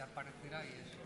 ya aparecerá y eso.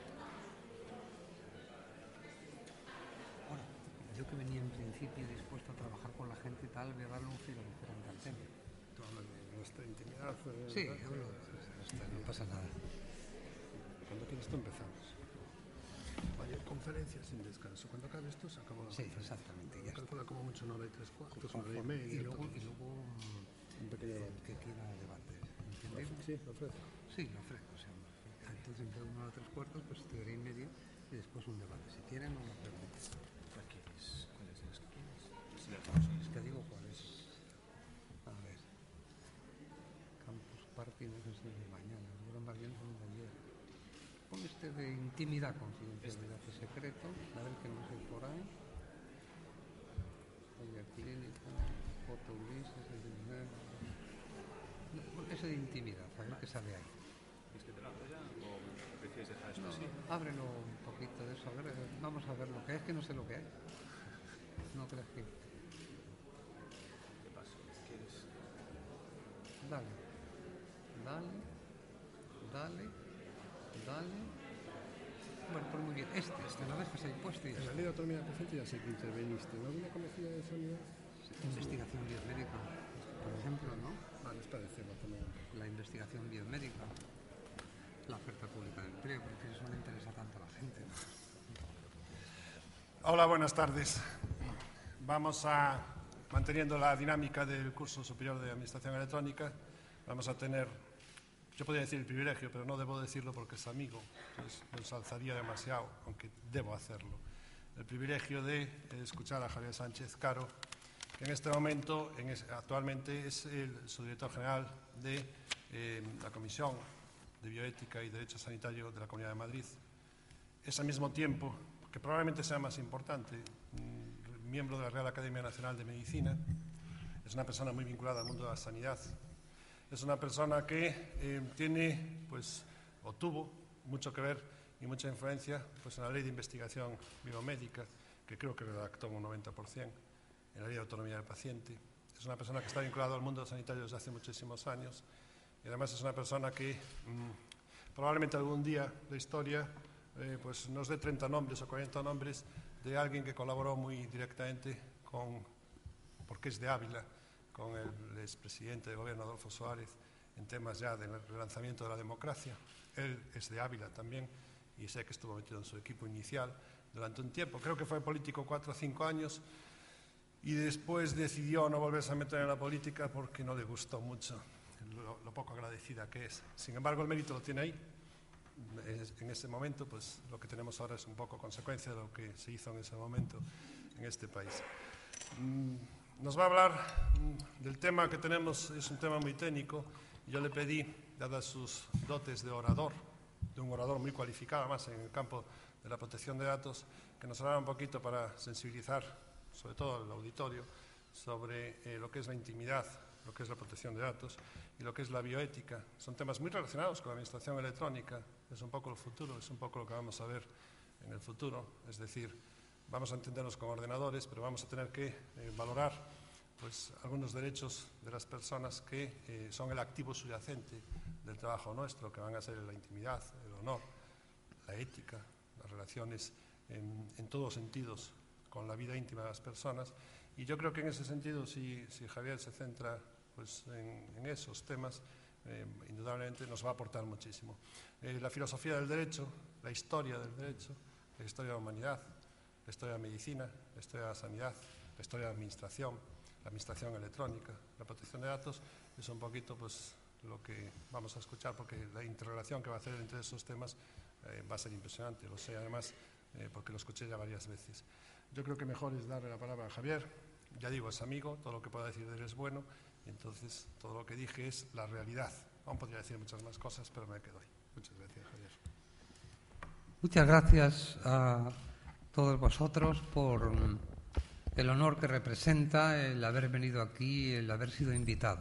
Bueno, yo que venía en principio dispuesto a trabajar con la gente y tal, voy a darle un giro diferente al tema. Tú hablas de nuestra intimidad. Sí, hablo no pasa nada. Cuando quieres tú empezamos. Vaya, conferencia sin descanso. Cuando acabe esto se acabó la conferencia. Exactamente. Ya calcula como mucho 1 hora y 3/4, 1 hora y media. Y luego un pequeño debate. que quiera debate. ¿Entendéis? Sí, lo ofrezco. Sí, lo ofrezco. O sea, entonces entre 1 hora y 3/4, pues 1 hora y media y después un debate. Si quieren, no lo pregunten. ¿Cuáles de las que quieres? Es que digo cuáles. A ver. Campus Party no sé si es de mañana. Ahora más bien son de ayer. Pon este de intimidad, confidencialidad y secreto. A ver qué nos hay por ahí. Clínica, foto Ulises, ese de intimidad, a ver qué sale ahí. ¿Es que te lo abro ya o prefieres dejar esto así? Ábrelo un poquito de eso, a ver, vamos a ver lo que hay, es que no sé lo que hay. No creas que... ¿Qué pasa? ¿Quieres? Dale. Bueno, pues muy bien, este lo dejas ahí puesto y ya En la ley de autonomía del paciente ya sé que interveniste. ¿En alguna conocida de sanidad? Investigación biomédica, por ejemplo, ¿no? Vale, es para decirlo también. La investigación biomédica, la oferta pública de empleo, porque eso no le interesa tanto a la gente, ¿no? Hola, buenas tardes. Vamos a, manteniendo la dinámica del curso superior de Administración Electrónica, vamos a tener, yo podría decir el privilegio, pero no debo decirlo porque es amigo, entonces lo ensalzaría demasiado, aunque debo hacerlo. El privilegio de escuchar a Javier Sánchez Caro, que en este momento, actualmente es el subdirector general de la Comisión de Bioética y Derecho Sanitario de la Comunidad de Madrid. Es al mismo tiempo, que probablemente sea más importante, miembro de la Real Academia Nacional de Medicina, es una persona muy vinculada al mundo de la sanidad, es una persona que tiene, pues, o tuvo mucho que ver y mucha influencia pues, en la Ley de Investigación Biomédica, que creo que redactó un 90%, en la Ley de Autonomía del Paciente. Es una persona que está vinculada al mundo sanitario desde hace muchísimos años y además es una persona que probablemente algún día la historia pues nos dé 30 nombres o 40 nombres de alguien que colaboró muy directamente con, porque es de Ávila, con el expresidente de gobierno Adolfo Suárez en temas ya del relanzamiento de la democracia. Él es de Ávila también y sé que estuvo metido en su equipo inicial durante un tiempo. Creo que fue político 4 o 5 años y después decidió no volverse a meter en la política porque no le gustó mucho lo poco agradecida que es. Sin embargo, el mérito lo tiene ahí. En ese momento, pues lo que tenemos ahora es un poco consecuencia de lo que se hizo en ese momento en este país. Nos va a hablar del tema que tenemos, es un tema muy técnico. Yo le pedí, dadas sus dotes de orador, de un orador muy cualificado, además en el campo de la protección de datos, que nos hablara un poquito para sensibilizar, sobre todo al auditorio, sobre lo que es la intimidad, lo que es la protección de datos y lo que es la bioética. Son temas muy relacionados con la administración electrónica, es un poco el futuro, es un poco lo que vamos a ver en el futuro, es decir, vamos a entendernos como ordenadores, pero vamos a tener que valorar pues, algunos derechos de las personas que son el activo subyacente del trabajo nuestro, que van a ser la intimidad, el honor, la ética, las relaciones en todos sentidos con la vida íntima de las personas. Y yo creo que en ese sentido, si Javier se centra pues, en esos temas, indudablemente nos va a aportar muchísimo. La filosofía del derecho, la historia del derecho, la historia de la humanidad, la historia de la medicina, la historia de la sanidad, la historia de la administración electrónica, la protección de datos, es un poquito pues, lo que vamos a escuchar, porque la interrelación que va a hacer entre esos temas va a ser impresionante, lo sé además porque lo escuché ya varias veces. Yo creo que mejor es darle la palabra a Javier. Ya digo, es amigo, todo lo que pueda decir de él es bueno, y entonces todo lo que dije es la realidad. Aún podría decir muchas más cosas, pero me quedo ahí. Muchas gracias, Javier. Muchas gracias a todos vosotros por el honor que representa el haber venido aquí, el haber sido invitado.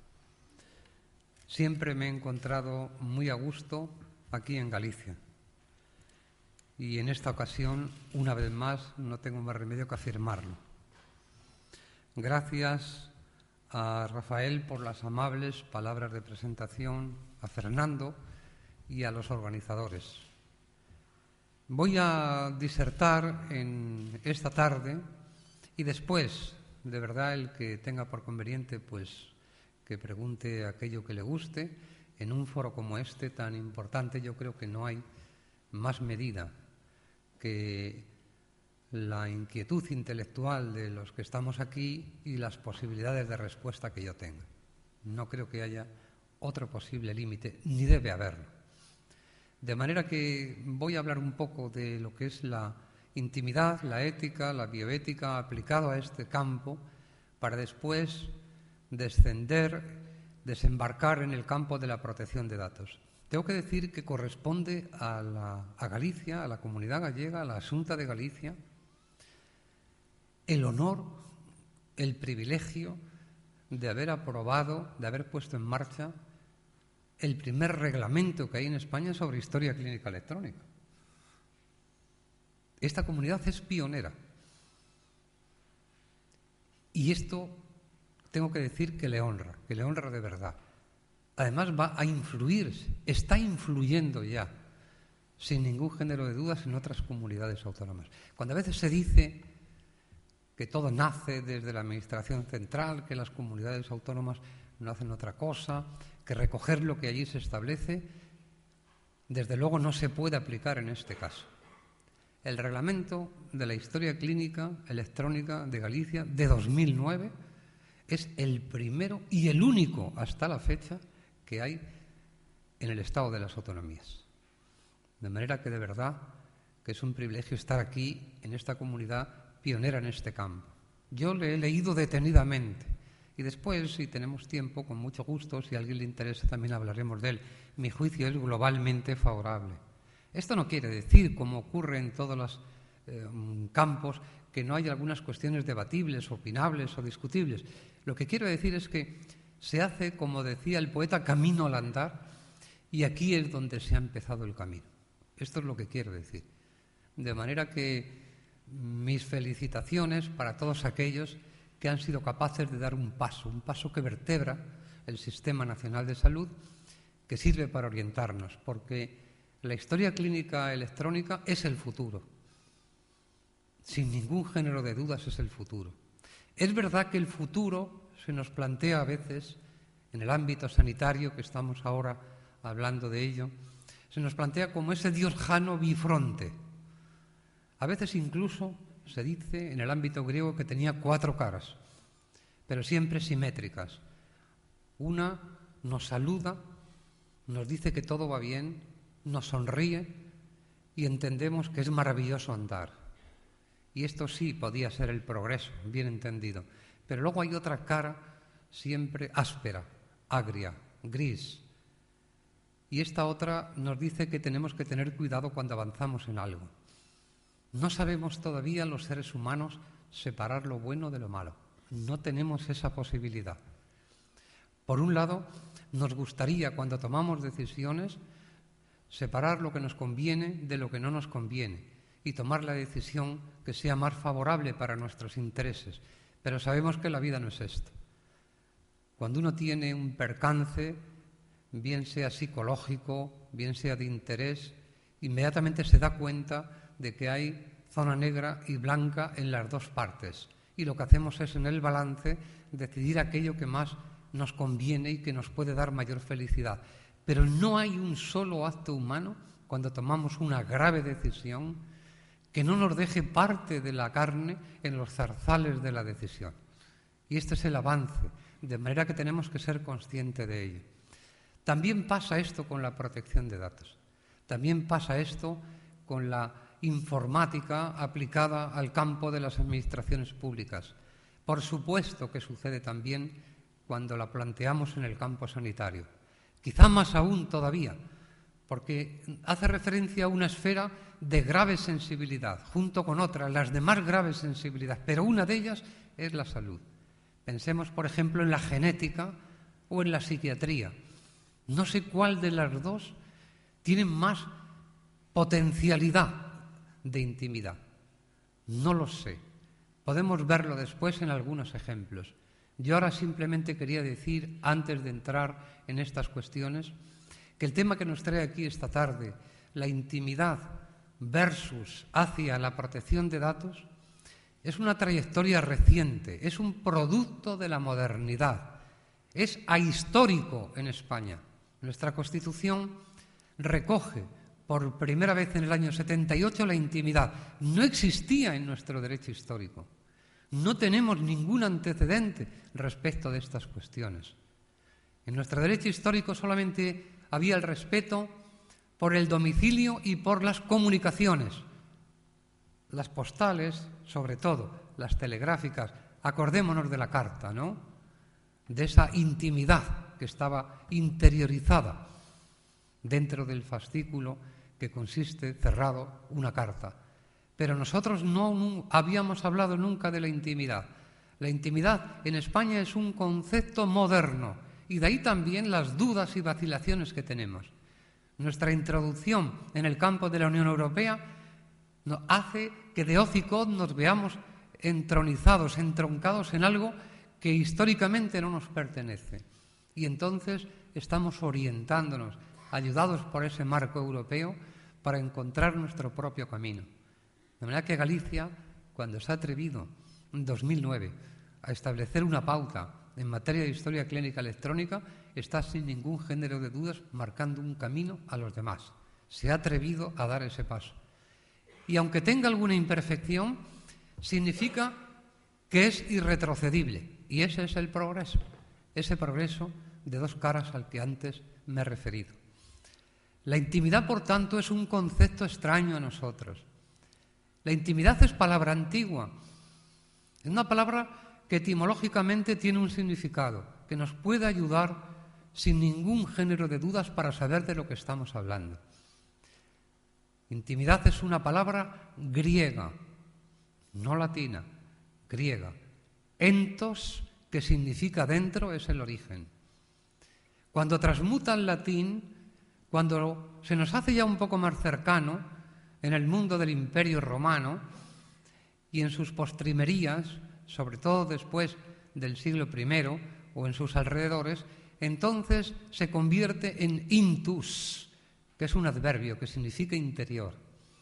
Siempre me he encontrado muy a gusto aquí en Galicia. Y en esta ocasión, una vez más, no tengo más remedio que afirmarlo. Gracias a Rafael por las amables palabras de presentación, a Fernando y a los organizadores. Voy a disertar en esta tarde y después, de verdad, el que tenga por conveniente, pues que pregunte aquello que le guste. En un foro como este tan importante, yo creo que no hay más medida que la inquietud intelectual de los que estamos aquí y las posibilidades de respuesta que yo tenga. No creo que haya otro posible límite, ni debe haberlo. De manera que voy a hablar un poco de lo que es la intimidad, la ética, la bioética aplicado a este campo, para después desembarcar en el campo de la protección de datos. Tengo que decir que corresponde a Galicia, a la Comunidad Gallega, a la Xunta de Galicia, el honor, el privilegio de haber aprobado, de haber puesto en marcha el primer reglamento que hay en España sobre historia clínica electrónica. Esta comunidad es pionera. Y esto tengo que decir que le honra de verdad. Además va a influir, está influyendo ya, sin ningún género de dudas, en otras comunidades autónomas. Cuando a veces se dice que todo nace desde la Administración central, que las comunidades autónomas no hacen otra cosa, que recoger lo que allí se establece, desde luego no se puede aplicar en este caso. El reglamento de la historia clínica electrónica de Galicia de 2009 es el primero y el único hasta la fecha que hay en el Estado de las Autonomías. De manera que de verdad que es un privilegio estar aquí en esta comunidad pionera en este campo. Yo le he leído detenidamente y después, si tenemos tiempo, con mucho gusto, si a alguien le interesa, también hablaremos de él. Mi juicio es globalmente favorable. Esto no quiere decir, como ocurre en todos los campos, que no hay algunas cuestiones debatibles, opinables o discutibles. Lo que quiero decir es que se hace, como decía el poeta, camino al andar, y aquí es donde se ha empezado el camino. Esto es lo que quiero decir. De manera que mis felicitaciones para todos aquellos que han sido capaces de dar un paso que vertebra el Sistema Nacional de Salud, que sirve para orientarnos, porque la historia clínica electrónica es el futuro. Sin ningún género de dudas es el futuro. Es verdad que el futuro se nos plantea a veces, en el ámbito sanitario, que estamos ahora hablando de ello, se nos plantea como ese Dios jano bifronte. A veces incluso se dice en el ámbito griego que tenía 4 caras, pero siempre simétricas. Una nos saluda, nos dice que todo va bien, nos sonríe y entendemos que es maravilloso andar. Y esto sí podía ser el progreso, bien entendido. Pero luego hay otra cara siempre áspera, agria, gris. Y esta otra nos dice que tenemos que tener cuidado cuando avanzamos en algo. No sabemos todavía los seres humanos separar lo bueno de lo malo. No tenemos esa posibilidad. Por un lado, nos gustaría, cuando tomamos decisiones, separar lo que nos conviene de lo que no nos conviene y tomar la decisión que sea más favorable para nuestros intereses. Pero sabemos que la vida no es esto. Cuando uno tiene un percance, bien sea psicológico, bien sea de interés, inmediatamente se da cuenta de que hay zona negra y blanca en las dos partes. Y lo que hacemos es, en el balance, decidir aquello que más nos conviene y que nos puede dar mayor felicidad. Pero no hay un solo acto humano, cuando tomamos una grave decisión, que no nos deje parte de la carne en los zarzales de la decisión. Y este es el avance, de manera que tenemos que ser conscientes de ello. También pasa esto con la protección de datos. También pasa esto con la informática aplicada al campo de las administraciones públicas. Por supuesto que sucede también cuando la planteamos en el campo sanitario. Quizá más aún todavía, porque hace referencia a una esfera de grave sensibilidad, junto con otras, las de más grave sensibilidad, pero una de ellas es la salud. Pensemos, por ejemplo, en la genética o en la psiquiatría. No sé cuál de las dos tiene más potencialidad de intimidad. No lo sé. Podemos verlo después en algunos ejemplos. Yo ahora simplemente quería decir, antes de entrar en estas cuestiones, que el tema que nos trae aquí esta tarde, la intimidad versus hacia la protección de datos, es una trayectoria reciente, es un producto de la modernidad, es ahistórico en España. Nuestra Constitución recoge por primera vez en el año 78 la intimidad. No existía en nuestro derecho histórico. No tenemos ningún antecedente respecto de estas cuestiones. En nuestro derecho histórico solamente había el respeto por el domicilio y por las comunicaciones. Las postales, sobre todo, las telegráficas. Acordémonos de la carta, ¿no? De esa intimidad que estaba interiorizada dentro del fascículo que consiste, cerrado, una carta. Pero nosotros no habíamos hablado nunca de la intimidad. La intimidad en España es un concepto moderno y de ahí también las dudas y vacilaciones que tenemos. Nuestra introducción en el campo de la Unión Europea nos hace que de hoz y coz nos veamos entronizados, entroncados en algo que históricamente no nos pertenece. Y entonces estamos orientándonos, ayudados por ese marco europeo, para encontrar nuestro propio camino. De manera que Galicia, cuando se ha atrevido en 2009 a establecer una pauta en materia de historia clínica electrónica, está sin ningún género de dudas marcando un camino a los demás. Se ha atrevido a dar ese paso. Y aunque tenga alguna imperfección, significa que es irretrocedible. Y ese es el progreso, ese progreso de dos caras al que antes me he referido. La intimidad, por tanto, es un concepto extraño a nosotros. La intimidad es palabra antigua. Es una palabra que etimológicamente tiene un significado, que nos puede ayudar sin ningún género de dudas para saber de lo que estamos hablando. Intimidad es una palabra griega, no latina, griega. Entos, que significa dentro, es el origen. Cuando transmuta al latín, cuando se nos hace ya un poco más cercano en el mundo del Imperio Romano y en sus postrimerías, sobre todo después del siglo I o en sus alrededores, entonces se convierte en intus, que es un adverbio que significa interior.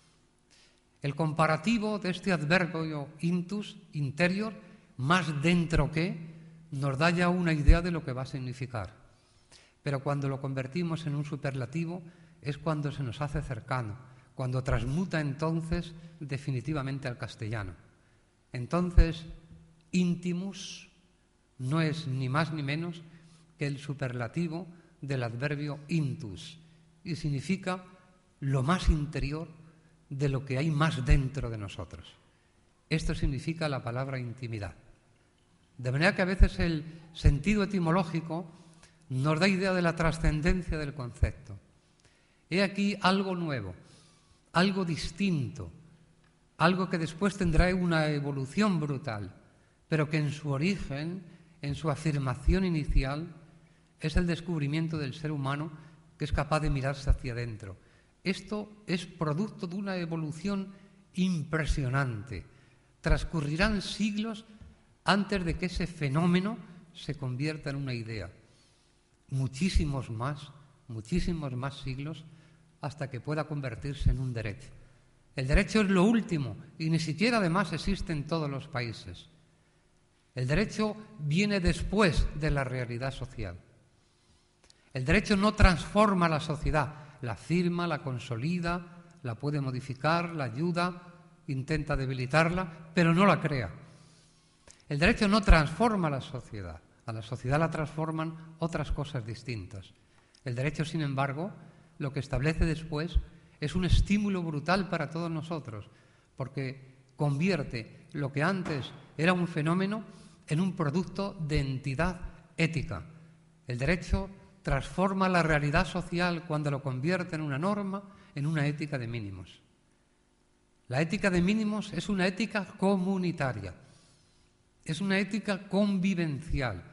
El comparativo de este adverbio intus, interior, más dentro que, nos da ya una idea de lo que va a significar. Pero cuando lo convertimos en un superlativo es cuando se nos hace cercano, cuando transmuta entonces definitivamente al castellano. Entonces, intimus no es ni más ni menos que el superlativo del adverbio intus y significa lo más interior de lo que hay más dentro de nosotros. Esto significa la palabra intimidad. De manera que a veces el sentido etimológico nos da idea de la trascendencia del concepto. He aquí algo nuevo, algo distinto, algo que después tendrá una evolución brutal, pero que en su origen, en su afirmación inicial, es el descubrimiento del ser humano que es capaz de mirarse hacia adentro. Esto es producto de una evolución impresionante. Transcurrirán siglos antes de que ese fenómeno se convierta en una idea. Muchísimos más siglos hasta que pueda convertirse en un derecho. El derecho es lo último y ni siquiera además existe en todos los países. El derecho viene después de la realidad social. El derecho no transforma la sociedad, la firma, la consolida, la puede modificar, la ayuda, intenta debilitarla, pero no la crea. El derecho no transforma la sociedad. A la sociedad la transforman otras cosas distintas. El derecho, sin embargo, lo que establece después es un estímulo brutal para todos nosotros, porque convierte lo que antes era un fenómeno en un producto de entidad ética. El derecho transforma la realidad social cuando lo convierte en una norma, en una ética de mínimos. La ética de mínimos es una ética comunitaria, es una ética convivencial.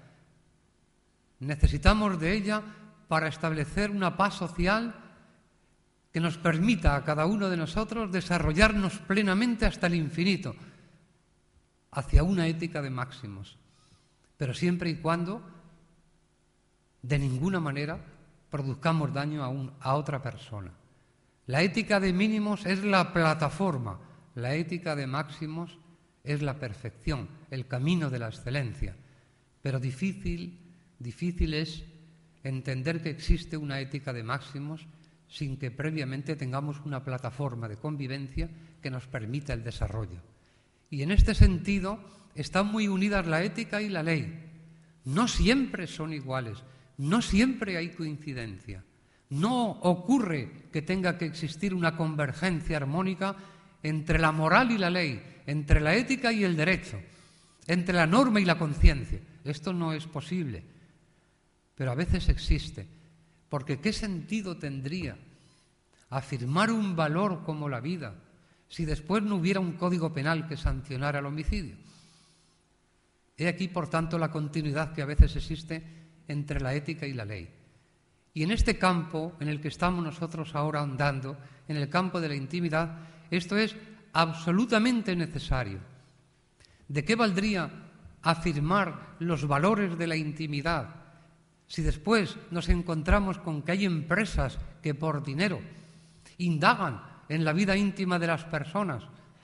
Necesitamos de ella para establecer una paz social que nos permita a cada uno de nosotros desarrollarnos plenamente hasta el infinito, hacia una ética de máximos, pero siempre y cuando de ninguna manera produzcamos daño a otra persona. La ética de mínimos es la plataforma, la ética de máximos es la perfección, el camino de la excelencia. Pero difícil es entender que existe una ética de máximos sin que previamente tengamos una plataforma de convivencia que nos permita el desarrollo. Y en este sentido están muy unidas la ética y la ley. No siempre son iguales, no siempre hay coincidencia. No ocurre que tenga que existir una convergencia armónica entre la moral y la ley, entre la ética y el derecho, entre la norma y la conciencia. Esto no es posible, pero a veces existe, porque ¿qué sentido tendría afirmar un valor como la vida si después no hubiera un código penal que sancionara el homicidio? He aquí, por tanto, la continuidad que a veces existe entre la ética y la ley. Y en este campo en el que estamos nosotros ahora andando, en el campo de la intimidad, esto es absolutamente necesario. ¿De qué valdría afirmar los valores de la intimidad si después nos encontramos con que hay empresas que por dinero indagan en la vida íntima de las personas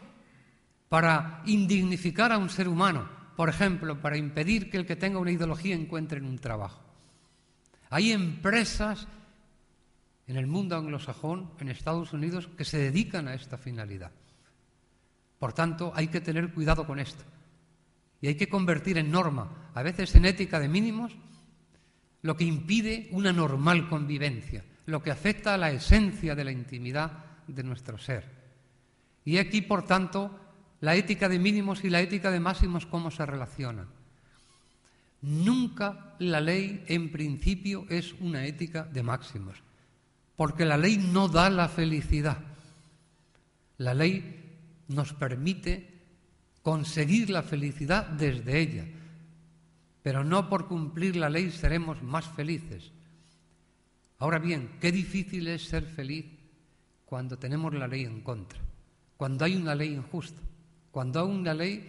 para indignificar a un ser humano, por ejemplo, para impedir que el que tenga una ideología encuentre un trabajo? Hay empresas en el mundo anglosajón, en Estados Unidos, que se dedican a esta finalidad. Por tanto, hay que tener cuidado con esto. Y hay que convertir en norma, a veces en ética de mínimos, lo que impide una normal convivencia, lo que afecta a la esencia de la intimidad de nuestro ser. Y aquí, por tanto, la ética de mínimos y la ética de máximos, ¿cómo se relacionan? Nunca la ley, en principio, es una ética de máximos, porque la ley no da la felicidad. La ley nos permite conseguir la felicidad desde ella, pero no por cumplir la ley seremos más felices. Ahora bien, qué difícil es ser feliz cuando tenemos la ley en contra, cuando hay una ley injusta, cuando hay una ley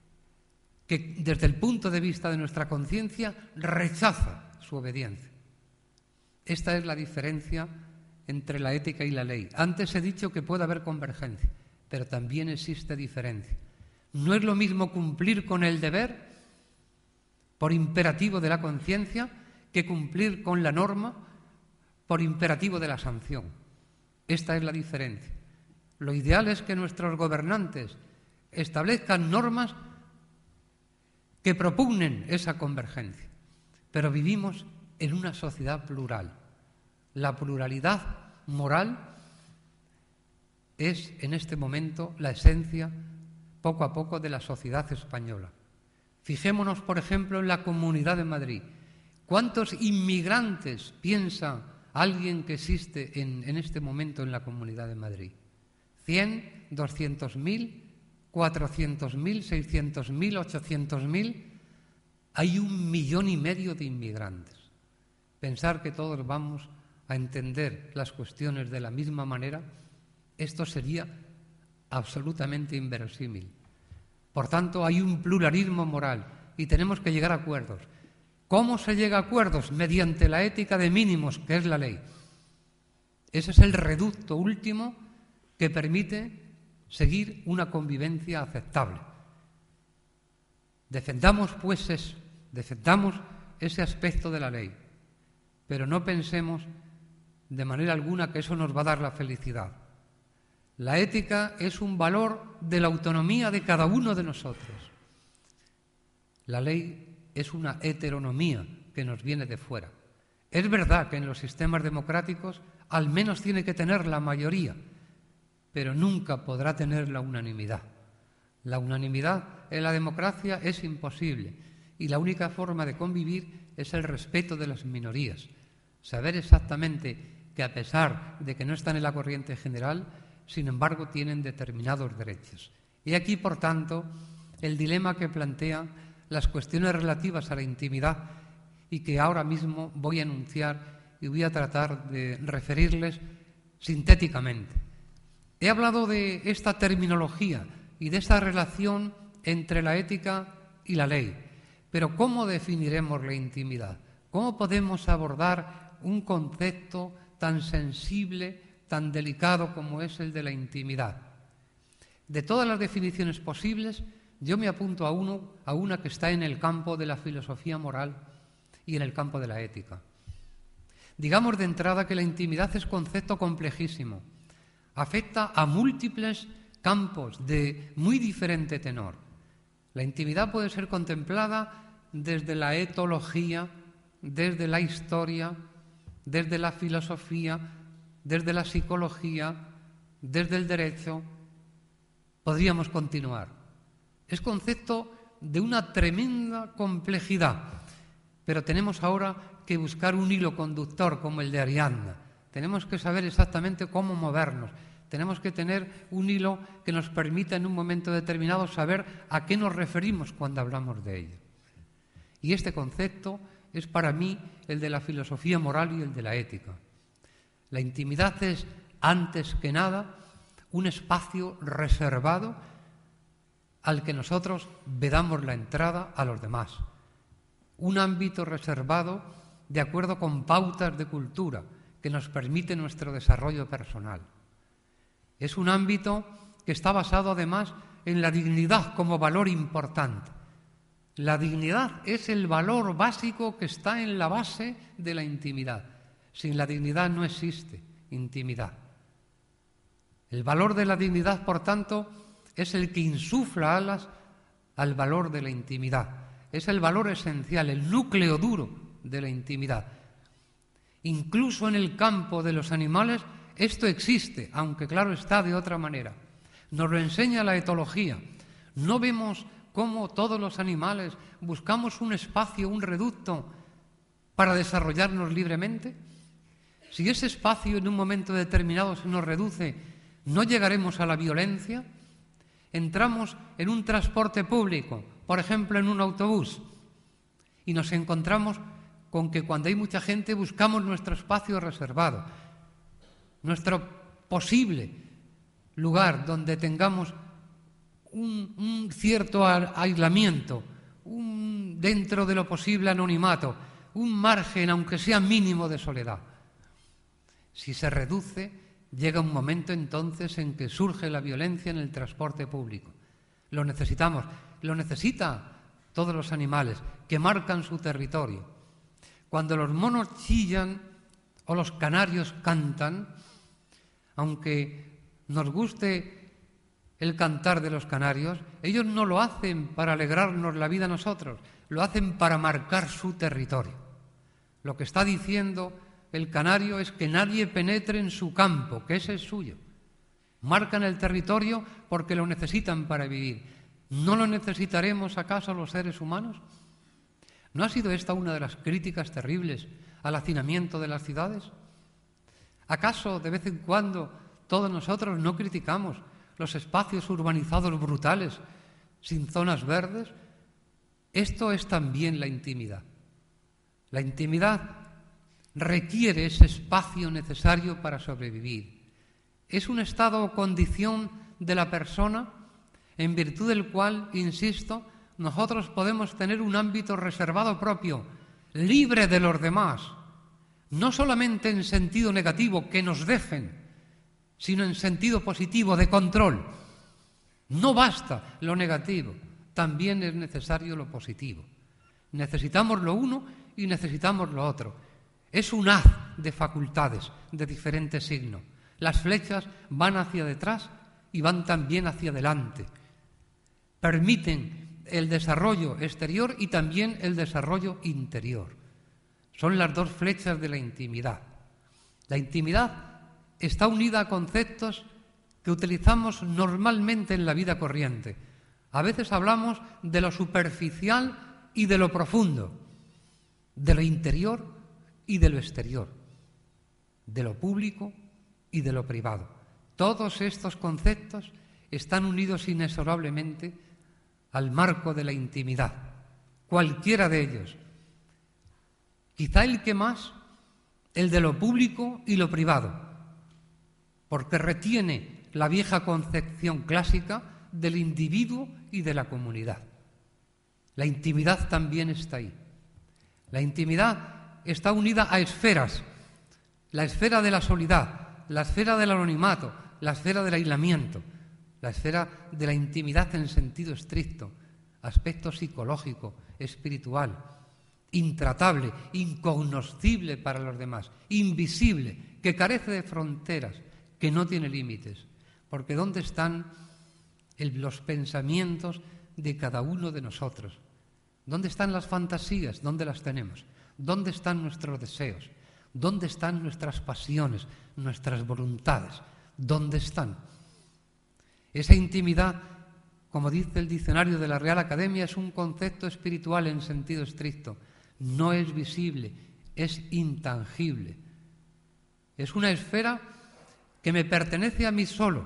que desde el punto de vista de nuestra conciencia rechaza su obediencia. Esta es la diferencia entre la ética y la ley. Antes he dicho que puede haber convergencia, pero también existe diferencia. No es lo mismo cumplir con el deber por imperativo de la conciencia que cumplir con la norma por imperativo de la sanción. Esta es la diferencia. Lo ideal es que nuestros gobernantes establezcan normas que propugnen esa convergencia. Pero vivimos en una sociedad plural. La pluralidad moral es en este momento la esencia, poco a poco, de la sociedad española. Fijémonos, por ejemplo, en la Comunidad de Madrid. ¿Cuántos inmigrantes piensa alguien que existe en este momento en la Comunidad de Madrid? ¿100? ¿200.000? ¿400.000? ¿600.000? ¿800.000? Hay 1,5 millones de inmigrantes. Pensar que todos vamos a entender las cuestiones de la misma manera, esto sería absolutamente inverosímil. Por tanto, hay un pluralismo moral y tenemos que llegar a acuerdos. ¿Cómo se llega a acuerdos? Mediante la ética de mínimos, que es la ley. Ese es el reducto último que permite seguir una convivencia aceptable. Defendamos, pues, eso, defendamos ese aspecto de la ley, pero no pensemos de manera alguna que eso nos va a dar la felicidad. La ética es un valor de la autonomía de cada uno de nosotros. La ley es una heteronomía que nos viene de fuera. Es verdad que en los sistemas democráticos al menos tiene que tener la mayoría, pero nunca podrá tener la unanimidad. La unanimidad en la democracia es imposible y la única forma de convivir es el respeto de las minorías. Saber exactamente que a pesar de que no están en la corriente general, sin embargo tienen determinados derechos. Y aquí, por tanto, el dilema que plantean las cuestiones relativas a la intimidad y que ahora mismo voy a enunciar y voy a tratar de referirles sintéticamente. He hablado de esta terminología y de esta relación entre la ética y la ley, pero ¿cómo definiremos la intimidad? ¿Cómo podemos abordar un concepto tan sensible, tan delicado como es el de la intimidad. De todas las definiciones posibles, yo me apunto a una que está en el campo de la filosofía moral y en el campo de la ética. Digamos de entrada que la intimidad es concepto complejísimo. Afecta a múltiples campos de muy diferente tenor. La intimidad puede ser contemplada desde la etología, desde la historia, desde la filosofía, desde la psicología, desde el derecho. Podríamos continuar. Es concepto de una tremenda complejidad, pero tenemos ahora que buscar un hilo conductor como el de Ariadna. Tenemos que saber exactamente cómo movernos. Tenemos que tener un hilo que nos permita en un momento determinado saber a qué nos referimos cuando hablamos de ello. Y este concepto es para mí el de la filosofía moral y el de la ética. La intimidad es, antes que nada, un espacio reservado al que nosotros vedamos la entrada a los demás. Un ámbito reservado de acuerdo con pautas de cultura que nos permite nuestro desarrollo personal. Es un ámbito que está basado además en la dignidad como valor importante. La dignidad es el valor básico que está en la base de la intimidad. Sin la dignidad no existe intimidad. El valor de la dignidad, por tanto, es el que insufla alas al valor de la intimidad. Es el valor esencial, el núcleo duro de la intimidad. Incluso en el campo de los animales esto existe, aunque claro está de otra manera. Nos lo enseña la etología. No vemos cómo todos los animales buscamos un espacio, un reducto para desarrollarnos libremente. Si ese espacio en un momento determinado se nos reduce, no llegaremos a la violencia. Entramos en un transporte público, por ejemplo en un autobús, y nos encontramos con que cuando hay mucha gente buscamos nuestro espacio reservado, nuestro posible lugar donde tengamos un cierto aislamiento, dentro de lo posible anonimato, un margen, aunque sea mínimo, de soledad. Si se reduce, llega un momento entonces en que surge la violencia en el transporte público. Lo necesitamos, lo necesitan todos los animales que marcan su territorio. Cuando los monos chillan o los canarios cantan, aunque nos guste el cantar de los canarios, ellos no lo hacen para alegrarnos la vida a nosotros, lo hacen para marcar su territorio. Lo que está diciendo el canario es que nadie penetre en su campo, que ese es suyo. Marcan el territorio porque lo necesitan para vivir. ¿No lo necesitaremos acaso los seres humanos? ¿No ha sido esta una de las críticas terribles al hacinamiento de las ciudades? ¿Acaso de vez en cuando todos nosotros no criticamos los espacios urbanizados brutales, sin zonas verdes? Esto es también la intimidad. La intimidad requiere ese espacio necesario para sobrevivir. Es un estado o condición de la persona en virtud del cual, insisto, nosotros podemos tener un ámbito reservado propio, libre de los demás, no solamente en sentido negativo, que nos dejen, sino en sentido positivo, de control. No basta lo negativo, también es necesario lo positivo. Necesitamos lo uno y necesitamos lo otro. Es un haz de facultades de diferente signo. Las flechas van hacia detrás y van también hacia adelante. Permiten el desarrollo exterior y también el desarrollo interior. Son las dos flechas de la intimidad. La intimidad está unida a conceptos que utilizamos normalmente en la vida corriente. A veces hablamos de lo superficial y de lo profundo, de lo interior y de lo exterior, de lo público y de lo privado. Todos estos conceptos están unidos inexorablemente al marco de la intimidad, cualquiera de ellos. Quizá el que más, el de lo público y lo privado, porque retiene la vieja concepción clásica del individuo y de la comunidad. La intimidad también está ahí. La intimidad está unida a esferas la esfera de la soledad, la esfera del anonimato, la esfera del aislamiento, la esfera de la intimidad en sentido estricto, aspecto psicológico, espiritual, intratable, incognoscible para los demás, invisible, que carece de fronteras, que no tiene límites. Porque ¿dónde están los pensamientos de cada uno de nosotros? ¿Dónde están las fantasías? ¿Dónde las tenemos? ¿Dónde están nuestros deseos? ¿Dónde están nuestras pasiones, nuestras voluntades? ¿Dónde están? Esa intimidad, como dice el diccionario de la Real Academia, es un concepto espiritual en sentido estricto. No es visible, es intangible. Es una esfera que me pertenece a mí solo,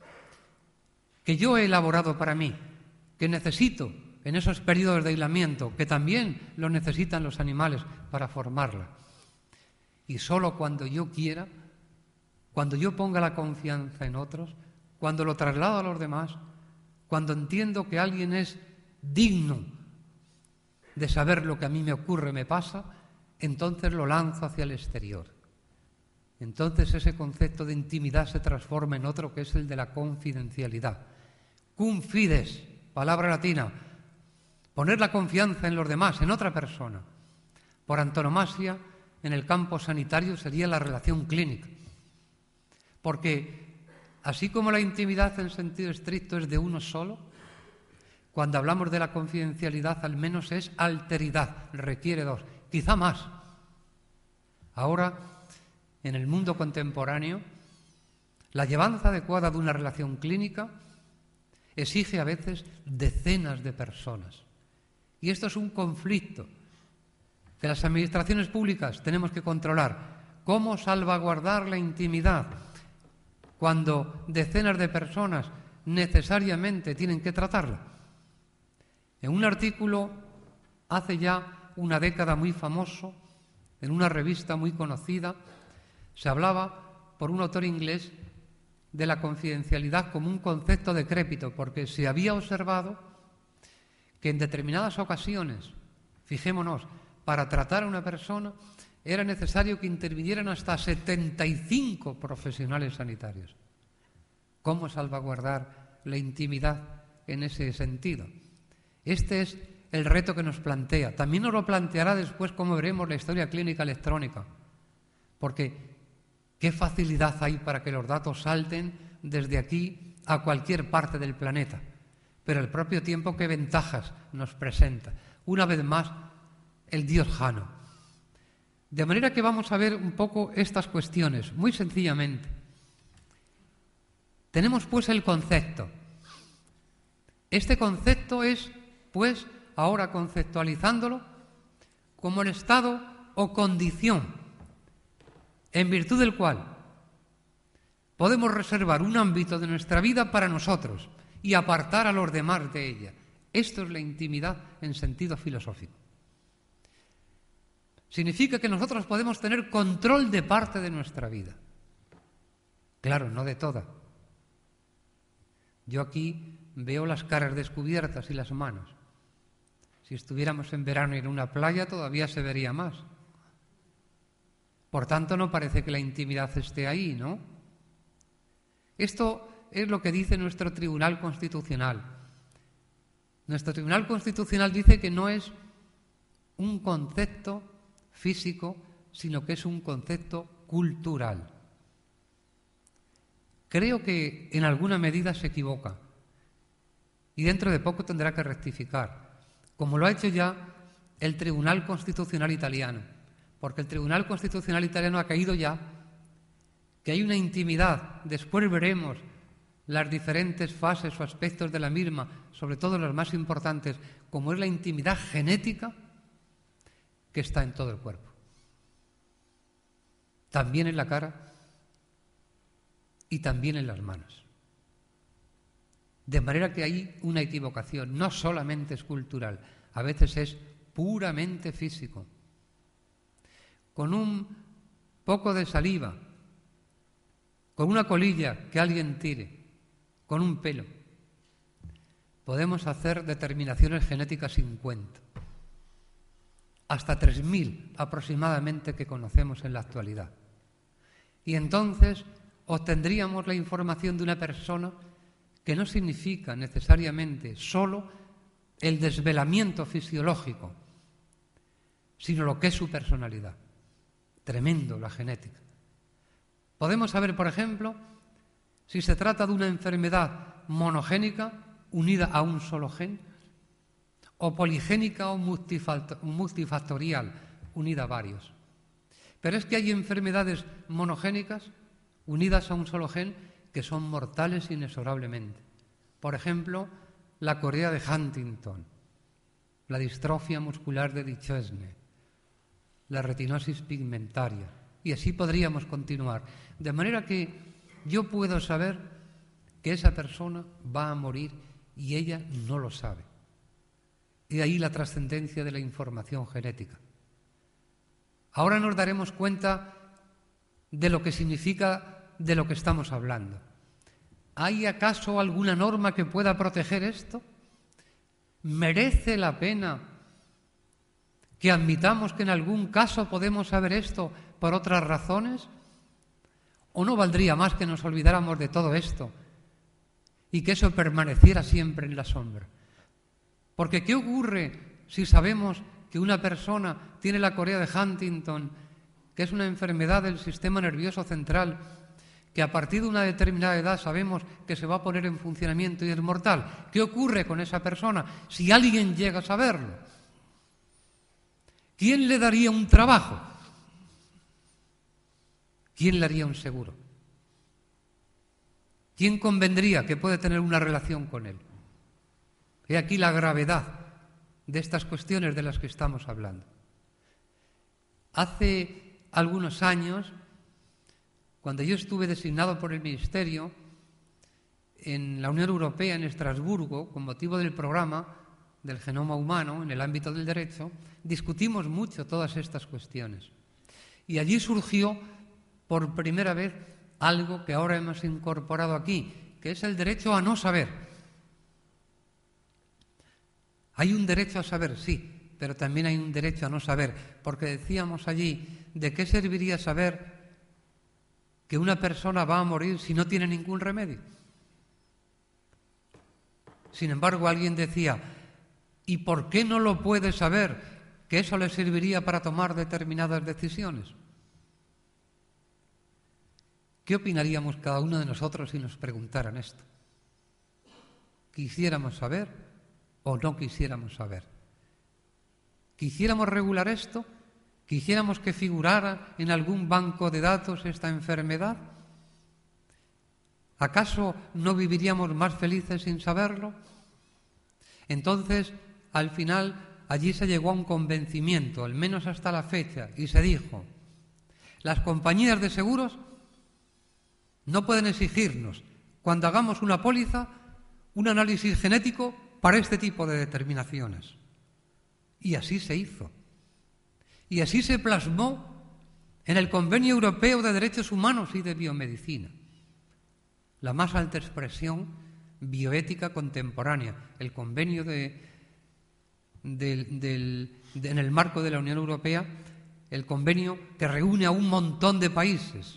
que yo he elaborado para mí, que necesito en esos periodos de aislamiento, que también lo necesitan los animales para formarla. Y solo cuando yo quiera, cuando yo ponga la confianza en otros, cuando lo traslado a los demás, cuando entiendo que alguien es digno de saber lo que a mí me ocurre, me pasa, entonces lo lanzo hacia el exterior. Entonces ese concepto de intimidad se transforma en otro, que es el de la confidencialidad. Cum fides, palabra latina, poner la confianza en los demás, en otra persona. Por antonomasia, en el campo sanitario sería la relación clínica. Porque así como la intimidad en sentido estricto es de uno solo, cuando hablamos de la confidencialidad al menos es alteridad, requiere dos, quizá más. Ahora, en el mundo contemporáneo, la llevanza adecuada de una relación clínica exige a veces decenas de personas. Y esto es un conflicto que las administraciones públicas tenemos que controlar. ¿Cómo salvaguardar la intimidad cuando decenas de personas necesariamente tienen que tratarla? En un artículo hace ya una década muy famoso, en una revista muy conocida, se hablaba por un autor inglés de la confidencialidad como un concepto decrépito, porque se había observado que en determinadas ocasiones, fijémonos, para tratar a una persona era necesario que intervinieran hasta 75 profesionales sanitarios. ¿Cómo salvaguardar la intimidad en ese sentido? Este es el reto que nos plantea. También nos lo planteará después, como veremos, la historia clínica electrónica, porque ¿qué facilidad hay para que los datos salten desde aquí a cualquier parte del planeta? Pero al propio tiempo, ¿qué ventajas nos presenta? Una vez más, el Dios Jano. De manera que vamos a ver un poco estas cuestiones, muy sencillamente. Tenemos pues el concepto. Este concepto es, pues, ahora conceptualizándolo, como el estado o condición en virtud del cual podemos reservar un ámbito de nuestra vida para nosotros y apartar a los demás de ella. Esto es la intimidad en sentido filosófico. Significa que nosotros podemos tener control de parte de nuestra vida. Claro, no de toda. Yo aquí veo las caras descubiertas y las manos. Si estuviéramos en verano en una playa todavía se vería más. Por tanto, no parece que la intimidad esté ahí, ¿no? Esto es lo que dice nuestro Tribunal Constitucional. Nuestro Tribunal Constitucional dice que no es un concepto físico, sino que es un concepto cultural. Creo que en alguna medida se equivoca y dentro de poco tendrá que rectificar, como lo ha hecho ya el Tribunal Constitucional italiano. Porque el Tribunal Constitucional italiano ha caído ya que hay una intimidad, después veremos las diferentes fases o aspectos de la misma, sobre todo los más importantes, como es la intimidad genética que está en todo el cuerpo. También en la cara y también en las manos. De manera que hay una equivocación, no solamente es cultural, a veces es puramente físico. Con un poco de saliva, con una colilla que alguien tire, con un pelo, podemos hacer determinaciones genéticas sin cuento. Hasta 3.000 aproximadamente que conocemos en la actualidad. Y entonces obtendríamos la información de una persona que no significa necesariamente solo el desvelamiento fisiológico, sino lo que es su personalidad. Tremendo la genética. Podemos saber, por ejemplo, si se trata de una enfermedad monogénica unida a un solo gen, o poligénica o multifactorial unida a varios. Pero es que hay enfermedades monogénicas unidas a un solo gen que son mortales inexorablemente. Por ejemplo, la corea de Huntington, la distrofia muscular de Duchenne, la retinosis pigmentaria, y así podríamos continuar. De manera que yo puedo saber que esa persona va a morir y ella no lo sabe. Y de ahí la trascendencia de la información genética. Ahora nos daremos cuenta de lo que significa de lo que estamos hablando. ¿Hay acaso alguna norma que pueda proteger esto? ¿Merece la pena que admitamos que en algún caso podemos saber esto por otras razones? ¿O no valdría más que nos olvidáramos de todo esto y que eso permaneciera siempre en la sombra? Porque ¿qué ocurre si sabemos que una persona tiene la corea de Huntington, que es una enfermedad del sistema nervioso central, que a partir de una determinada edad sabemos que se va a poner en funcionamiento y es mortal? ¿Qué ocurre con esa persona si alguien llega a saberlo? ¿Quién le daría un trabajo? ¿Quién le haría un seguro? ¿Quién convendría que puede tener una relación con él? He aquí la gravedad de estas cuestiones de las que estamos hablando. Hace algunos años, cuando yo estuve designado por el Ministerio en la Unión Europea, en Estrasburgo, con motivo del programa del genoma humano en el ámbito del derecho, discutimos mucho todas estas cuestiones. Y allí surgió por primera vez algo que ahora hemos incorporado aquí, que es el derecho a no saber. Hay un derecho a saber, sí, pero también hay un derecho a no saber, porque decíamos allí, ¿de qué serviría saber que una persona va a morir si no tiene ningún remedio? Sin embargo, alguien decía, ¿y por qué no lo puede saber? Que eso le serviría para tomar determinadas decisiones. ¿Qué opinaríamos cada uno de nosotros si nos preguntaran esto? ¿Quisiéramos saber o no quisiéramos saber? ¿Quisiéramos regular esto? ¿Quisiéramos que figurara en algún banco de datos esta enfermedad? ¿Acaso no viviríamos más felices sin saberlo? Entonces, al final, allí se llegó a un convencimiento, al menos hasta la fecha, y se dijo, las compañías de seguros no pueden exigirnos, cuando hagamos una póliza, un análisis genético para este tipo de determinaciones. Y así se hizo. Y así se plasmó en el Convenio Europeo de Derechos Humanos y de Biomedicina, la más alta expresión bioética contemporánea, el convenio en el marco de la Unión Europea, el convenio que reúne a un montón de países.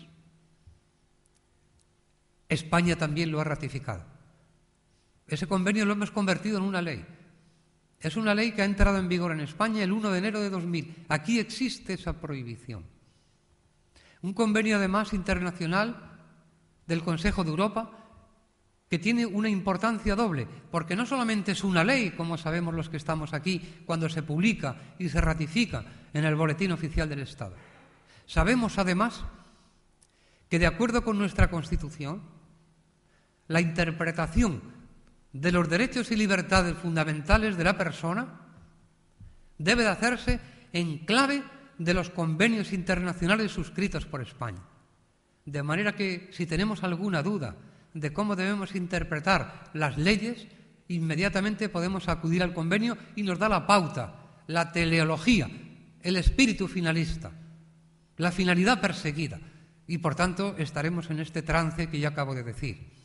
España también lo ha ratificado. Ese convenio lo hemos convertido en una ley. Es una ley que ha entrado en vigor en España el 1 de enero de 2000. Aquí existe esa prohibición. Un convenio, además, internacional del Consejo de Europa que tiene una importancia doble, porque no solamente es una ley, como sabemos los que estamos aquí, cuando se publica y se ratifica en el Boletín Oficial del Estado. Sabemos, además, que de acuerdo con nuestra Constitución, la interpretación de los derechos y libertades fundamentales de la persona debe de hacerse en clave de los convenios internacionales suscritos por España. De manera que, si tenemos alguna duda de cómo debemos interpretar las leyes, inmediatamente podemos acudir al convenio y nos da la pauta, la teleología, el espíritu finalista, la finalidad perseguida. Y, por tanto, estaremos en este trance que ya acabo de decir.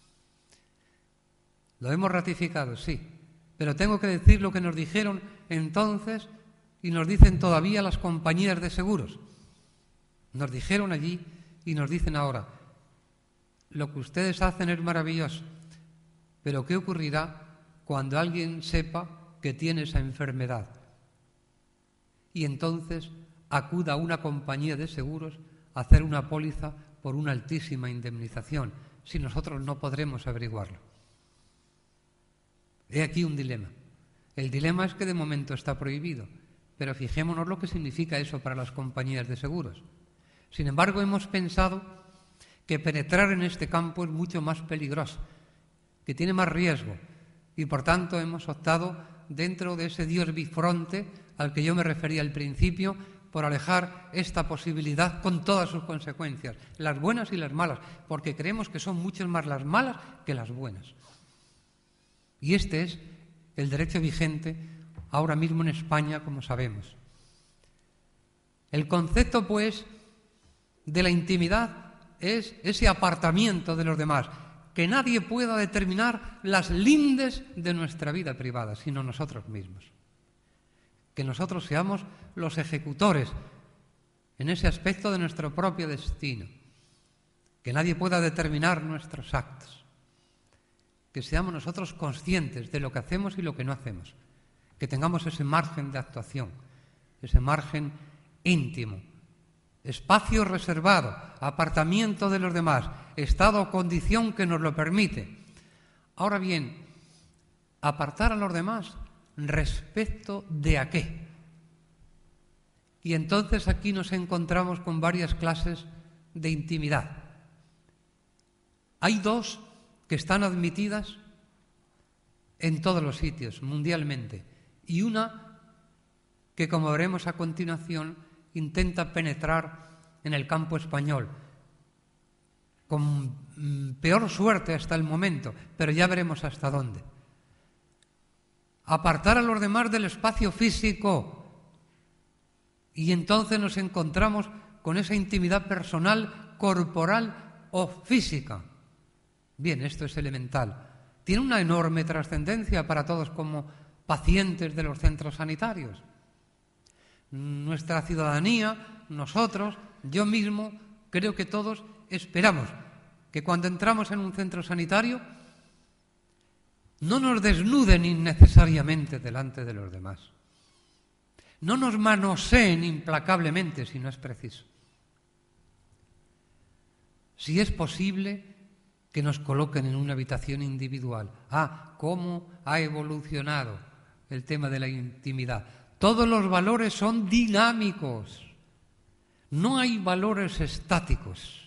Lo hemos ratificado, sí, pero tengo que decir lo que nos dijeron entonces y nos dicen todavía las compañías de seguros. Nos dijeron allí y nos dicen ahora, lo que ustedes hacen es maravilloso, pero ¿qué ocurrirá cuando alguien sepa que tiene esa enfermedad? Y entonces acuda a una compañía de seguros a hacer una póliza por una altísima indemnización, si nosotros no podremos averiguarlo. He aquí un dilema. El dilema es que de momento está prohibido, pero fijémonos lo que significa eso para las compañías de seguros. Sin embargo, hemos pensado que penetrar en este campo es mucho más peligroso, que tiene más riesgo, y por tanto hemos optado dentro de ese Dios bifronte al que yo me refería al principio, por alejar esta posibilidad con todas sus consecuencias, las buenas y las malas, porque creemos que son muchas más las malas que las buenas. Y este es el derecho vigente ahora mismo en España, como sabemos. El concepto, pues, de la intimidad es ese apartamiento de los demás, que nadie pueda determinar las lindes de nuestra vida privada, sino nosotros mismos. Que nosotros seamos los ejecutores en ese aspecto de nuestro propio destino, que nadie pueda determinar nuestros actos, que seamos nosotros conscientes de lo que hacemos y lo que no hacemos, que tengamos ese margen de actuación, ese margen íntimo, espacio reservado, apartamiento de los demás, estado o condición que nos lo permite. Ahora bien, apartar a los demás, ¿respecto de a qué? Y entonces aquí nos encontramos con varias clases de intimidad. Hay dos que están admitidas en todos los sitios, mundialmente, y una que, como veremos a continuación, intenta penetrar en el campo español, con peor suerte hasta el momento, pero ya veremos hasta dónde. Apartar a los demás del espacio físico, y entonces nos encontramos con esa intimidad personal, corporal o física. Bien, esto es elemental. Tiene una enorme trascendencia para todos como pacientes de los centros sanitarios. Nuestra ciudadanía, nosotros, yo mismo, creo que todos esperamos que cuando entramos en un centro sanitario no nos desnuden innecesariamente delante de los demás. No nos manoseen implacablemente si no es preciso. Si es posible, que nos coloquen en una habitación individual. ¿Cómo ha evolucionado el tema de la intimidad? Todos los valores son dinámicos. No hay valores estáticos.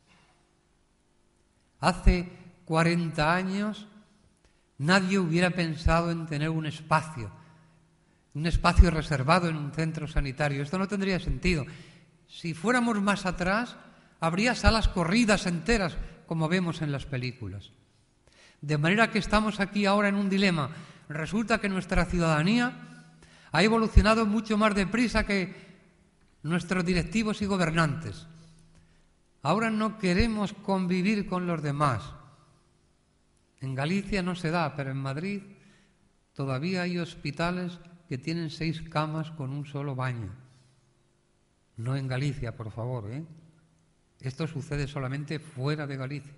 Hace 40 años nadie hubiera pensado en tener un espacio reservado en un centro sanitario. Esto no tendría sentido. Si fuéramos más atrás, habría salas corridas enteras, como vemos en las películas. De manera que estamos aquí ahora en un dilema. Resulta que nuestra ciudadanía ha evolucionado mucho más deprisa que nuestros directivos y gobernantes. Ahora no queremos convivir con los demás. En Galicia no se da, pero en Madrid todavía hay hospitales que tienen 6 camas con un solo baño. No en Galicia, por favor, ¿eh? Esto sucede solamente fuera de Galicia.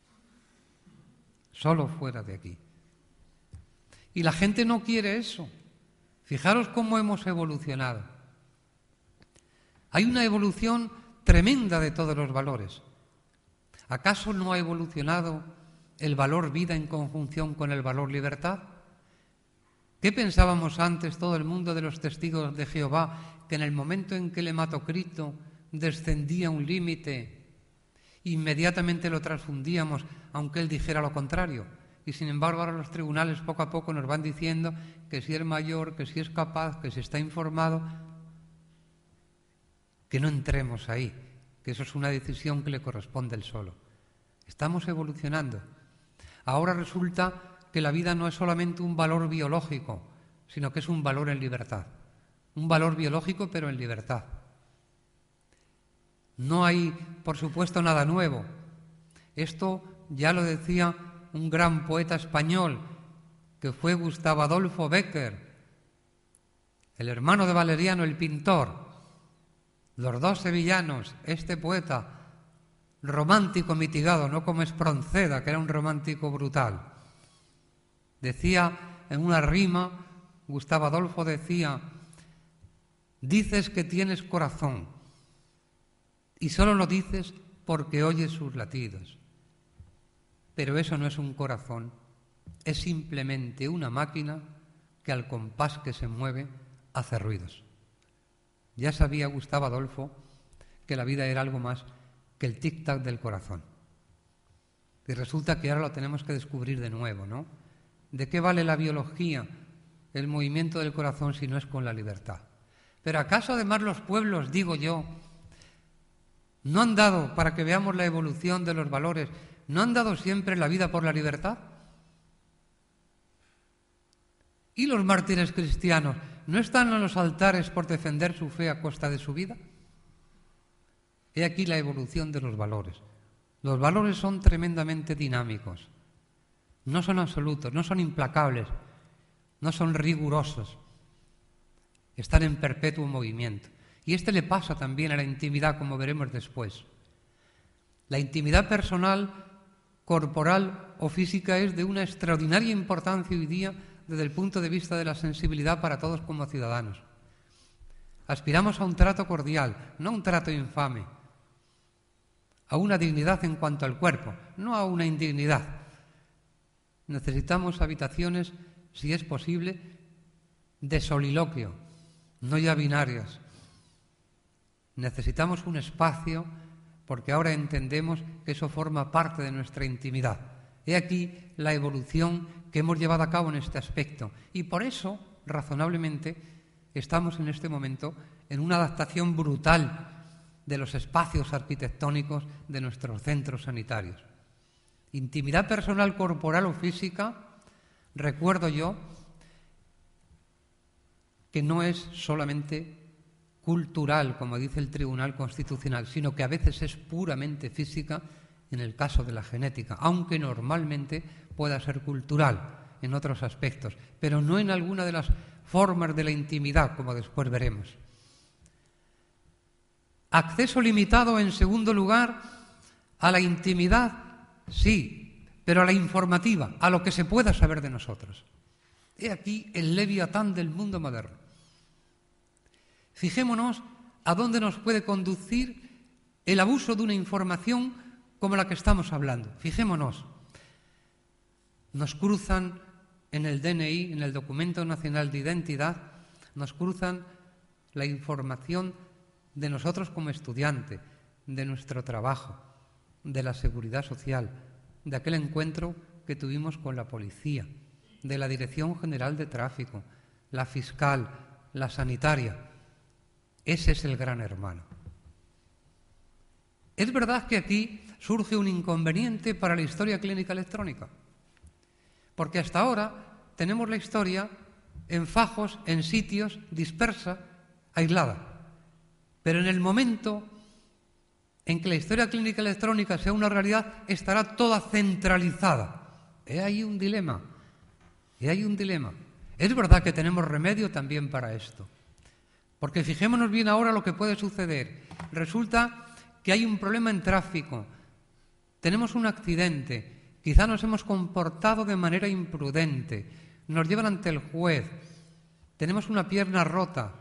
Solo fuera de aquí. Y la gente no quiere eso. Fijaros cómo hemos evolucionado. Hay una evolución tremenda de todos los valores. ¿Acaso no ha evolucionado el valor vida en conjunción con el valor libertad? ¿Qué pensábamos antes todo el mundo de los testigos de Jehová, que en el momento en que el hematocrito descendía un límite, inmediatamente lo transfundíamos, aunque él dijera lo contrario? Y sin embargo ahora los tribunales poco a poco nos van diciendo que si es mayor, que si es capaz, que si está informado, que no entremos ahí, que eso es una decisión que le corresponde él solo. Estamos evolucionando. Ahora resulta que la vida no es solamente un valor biológico, sino que es un valor en libertad. Un valor biológico, pero en libertad. No hay, por supuesto, nada nuevo. Esto ya lo decía un gran poeta español, que fue Gustavo Adolfo Bécquer, el hermano de Valeriano el pintor. Los dos sevillanos, este poeta romántico mitigado, no como Espronceda, que era un romántico brutal. Decía en una rima, Gustavo Adolfo decía: dices que tienes corazón y solo lo dices porque oyes sus latidos. Pero eso no es un corazón, es simplemente una máquina que al compás que se mueve hace ruidos. Ya sabía Gustavo Adolfo que la vida era algo más que el tic-tac del corazón. Y resulta que ahora lo tenemos que descubrir de nuevo, ¿no? ¿De qué vale la biología, el movimiento del corazón, si no es con la libertad? Pero ¿acaso además los pueblos, digo yo, no han dado, para que veamos la evolución de los valores, no han dado siempre la vida por la libertad? ¿Y los mártires cristianos no están en los altares por defender su fe a costa de su vida? He aquí la evolución de los valores. Los valores son tremendamente dinámicos. No son absolutos, no son implacables, no son rigurosos. Están en perpetuo movimiento. Y le pasa también a la intimidad, como veremos después. La intimidad personal, corporal o física es de una extraordinaria importancia hoy día desde el punto de vista de la sensibilidad para todos como ciudadanos. Aspiramos a un trato cordial, no a un trato infame, a una dignidad en cuanto al cuerpo, no a una indignidad. Necesitamos habitaciones, si es posible, de soliloquio, no ya binarias. Necesitamos un espacio porque ahora entendemos que eso forma parte de nuestra intimidad. He aquí la evolución que hemos llevado a cabo en este aspecto. Y por eso, razonablemente, estamos en este momento en una adaptación brutal de los espacios arquitectónicos de nuestros centros sanitarios. Intimidad personal, corporal o física, recuerdo yo que no es solamente cultural, como dice el Tribunal Constitucional, sino que a veces es puramente física en el caso de la genética, aunque normalmente pueda ser cultural en otros aspectos, pero no en alguna de las formas de la intimidad, como después veremos. Acceso limitado, en segundo lugar, a la intimidad, sí, pero a la informativa, a lo que se pueda saber de nosotros. He aquí el leviatán del mundo moderno. Fijémonos a dónde nos puede conducir el abuso de una información como la que estamos hablando. Fijémonos, nos cruzan en el DNI, en el Documento Nacional de Identidad, nos cruzan la información de nosotros como estudiante, de nuestro trabajo, de la seguridad social, de aquel encuentro que tuvimos con la policía, de la Dirección General de Tráfico, la fiscal, la sanitaria. Ese es el gran hermano. Es verdad que aquí surge un inconveniente para la historia clínica electrónica, porque hasta ahora tenemos la historia en fajos, en sitios, dispersa, aislada. Pero en el momento en que la historia clínica electrónica sea una realidad, estará toda centralizada. He ahí un dilema. Es verdad que tenemos remedio también para esto. Porque fijémonos bien ahora lo que puede suceder. Resulta que hay un problema en tráfico. Tenemos un accidente. Quizá nos hemos comportado de manera imprudente. Nos llevan ante el juez. Tenemos una pierna rota.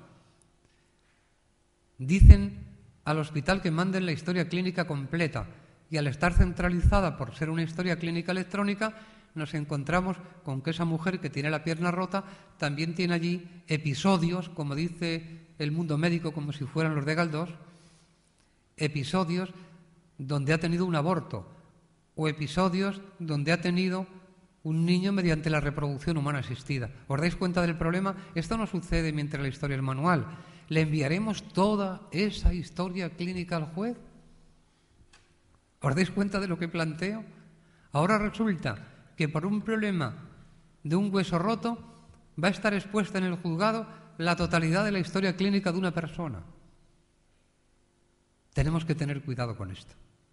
Dicen al hospital que manden la historia clínica completa. Y al estar centralizada por ser una historia clínica electrónica, nos encontramos con que esa mujer que tiene la pierna rota también tiene allí episodios, como dice el mundo médico, como si fueran los de Galdós, episodios donde ha tenido un aborto o episodios donde ha tenido un niño mediante la reproducción humana asistida. ¿Os dais cuenta del problema? Esto no sucede mientras la historia es manual. ¿Le enviaremos toda esa historia clínica al juez? ¿Os dais cuenta de lo que planteo? Ahora resulta que por un problema de un hueso roto va a estar expuesta en el juzgado la totalidad de la historia clínica de una persona. Tenemos que tener cuidado con esto.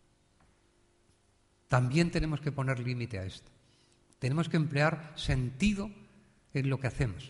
También tenemos que poner límite a esto. Tenemos que emplear sentido en lo que hacemos.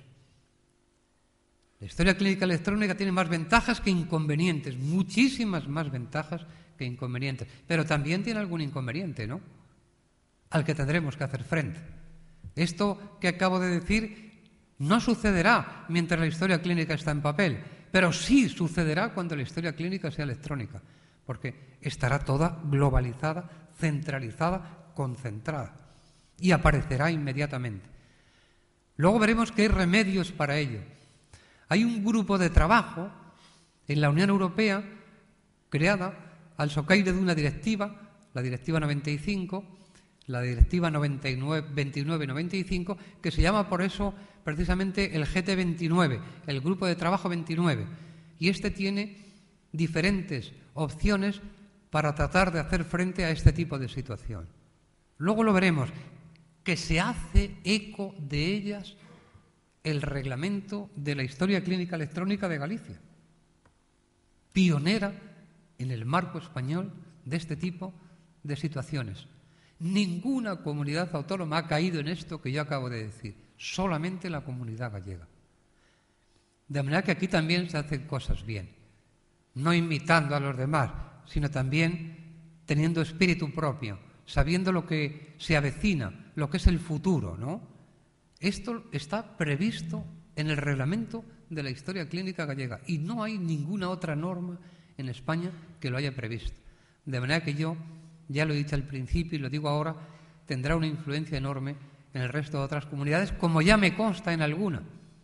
La historia clínica electrónica tiene más ventajas que inconvenientes, muchísimas más ventajas que inconvenientes. Pero también tiene algún inconveniente, ¿no?, al que tendremos que hacer frente. Esto que acabo de decir no sucederá mientras la historia clínica está en papel, pero sí sucederá cuando la historia clínica sea electrónica, porque estará toda globalizada, centralizada, concentrada, y aparecerá inmediatamente. Luego veremos que hay remedios para ello. Hay un grupo de trabajo en la Unión Europea creada al socaire de una directiva, la Directiva 95, la Directiva 29-95, que se llama por eso precisamente el GT29, el Grupo de Trabajo 29. Y este tiene diferentes opciones para tratar de hacer frente a este tipo de situación. Luego lo veremos, que se hace eco de ellas el reglamento de la historia clínica electrónica de Galicia, pionera en el marco español de este tipo de situaciones. Ninguna comunidad autónoma ha caído en esto que yo acabo de decir, solamente la comunidad gallega. De manera que aquí también se hacen cosas bien, no imitando a los demás, sino también teniendo espíritu propio, sabiendo lo que se avecina, lo que es el futuro, ¿no? Esto está previsto en el reglamento de la historia clínica gallega y no hay ninguna otra norma en España que lo haya previsto. De manera que yo, ya lo he dicho al principio y lo digo ahora, tendrá una influencia enorme en el resto de otras comunidades, como ya me consta en alguna.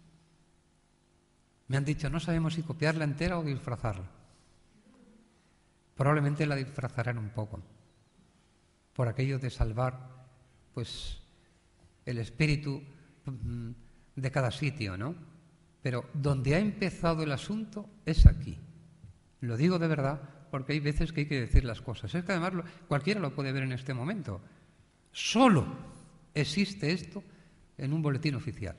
Me han dicho, no sabemos si copiarla entera o disfrazarla. Probablemente la disfrazarán un poco, por aquello de salvar, pues, el espíritu de cada sitio, ¿no? Pero donde ha empezado el asunto es aquí. Lo digo de verdad, porque hay veces que hay que decir las cosas. Es que además cualquiera lo puede ver en este momento. Solo existe esto en un boletín oficial.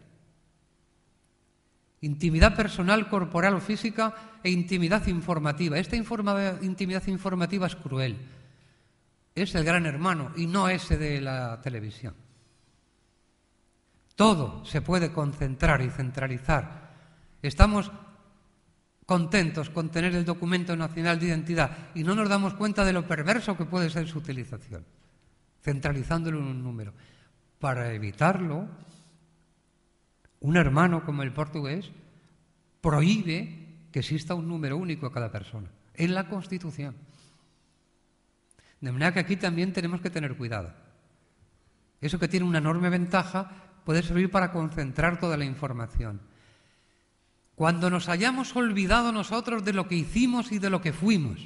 Intimidad personal, corporal o física e intimidad informativa. Esta intimidad informativa es cruel. Es el gran hermano y no ese de la televisión. Todo se puede concentrar y centralizar. Estamos contentos con tener el documento nacional de identidad y no nos damos cuenta de lo perverso que puede ser su utilización, centralizándolo en un número. Para evitarlo, un hermano como el portugués prohíbe que exista un número único a cada persona en la Constitución. De manera que aquí también tenemos que tener cuidado. Eso, que tiene una enorme ventaja, puede servir para concentrar toda la información. Cuando nos hayamos olvidado nosotros de lo que hicimos y de lo que fuimos,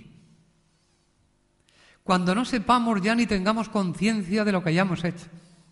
cuando no sepamos ya ni tengamos conciencia de lo que hayamos hecho,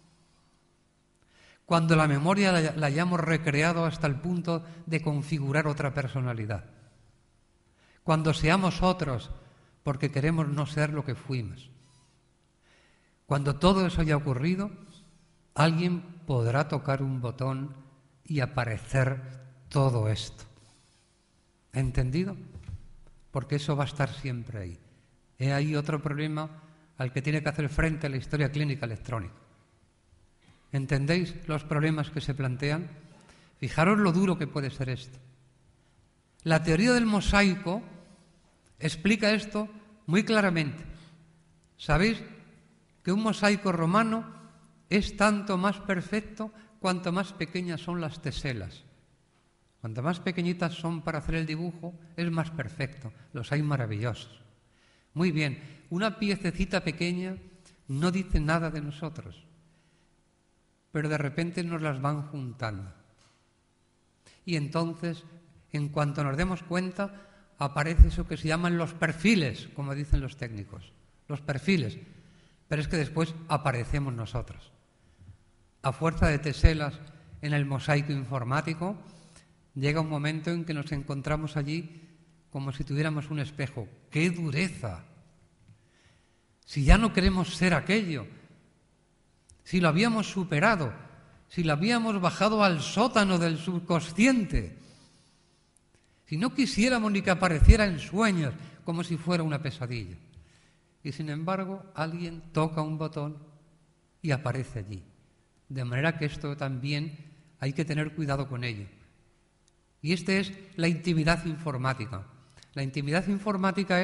cuando la memoria la hayamos recreado hasta el punto de configurar otra personalidad, cuando seamos otros porque queremos no ser lo que fuimos, cuando todo eso haya ocurrido, alguien podrá tocar un botón y aparecer todo esto. ¿Entendido? Porque eso va a estar siempre ahí. He ahí otro problema al que tiene que hacer frente la historia clínica electrónica. ¿Entendéis los problemas que se plantean? Fijaros lo duro que puede ser esto. La teoría del mosaico explica esto muy claramente. ¿Sabéis que un mosaico romano es tanto más perfecto cuanto más pequeñas son las teselas? Cuanto más pequeñitas son para hacer el dibujo, es más perfecto. Los hay maravillosos. Muy bien, una piececita pequeña no dice nada de nosotros, pero de repente nos las van juntando. Y entonces, en cuanto nos demos cuenta, aparece eso que se llaman los perfiles, como dicen los técnicos. Los perfiles. Pero es que después aparecemos nosotros. A fuerza de teselas en el mosaico informático, llega un momento en que nos encontramos allí como si tuviéramos un espejo. ¡Qué dureza! Si ya no queremos ser aquello, si lo habíamos superado, si lo habíamos bajado al sótano del subconsciente, si no quisiéramos ni que apareciera en sueños, como si fuera una pesadilla. Y sin embargo, alguien toca un botón y aparece allí. De manera que esto también hay que tener cuidado con ello. Y esta es la intimidad informática. La intimidad informática es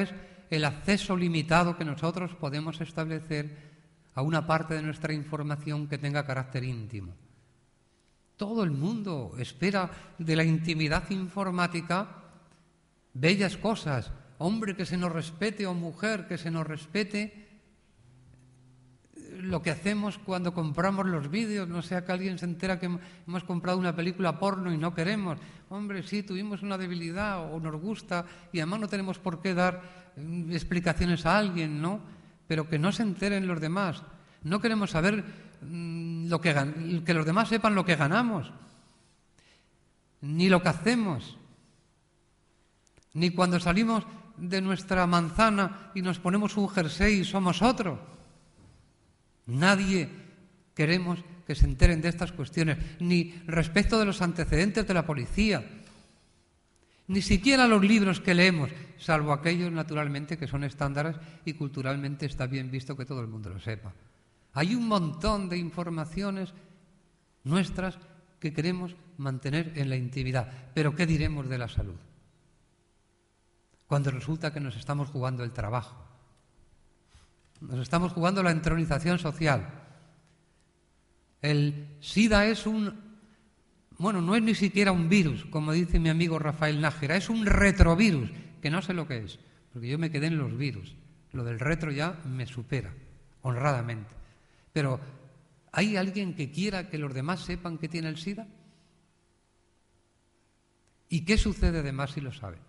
el acceso limitado que nosotros podemos establecer a una parte de nuestra información que tenga carácter íntimo. Todo el mundo espera de la intimidad informática bellas cosas. Hombre, que se nos respete, o mujer, que se nos respete lo que hacemos cuando compramos los vídeos, no sea que alguien se entera que hemos comprado una película porno y no queremos. Hombre, sí, tuvimos una debilidad o nos gusta y además no tenemos por qué dar explicaciones a alguien, ¿no? Pero que no se enteren los demás. No queremos saber que los demás sepan lo que ganamos, ni lo que hacemos, ni cuando salimos de nuestra manzana y nos ponemos un jersey y somos otro. Nadie queremos que se enteren de estas cuestiones, ni respecto de los antecedentes de la policía, ni siquiera los libros que leemos, salvo aquellos, naturalmente, que son estándares y culturalmente está bien visto que todo el mundo lo sepa. Hay un montón de informaciones nuestras que queremos mantener en la intimidad. Pero ¿qué diremos de la salud? Cuando resulta que nos estamos jugando el trabajo, nos estamos jugando la entronización social. El SIDA es no es ni siquiera un virus, como dice mi amigo Rafael Nájera, es un retrovirus, que no sé lo que es, porque yo me quedé en los virus. Lo del retro ya me supera, honradamente. Pero, ¿hay alguien que quiera que los demás sepan que tiene el SIDA? ¿Y qué sucede además si lo saben?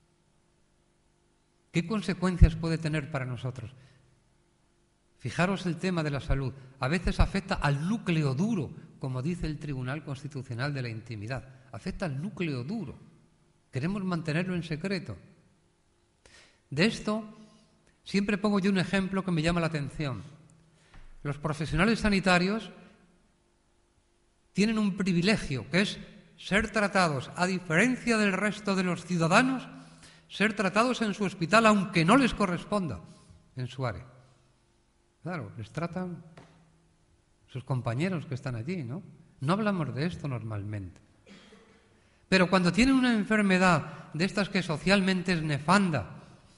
¿Qué consecuencias puede tener para nosotros? Fijaros el tema de la salud. A veces afecta al núcleo duro, como dice el Tribunal Constitucional de la Intimidad. Afecta al núcleo duro. Queremos mantenerlo en secreto. De esto siempre pongo yo un ejemplo que me llama la atención. Los profesionales sanitarios tienen un privilegio, que es ser tratados, a diferencia del resto de los ciudadanos, ser tratados en su hospital, aunque no les corresponda en su área. Claro, les tratan sus compañeros que están allí, ¿no? No hablamos de esto normalmente. Pero cuando tienen una enfermedad de estas que socialmente es nefanda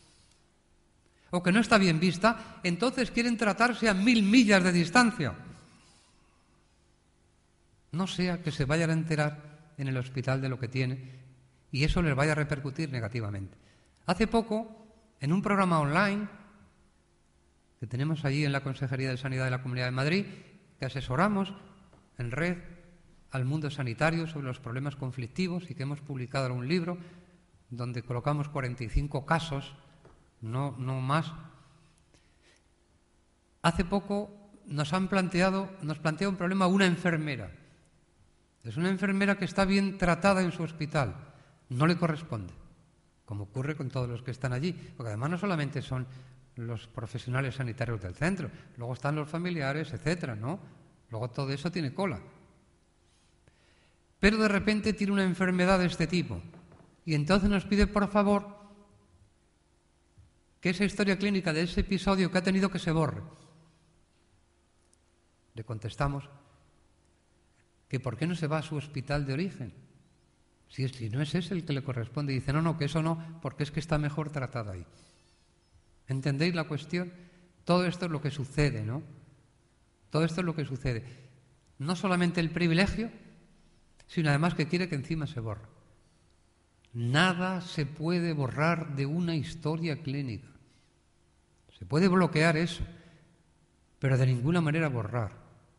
o que no está bien vista, entonces quieren tratarse a 1000 millas de distancia. No sea que se vayan a enterar en el hospital de lo que tiene y eso les vaya a repercutir negativamente. Hace poco, en un programa online que tenemos allí en la Consejería de Sanidad de la Comunidad de Madrid, que asesoramos en red al mundo sanitario sobre los problemas conflictivos y que hemos publicado un libro donde colocamos 45 casos, no más. Hace poco nos plantea un problema una enfermera. Es una enfermera que está bien tratada en su hospital, no le corresponde, como ocurre con todos los que están allí, porque además no solamente son los profesionales sanitarios del centro, luego están los familiares, etcétera, ¿no? Luego todo eso tiene cola. Pero de repente tiene una enfermedad de este tipo y entonces nos pide, por favor, que esa historia clínica de ese episodio que ha tenido que se borre. Le contestamos que por qué no se va a su hospital de origen, si no es ese el que le corresponde. Y dice, no, que eso no, porque es que está mejor tratada ahí. ¿Entendéis la cuestión? Todo esto es lo que sucede, ¿no? Todo esto es lo que sucede. No solamente el privilegio, sino además que quiere que encima se borre. Nada se puede borrar de una historia clínica. Se puede bloquear eso, pero de ninguna manera borrar.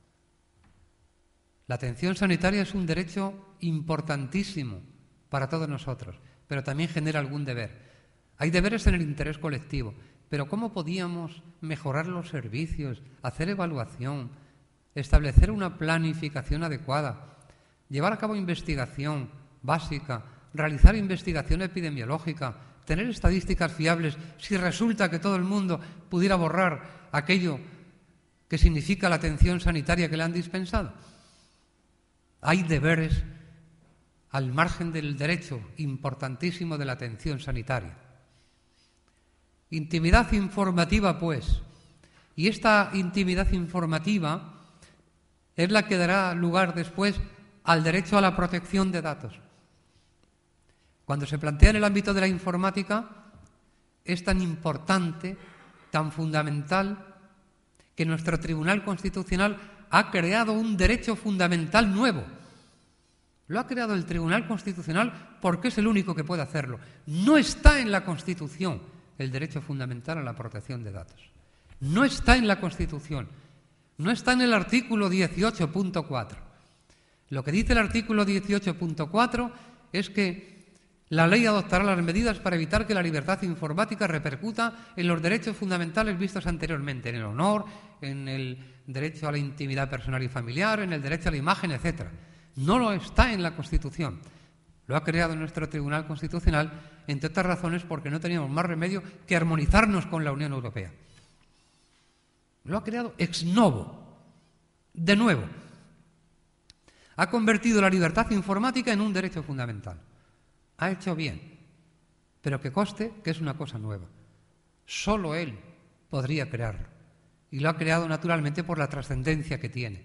La atención sanitaria es un derecho importantísimo para todos nosotros, pero también genera algún deber. Hay deberes en el interés colectivo, pero ¿cómo podíamos mejorar los servicios, hacer evaluación, establecer una planificación adecuada, llevar a cabo investigación básica, realizar investigación epidemiológica, tener estadísticas fiables si resulta que todo el mundo pudiera borrar aquello que significa la atención sanitaria que le han dispensado? Hay deberes al margen del derecho importantísimo de la atención sanitaria. Intimidad informativa, pues. Y esta intimidad informativa es la que dará lugar después al derecho a la protección de datos. Cuando se plantea en el ámbito de la informática, es tan importante, tan fundamental, que nuestro Tribunal Constitucional ha creado un derecho fundamental nuevo. Lo ha creado el Tribunal Constitucional porque es el único que puede hacerlo. No está en la Constitución el derecho fundamental a la protección de datos. No está en la Constitución. No está en el artículo 18.4. Lo que dice el artículo 18.4 es que la ley adoptará las medidas para evitar que la libertad informática repercuta en los derechos fundamentales vistos anteriormente, en el honor, en el derecho a la intimidad personal y familiar, en el derecho a la imagen, etc. No lo está en la Constitución. Lo ha creado nuestro Tribunal Constitucional, entre otras razones, porque no teníamos más remedio que armonizarnos con la Unión Europea. Lo ha creado ex novo, de nuevo. Ha convertido la libertad informática en un derecho fundamental. Ha hecho bien, pero que conste que es una cosa nueva. Solo él podría crearlo. Y lo ha creado naturalmente por la trascendencia que tiene.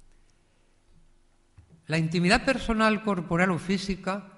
La intimidad personal, corporal o física,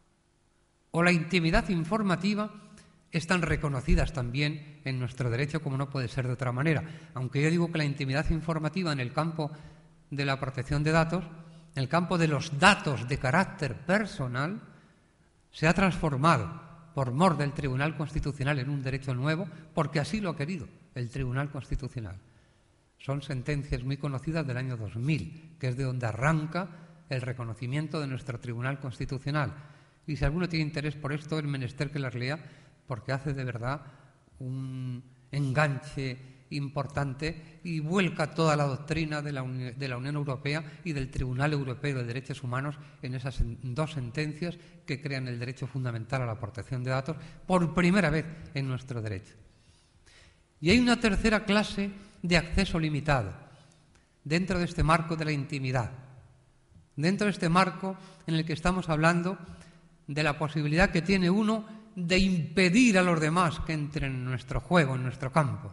o la intimidad informativa, están reconocidas también en nuestro derecho, como no puede ser de otra manera. Aunque yo digo que la intimidad informativa en el campo de la protección de datos, en el campo de los datos de carácter personal, se ha transformado por mor del Tribunal Constitucional en un derecho nuevo, porque así lo ha querido el Tribunal Constitucional. Son sentencias muy conocidas del año 2000, que es de donde arranca el reconocimiento de nuestro Tribunal Constitucional. Y si alguno tiene interés por esto, es menester que las lea, porque hace de verdad un enganche importante y vuelca toda la doctrina de la Unión Europea y del Tribunal Europeo de Derechos Humanos en esas dos sentencias que crean el derecho fundamental a la protección de datos por primera vez en nuestro derecho. Y hay una tercera clase de acceso limitado dentro de este marco de la intimidad, dentro de este marco en el que estamos hablando de la posibilidad que tiene uno de impedir a los demás que entren en nuestro juego, en nuestro campo.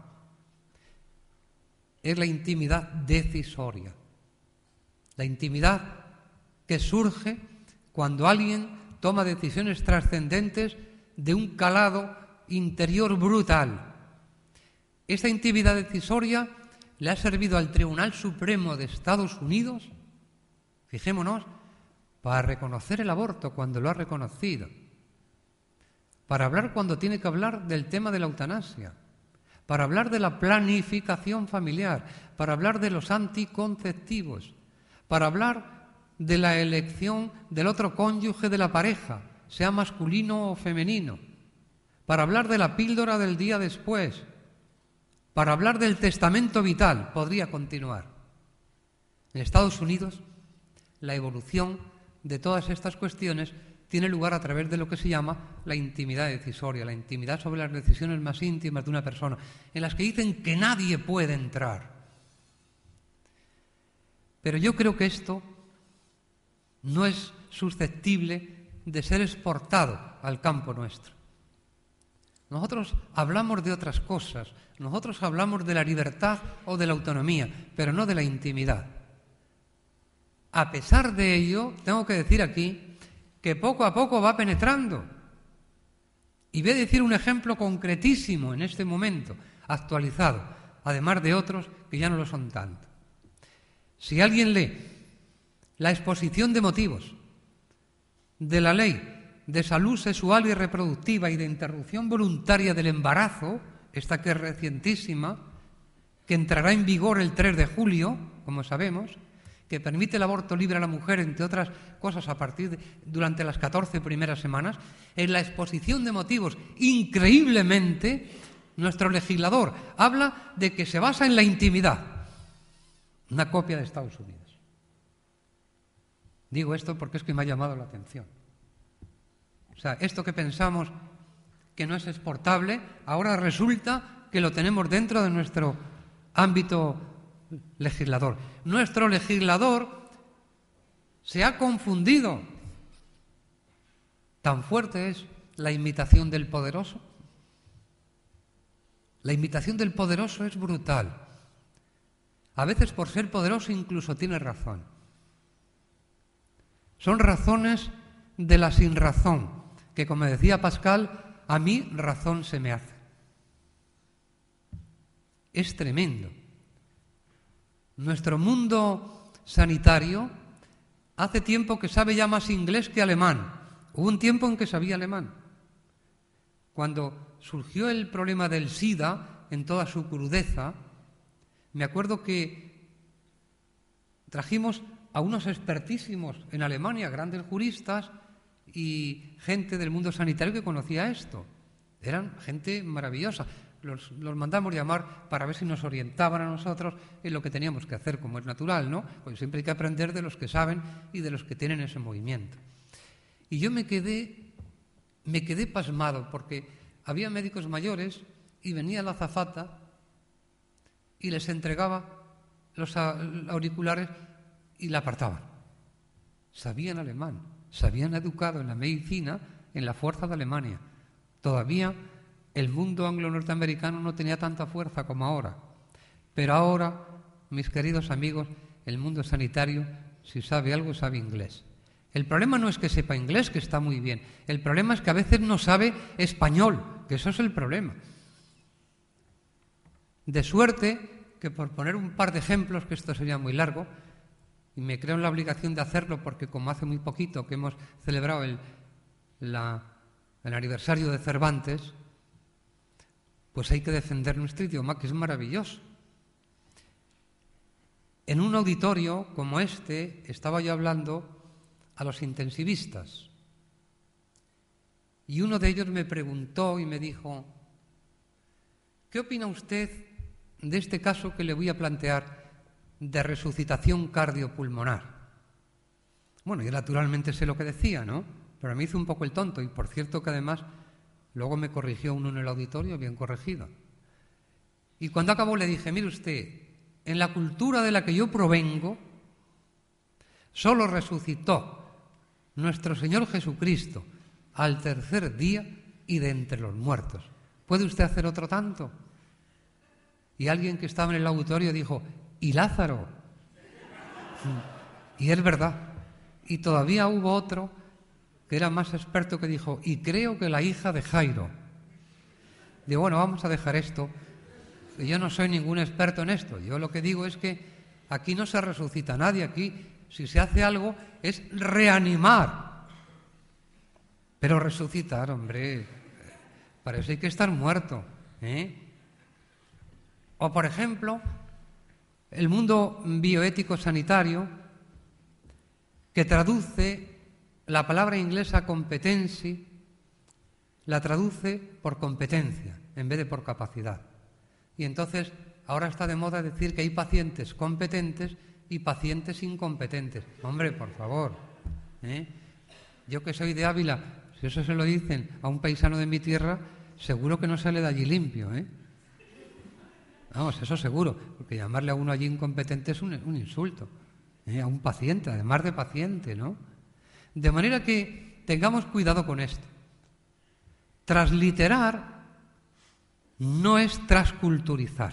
Es la intimidad decisoria. La intimidad que surge cuando alguien toma decisiones trascendentes de un calado interior brutal. Esta intimidad decisoria le ha servido al Tribunal Supremo de Estados Unidos, fijémonos, para reconocer el aborto cuando lo ha reconocido, para hablar cuando tiene que hablar del tema de la eutanasia, para hablar de la planificación familiar, para hablar de los anticonceptivos, para hablar de la elección del otro cónyuge de la pareja, sea masculino o femenino, para hablar de la píldora del día después, para hablar del testamento vital. Podría continuar. En Estados Unidos, la evolución de todas estas cuestiones tiene lugar a través de lo que se llama la intimidad decisoria, la intimidad sobre las decisiones más íntimas de una persona, en las que dicen que nadie puede entrar. Pero yo creo que esto no es susceptible de ser exportado al campo nuestro. Nosotros hablamos de otras cosas, nosotros hablamos de la libertad o de la autonomía, pero no de la intimidad. A pesar de ello, tengo que decir aquí que poco a poco va penetrando. Y voy a decir un ejemplo concretísimo en este momento, actualizado, además de otros que ya no lo son tanto. Si alguien lee la exposición de motivos de la Ley de Salud Sexual y Reproductiva y de Interrupción Voluntaria del Embarazo, esta que es recientísima, que entrará en vigor el 3 de julio, como sabemos, que permite el aborto libre a la mujer, entre otras cosas, durante las 14 primeras semanas, en la exposición de motivos, increíblemente, nuestro legislador habla de que se basa en la intimidad. Una copia de Estados Unidos. Digo esto porque es que me ha llamado la atención. O sea, esto que pensamos que no es exportable, ahora resulta que lo tenemos dentro de nuestro ámbito legislador. Nuestro legislador se ha confundido. Tan fuerte es la imitación del poderoso. La imitación del poderoso es brutal. A veces, por ser poderoso, incluso tiene razón. Son razones de la sinrazón, que, como decía Pascal, a mí razón se me hace. Es tremendo. Nuestro mundo sanitario hace tiempo que sabe ya más inglés que alemán. Hubo un tiempo en que sabía alemán. Cuando surgió el problema del SIDA en toda su crudeza, me acuerdo que trajimos a unos expertísimos en Alemania, grandes juristas y gente del mundo sanitario que conocía esto. Eran gente maravillosa. Los mandamos llamar para ver si nos orientaban a nosotros en lo que teníamos que hacer, como es natural, ¿no? Porque siempre hay que aprender de los que saben y de los que tienen ese movimiento. Y yo me quedé pasmado, porque había médicos mayores y venía la azafata y les entregaba los auriculares y la apartaban. Sabían alemán, se habían educado en la medicina en la fuerza de Alemania. Todavía el mundo anglo-norteamericano no tenía tanta fuerza como ahora. Pero ahora, mis queridos amigos, el mundo sanitario, si sabe algo, sabe inglés. El problema no es que sepa inglés, que está muy bien. El problema es que a veces no sabe español, que eso es el problema. De suerte que, por poner un par de ejemplos, que esto sería muy largo, y me creo en la obligación de hacerlo porque como hace muy poquito que hemos celebrado el aniversario de Cervantes, pues hay que defender nuestro idioma, que es maravilloso. En un auditorio como este estaba yo hablando a los intensivistas y uno de ellos me preguntó y me dijo: ¿qué opina usted de este caso que le voy a plantear de resucitación cardiopulmonar? Bueno, yo naturalmente sé lo que decía, ¿no? Pero me hizo un poco el tonto y por cierto que además luego me corrigió uno en el auditorio, bien corregido. Y cuando acabó le dije: mire usted, en la cultura de la que yo provengo, solo resucitó nuestro Señor Jesucristo al tercer día y de entre los muertos. ¿Puede usted hacer otro tanto? Y alguien que estaba en el auditorio dijo: ¿y Lázaro? Y es verdad. Y todavía hubo otro que era más experto que dijo: y creo que la hija de Jairo. Digo, bueno, vamos a dejar esto. Yo no soy ningún experto en esto. Yo lo que digo es que aquí no se resucita a nadie. Aquí, si se hace algo, es reanimar. Pero resucitar, hombre, para eso hay que estar muerto, ¿eh? O, por ejemplo, el mundo bioético sanitario, que traduce la palabra inglesa competency, la traduce por competencia en vez de por capacidad. Y entonces ahora está de moda decir que hay pacientes competentes y pacientes incompetentes. Hombre, por favor, ¿eh? Yo que soy de Ávila, si eso se lo dicen a un paisano de mi tierra, seguro que no sale de allí limpio, ¿eh? Vamos, eso seguro, porque llamarle a uno allí incompetente es un insulto, ¿eh? A un paciente, además de paciente, ¿no? De manera que tengamos cuidado con esto. Transliterar no es transculturizar.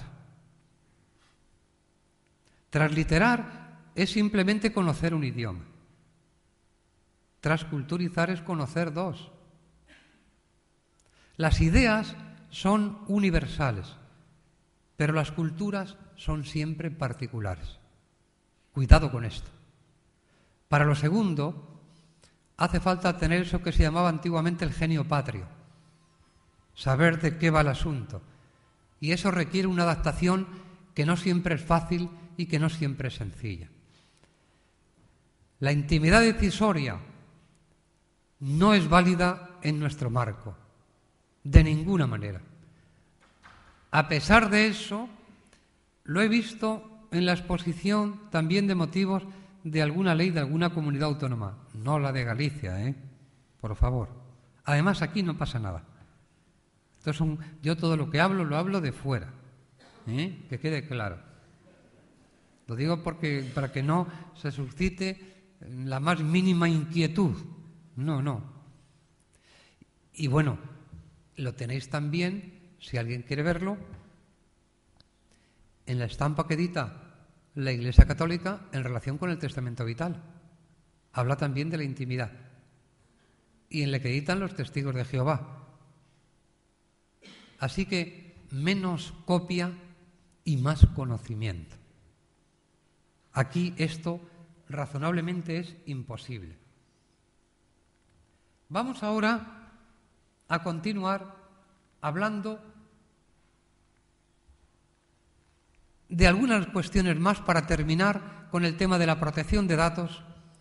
Transliterar es simplemente conocer un idioma. Transculturizar es conocer dos. Las ideas son universales, pero las culturas son siempre particulares. Cuidado con esto. Para lo segundo, hace falta tener eso que se llamaba antiguamente el genio patrio, saber de qué va el asunto. Y eso requiere una adaptación que no siempre es fácil y que no siempre es sencilla. La intimidad decisoria no es válida en nuestro marco, de ninguna manera. A pesar de eso, lo he visto en la exposición también de motivos de alguna ley de alguna comunidad autónoma, no la de Galicia, por favor. Además, aquí no pasa nada. Entonces, yo todo lo que hablo, lo hablo de fuera, que quede claro. Lo digo para que no se suscite la más mínima inquietud. No. Y bueno, lo tenéis también, si alguien quiere verlo, en la estampa que edita la Iglesia Católica en relación con el testamento vital. Habla también de la intimidad. Y en la que editan los testigos de Jehová. Así que menos copia y más conocimiento. Aquí esto razonablemente es imposible. Vamos ahora a continuar hablando de algunas cuestiones más para terminar con el tema de la protección de datos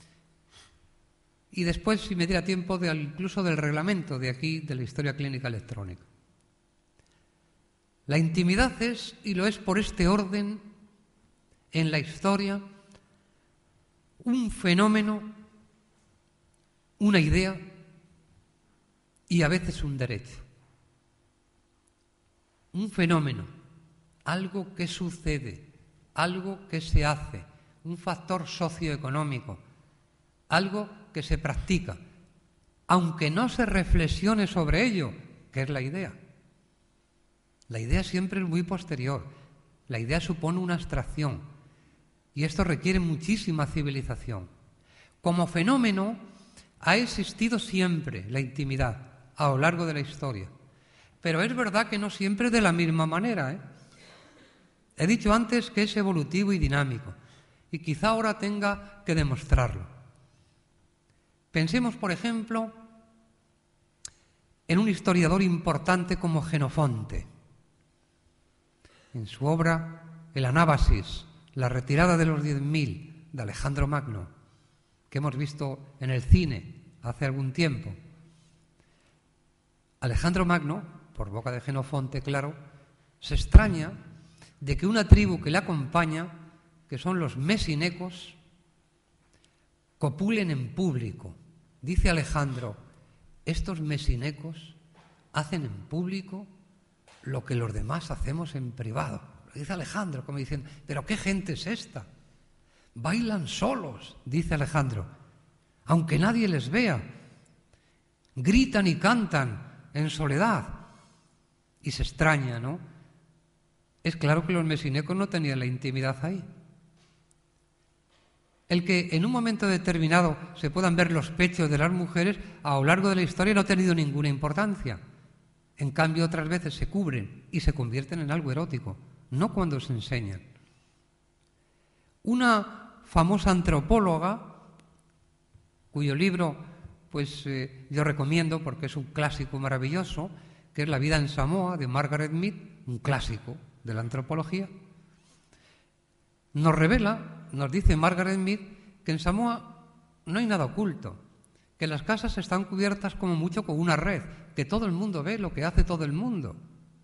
y después, si me diera tiempo, incluso del reglamento de aquí, de la historia clínica electrónica. La intimidad es, y lo es por este orden, en la historia, un fenómeno, una idea y a veces un derecho. Un fenómeno, algo que sucede, algo que se hace, un factor socioeconómico, algo que se practica, aunque no se reflexione sobre ello, que es la idea. La idea siempre es muy posterior. La idea supone una abstracción y esto requiere muchísima civilización. Como fenómeno ha existido siempre la intimidad a lo largo de la historia, pero es verdad que no siempre de la misma manera, He dicho antes que es evolutivo y dinámico y quizá ahora tenga que demostrarlo. Pensemos, por ejemplo, en un historiador importante como Jenofonte. En su obra El Anábasis, la retirada de los 10.000 de Alejandro Magno, que hemos visto en el cine hace algún tiempo. Alejandro Magno, por boca de Jenofonte, claro, se extraña de que una tribu que le acompaña, que son los mesinecos, copulen en público. Dice Alejandro, estos mesinecos hacen en público lo que los demás hacemos en privado. Lo dice Alejandro, como diciendo, ¿pero qué gente es esta? Bailan solos, dice Alejandro, aunque nadie les vea. Gritan y cantan en soledad. Y se extraña, ¿no? Es claro que los mesinecos no tenían la intimidad ahí. El que en un momento determinado se puedan ver los pechos de las mujeres a lo largo de la historia no ha tenido ninguna importancia. En cambio, otras veces se cubren y se convierten en algo erótico, no cuando se enseñan. Una famosa antropóloga, cuyo libro yo recomiendo porque es un clásico maravilloso, que es La vida en Samoa, de Margaret Mead, un clásico de la antropología, nos dice Margaret Mead que en Samoa no hay nada oculto, que las casas están cubiertas como mucho con una red, que todo el mundo ve lo que hace todo el mundo,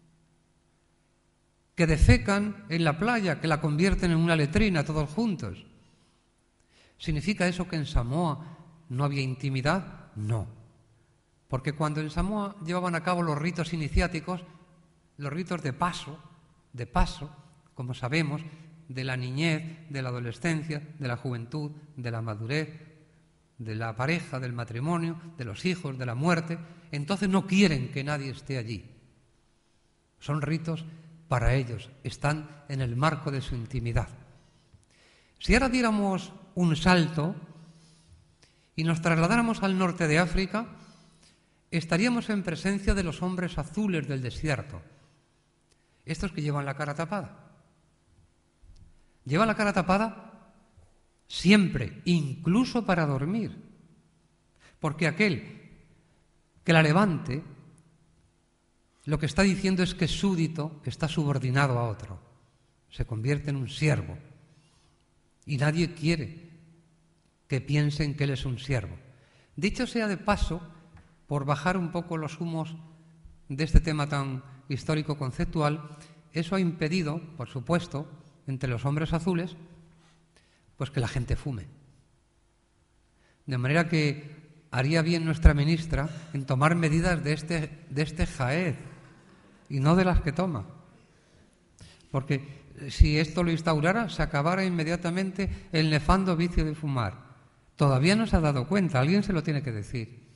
que defecan en la playa, que la convierten en una letrina todos juntos. ¿Significa eso que en Samoa no había intimidad? No, porque cuando en Samoa llevaban a cabo los ritos iniciáticos, los ritos de paso, como sabemos, de la niñez, de la adolescencia, de la juventud, de la madurez, de la pareja, del matrimonio, de los hijos, de la muerte, entonces no quieren que nadie esté allí. Son ritos para ellos, están en el marco de su intimidad. Si ahora diéramos un salto y nos trasladáramos al norte de África, estaríamos en presencia de los hombres azules del desierto, estos que llevan la cara tapada. Llevan la cara tapada siempre, incluso para dormir, porque aquel que la levante, lo que está diciendo es que es súbdito, está subordinado a otro, se convierte en un siervo, y nadie quiere que piensen que él es un siervo. Dicho sea de paso, por bajar un poco los humos de este tema tan histórico-conceptual, eso ha impedido, por supuesto, entre los hombres azules, pues que la gente fume. De manera que haría bien nuestra ministra en tomar medidas de este jaez y no de las que toma. Porque si esto lo instaurara, se acabara inmediatamente el nefando vicio de fumar. Todavía no se ha dado cuenta, alguien se lo tiene que decir.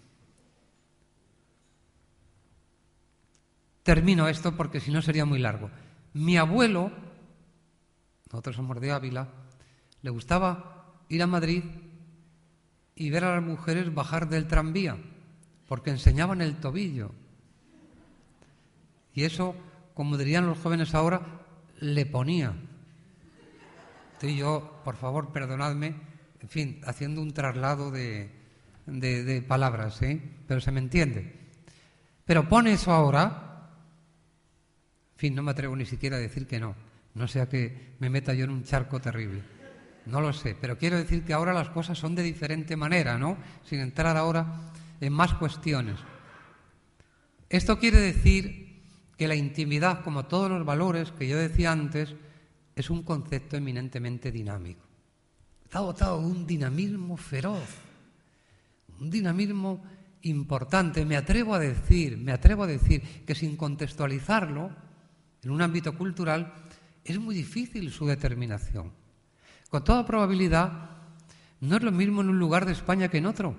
Termino esto porque si no sería muy largo. Mi abuelo, nosotros somos de Ávila, le gustaba ir a Madrid y ver a las mujeres bajar del tranvía, porque enseñaban el tobillo. Y eso, como dirían los jóvenes ahora, le ponía. Estoy yo, por favor, perdonadme, en fin, haciendo un traslado de palabras, pero se me entiende. Pero pone eso ahora, en fin, no me atrevo ni siquiera a decir que no sea que me meta yo en un charco terrible. No lo sé, pero quiero decir que ahora las cosas son de diferente manera, ¿no? Sin entrar ahora en más cuestiones. Esto quiere decir que la intimidad, como todos los valores que yo decía antes, es un concepto eminentemente dinámico. Está dotado de un dinamismo feroz, un dinamismo importante. Me atrevo a decir que sin contextualizarlo en un ámbito cultural es muy difícil su determinación. Con toda probabilidad, no es lo mismo en un lugar de España que en otro.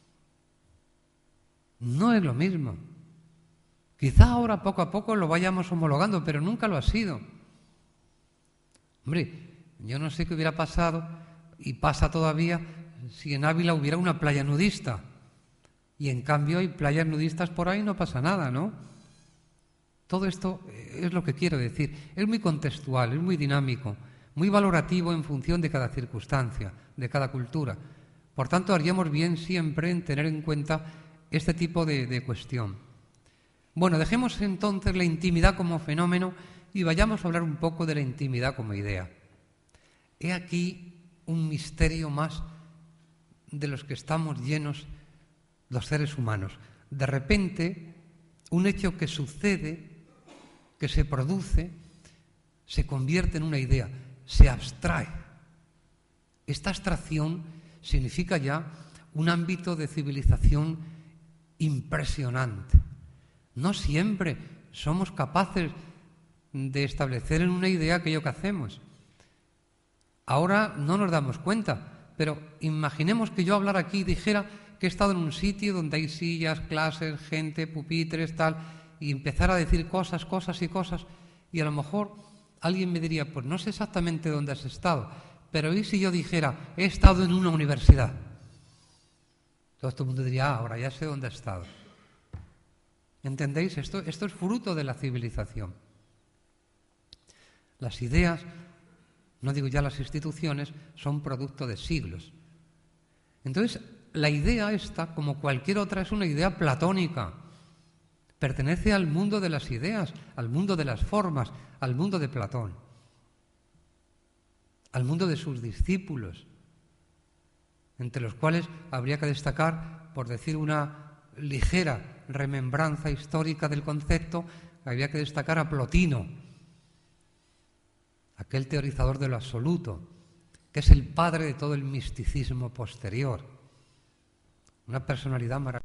No es lo mismo. Quizá ahora poco a poco lo vayamos homologando, pero nunca lo ha sido. Hombre, yo no sé qué hubiera pasado, y pasa todavía, si en Ávila hubiera una playa nudista. Y en cambio hay playas nudistas por ahí, no pasa nada, ¿no? Todo esto es lo que quiero decir. Es muy contextual, es muy dinámico, muy valorativo en función de cada circunstancia, de cada cultura. Por tanto, haríamos bien siempre en tener en cuenta este tipo de cuestión. Bueno, dejemos entonces la intimidad como fenómeno y vayamos a hablar un poco de la intimidad como idea. He aquí un misterio más de los que estamos llenos los seres humanos. De repente, un hecho que sucede, que se produce, se convierte en una idea, se abstrae. Esta abstracción significa ya un ámbito de civilización impresionante. No siempre somos capaces de establecer en una idea aquello que hacemos. Ahora no nos damos cuenta, pero imaginemos que yo hablara aquí y dijera que he estado en un sitio donde hay sillas, clases, gente, pupitres, tal, y empezar a decir cosas, y a lo mejor alguien me diría, pues no sé exactamente dónde has estado, pero ¿y si yo dijera, he estado en una universidad? Todo el mundo diría, ahora ya sé dónde he estado. ¿Entendéis? Esto es fruto de la civilización. Las ideas, no digo ya las instituciones, son producto de siglos. Entonces, la idea esta, como cualquier otra, es una idea platónica. Pertenece al mundo de las ideas, al mundo de las formas, al mundo de Platón, al mundo de sus discípulos, entre los cuales habría que destacar, por decir una ligera remembranza histórica del concepto, habría que destacar a Plotino, aquel teorizador de lo absoluto, que es el padre de todo el misticismo posterior. Una personalidad maravillosa.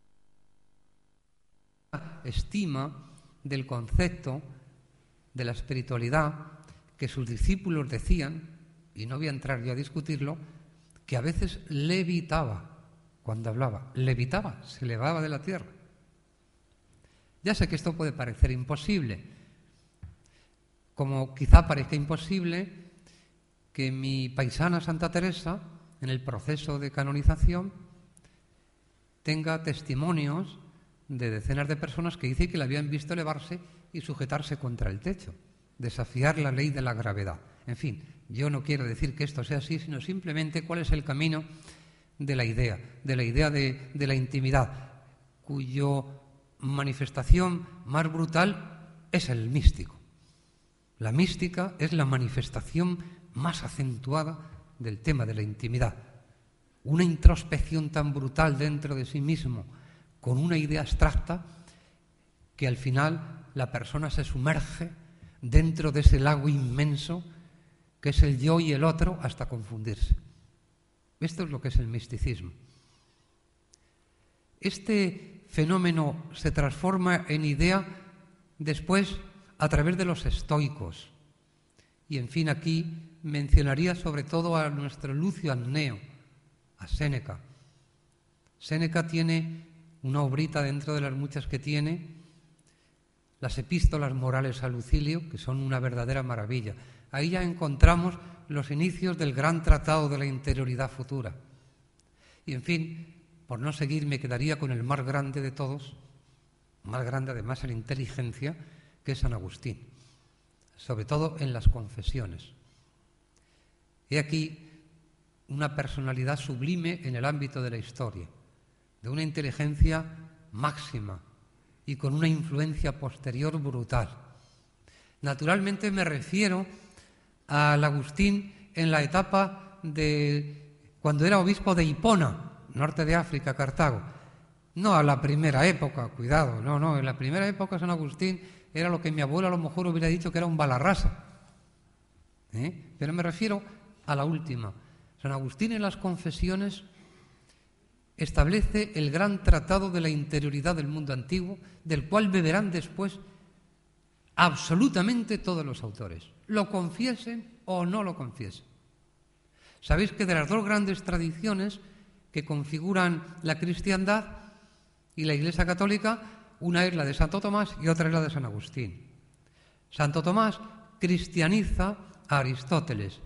Estima del concepto de la espiritualidad que sus discípulos decían, y no voy a entrar yo a discutirlo, que a veces levitaba cuando hablaba. Levitaba, se elevaba de la tierra. Ya sé que esto puede parecer imposible, como quizá parezca imposible que mi paisana Santa Teresa, en el proceso de canonización, tenga testimonios de decenas de personas que dicen que la habían visto elevarse y sujetarse contra el techo, desafiar la ley de la gravedad. En fin, yo no quiero decir que esto sea así, sino simplemente cuál es el camino de la idea de la intimidad, cuyo manifestación más brutal es el místico. La mística es la manifestación más acentuada del tema de la intimidad. Una introspección tan brutal dentro de sí mismo, con una idea abstracta, que al final la persona se sumerge dentro de ese lago inmenso que es el yo y el otro hasta confundirse. Esto es lo que es el misticismo. Este fenómeno se transforma en idea después a través de los estoicos. Y en fin, aquí mencionaría sobre todo a nuestro Lucio Anneo, a Séneca. Séneca tiene una obrita dentro de las muchas que tiene, las epístolas morales a Lucilio, que son una verdadera maravilla. Ahí ya encontramos los inicios del gran tratado de la interioridad futura. Y en fin, por no seguir, me quedaría con el más grande de todos, más grande además en inteligencia, que es San Agustín, sobre todo en las confesiones. He aquí una personalidad sublime en el ámbito de la historia, de una inteligencia máxima y con una influencia posterior brutal. Naturalmente me refiero al Agustín en la etapa de cuando era obispo de Hipona, norte de África, Cartago. No a la primera época, cuidado, no, en la primera época San Agustín era lo que mi abuelo a lo mejor hubiera dicho que era un balarrasa. Pero me refiero a la última. San Agustín en las confesiones establece el gran tratado de la interioridad del mundo antiguo, del cual beberán después absolutamente todos los autores, lo confiesen o no lo confiesen. Sabéis que de las dos grandes tradiciones que configuran la cristiandad y la Iglesia católica, una es la de Santo Tomás y otra es la de San Agustín. Santo Tomás cristianiza a Aristóteles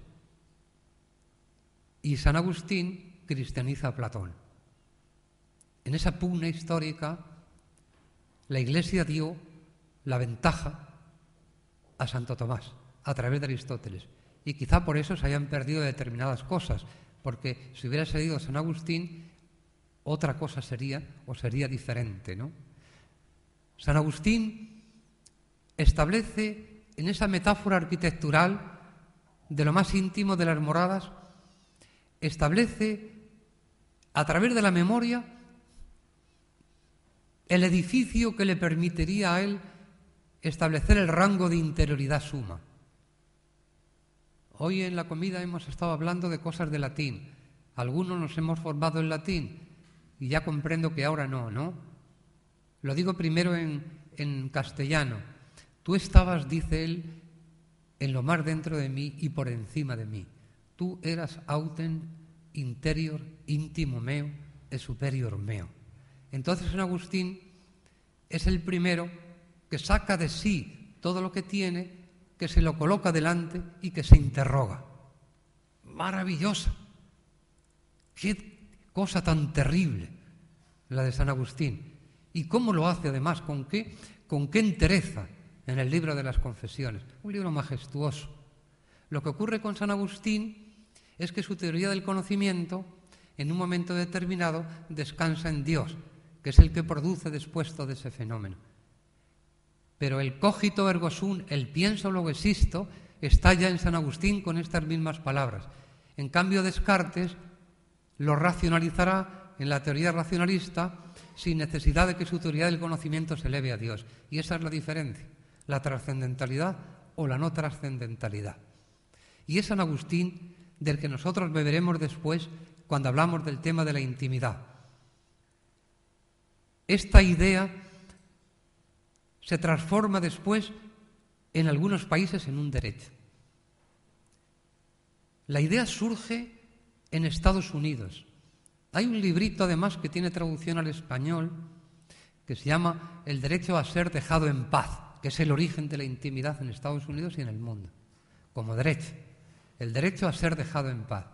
y San Agustín cristianiza a Platón. En esa pugna histórica, la Iglesia dio la ventaja a Santo Tomás a través de Aristóteles, y quizá por eso se hayan perdido determinadas cosas, porque si hubiera seguido San Agustín, otra cosa sería, o sería diferente, ¿no? San Agustín establece en esa metáfora arquitectural de lo más íntimo de las moradas, establece a través de la memoria el edificio que le permitiría a él establecer el rango de interioridad suma. Hoy en la comida hemos estado hablando de cosas de latín. Algunos nos hemos formado en latín y ya comprendo que ahora no. Lo digo primero en castellano. Tú estabas, dice él, en lo más dentro de mí y por encima de mí. Tú eras autem interior intimo meo e superior meo. Entonces San Agustín es el primero que saca de sí todo lo que tiene, que se lo coloca delante y que se interroga. Maravillosa. Qué cosa tan terrible la de San Agustín. ¿Y cómo lo hace además? ¿Con qué entereza en el libro de las confesiones? Un libro majestuoso. Lo que ocurre con San Agustín es que su teoría del conocimiento, en un momento determinado, descansa en Dios, que es el que produce después todo ese fenómeno. Pero el cogito ergo sum, el pienso luego existo, está ya en San Agustín con estas mismas palabras. En cambio, Descartes lo racionalizará en la teoría racionalista sin necesidad de que su teoría del conocimiento se eleve a Dios. Y esa es la diferencia, la trascendentalidad o la no trascendentalidad. Y es San Agustín del que nosotros beberemos después cuando hablamos del tema de la intimidad. Esta idea se transforma después en algunos países en un derecho. La idea surge en Estados Unidos. Hay un librito además que tiene traducción al español que se llama El derecho a ser dejado en paz, que es el origen de la intimidad en Estados Unidos y en el mundo, como derecho. El derecho a ser dejado en paz.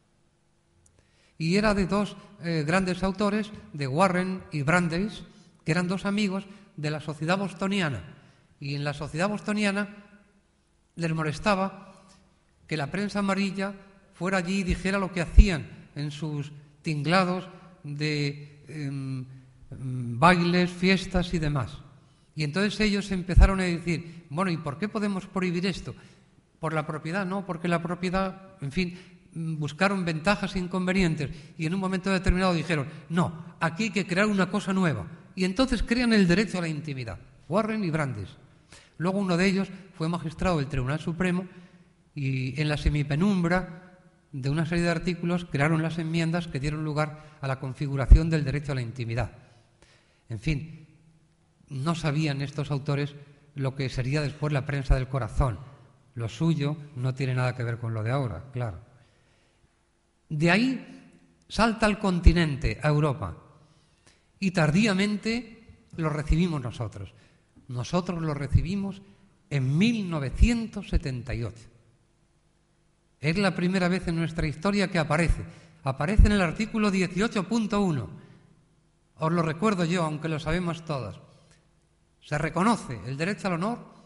Y era de dos grandes autores, de Warren y Brandeis, que eran dos amigos de la sociedad bostoniana. Y en la sociedad bostoniana les molestaba que la prensa amarilla fuera allí y dijera lo que hacían en sus tinglados de bailes, fiestas y demás. Y entonces ellos empezaron a decir, bueno, ¿y por qué podemos prohibir esto? Por la propiedad, no, porque la propiedad, en fin, buscaron ventajas e inconvenientes y en un momento determinado dijeron, no, aquí hay que crear una cosa nueva. Y entonces crean el derecho a la intimidad, Warren y Brandeis. Luego uno de ellos fue magistrado del Tribunal Supremo y en la semipenumbra de una serie de artículos crearon las enmiendas que dieron lugar a la configuración del derecho a la intimidad. En fin, no sabían estos autores lo que sería después la prensa del corazón. Lo suyo no tiene nada que ver con lo de ahora, claro. De ahí salta al continente, a Europa, y tardíamente lo recibimos nosotros. Nosotros lo recibimos en 1978. Es la primera vez en nuestra historia que aparece. Aparece en el artículo 18.1. Os lo recuerdo yo, aunque lo sabemos todos. Se reconoce el derecho al honor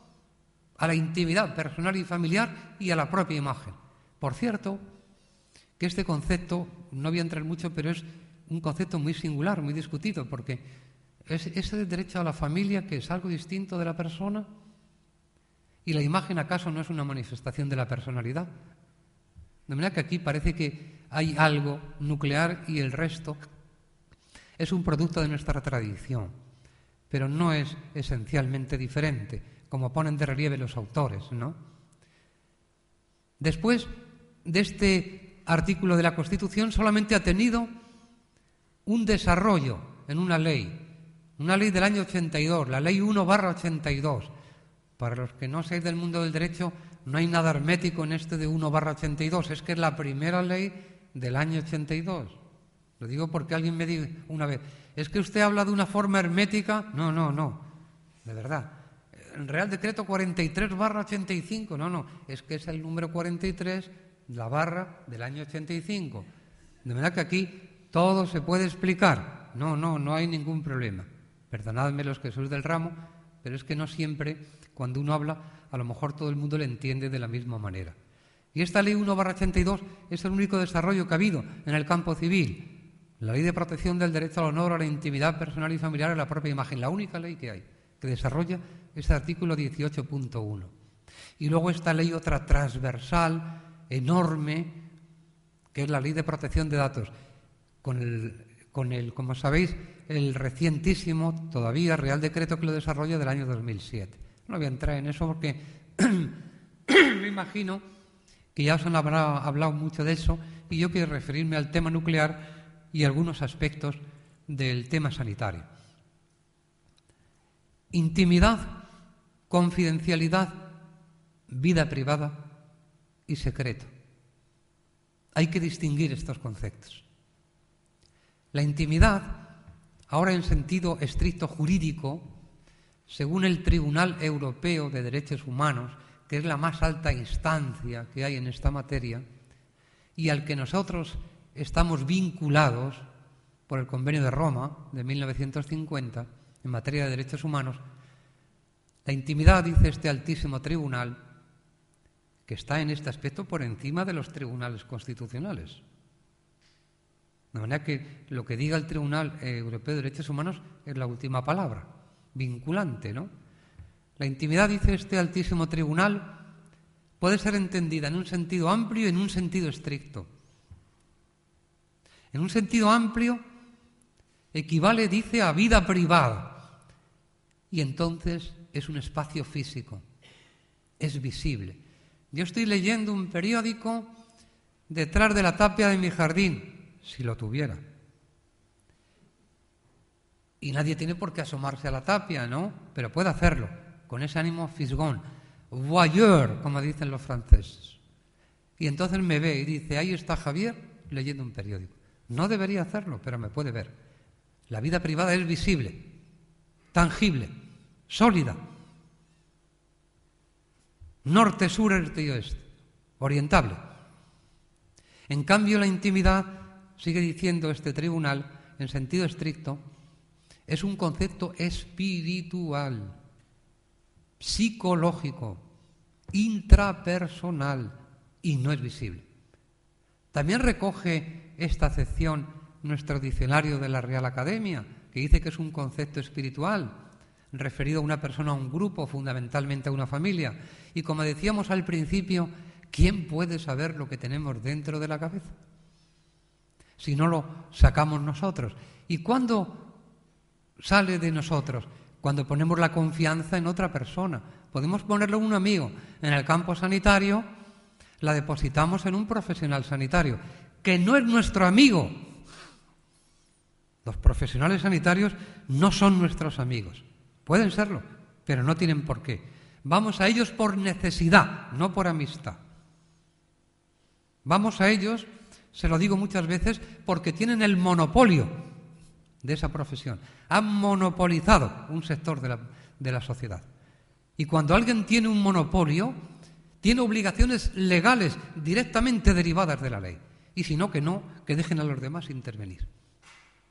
a la intimidad personal y familiar y a la propia imagen. Por cierto, que este concepto, no voy a entrar mucho, pero es un concepto muy singular, muy discutido, porque ese derecho a la familia, que es algo distinto de la persona, y la imagen, ¿acaso no es una manifestación de la personalidad? De manera que aquí parece que hay algo nuclear y el resto es un producto de nuestra tradición, pero no es esencialmente diferente, como ponen de relieve los autores, ¿no? Después de este artículo de la Constitución solamente ha tenido un desarrollo en una ley del año 82, la Ley 1/82. Para los que no seáis del mundo del derecho, no hay nada hermético en este de 1/82, es que es la primera ley del año 82. Lo digo porque alguien me dijo una vez, ¿es que usted habla de una forma hermética? No, de verdad. El Real Decreto 43/85, no, es que es el número 43, la barra del año 85. De manera que aquí todo se puede explicar. No hay ningún problema. Perdonadme los que sois del ramo, pero es que no siempre, cuando uno habla, a lo mejor todo el mundo le entiende de la misma manera. Y esta ley 1/82 es el único desarrollo que ha habido en el campo civil. La ley de protección del derecho al honor, a la intimidad personal y familiar, a la propia imagen. La única ley que hay que desarrolla este artículo 18.1. Y luego esta ley, otra transversal, enorme, que es la ley de protección de datos, con el, como sabéis, el recientísimo, todavía, Real Decreto que lo desarrolla del año 2007. No voy a entrar en eso porque me imagino que ya os han hablado mucho de eso y yo quiero referirme al tema nuclear y algunos aspectos del tema sanitario. Intimidad, confidencialidad, vida privada y secreto. Hay que distinguir estos conceptos. La intimidad, ahora en sentido estricto jurídico, según el Tribunal Europeo de Derechos Humanos, que es la más alta instancia que hay en esta materia, y al que nosotros estamos vinculados por el Convenio de Roma de 1950 en materia de derechos humanos, la intimidad, dice este altísimo tribunal, que está en este aspecto por encima de los tribunales constitucionales. De manera que lo que diga el Tribunal Europeo de Derechos Humanos es la última palabra, vinculante, ¿no? La intimidad, dice este altísimo tribunal, puede ser entendida en un sentido amplio y en un sentido estricto. En un sentido amplio equivale, dice, a vida privada. Y entonces es un espacio físico, es visible. Yo estoy leyendo un periódico detrás de la tapia de mi jardín, si lo tuviera. Y nadie tiene por qué asomarse a la tapia, ¿no? Pero puede hacerlo, con ese ánimo fisgón, voyeur, como dicen los franceses. Y entonces me ve y dice, ahí está Javier leyendo un periódico. No debería hacerlo, pero me puede ver. La vida privada es visible, tangible, sólida. Norte, sur, este y oeste. Orientable. En cambio, la intimidad, sigue diciendo este tribunal, en sentido estricto, es un concepto espiritual, psicológico, intrapersonal y no es visible. También recoge esta acepción nuestro diccionario de la Real Academia, que dice que es un concepto espiritual, referido a una persona, a un grupo, fundamentalmente a una familia. Y como decíamos al principio, ¿quién puede saber lo que tenemos dentro de la cabeza? Si no lo sacamos nosotros. ¿Y cuándo sale de nosotros? Cuando ponemos la confianza en otra persona. Podemos ponerlo en un amigo. En el campo sanitario la depositamos en un profesional sanitario, que no es nuestro amigo. Los profesionales sanitarios no son nuestros amigos. Pueden serlo, pero no tienen por qué. Vamos a ellos por necesidad, no por amistad. Vamos a ellos, se lo digo muchas veces, porque tienen el monopolio de esa profesión. Han monopolizado un sector de la sociedad. Y cuando alguien tiene un monopolio, tiene obligaciones legales directamente derivadas de la ley. Y si no, que dejen a los demás intervenir.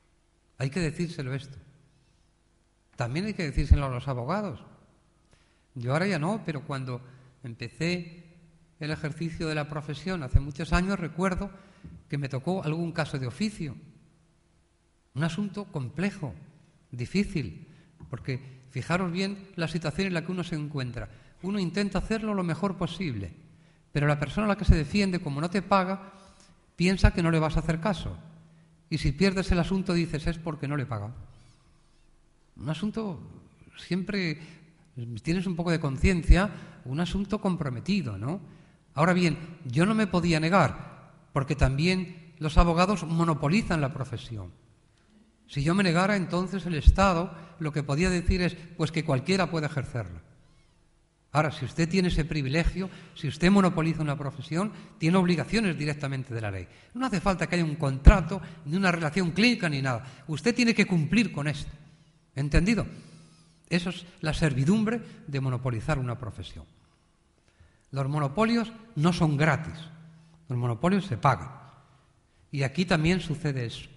Hay que decírselo esto. También hay que decírselo a los abogados. Yo ahora ya no, pero cuando empecé el ejercicio de la profesión hace muchos años, recuerdo que me tocó algún caso de oficio. Un asunto complejo, difícil, porque fijaros bien la situación en la que uno se encuentra. Uno intenta hacerlo lo mejor posible, pero la persona a la que se defiende, como no te paga, piensa que no le vas a hacer caso. Y si pierdes el asunto dices, es porque no le paga. Un asunto, siempre tienes un poco de conciencia, un asunto comprometido, ¿no? Ahora bien, yo no me podía negar, porque también los abogados monopolizan la profesión. Si yo me negara, entonces el Estado lo que podía decir es pues que cualquiera puede ejercerla. Ahora, si usted tiene ese privilegio, si usted monopoliza una profesión, tiene obligaciones directamente de la ley. No hace falta que haya un contrato, ni una relación clínica, ni nada. Usted tiene que cumplir con esto. ¿Entendido? Eso es la servidumbre de monopolizar una profesión. Los monopolios no son gratis. Los monopolios se pagan. Y aquí también sucede eso.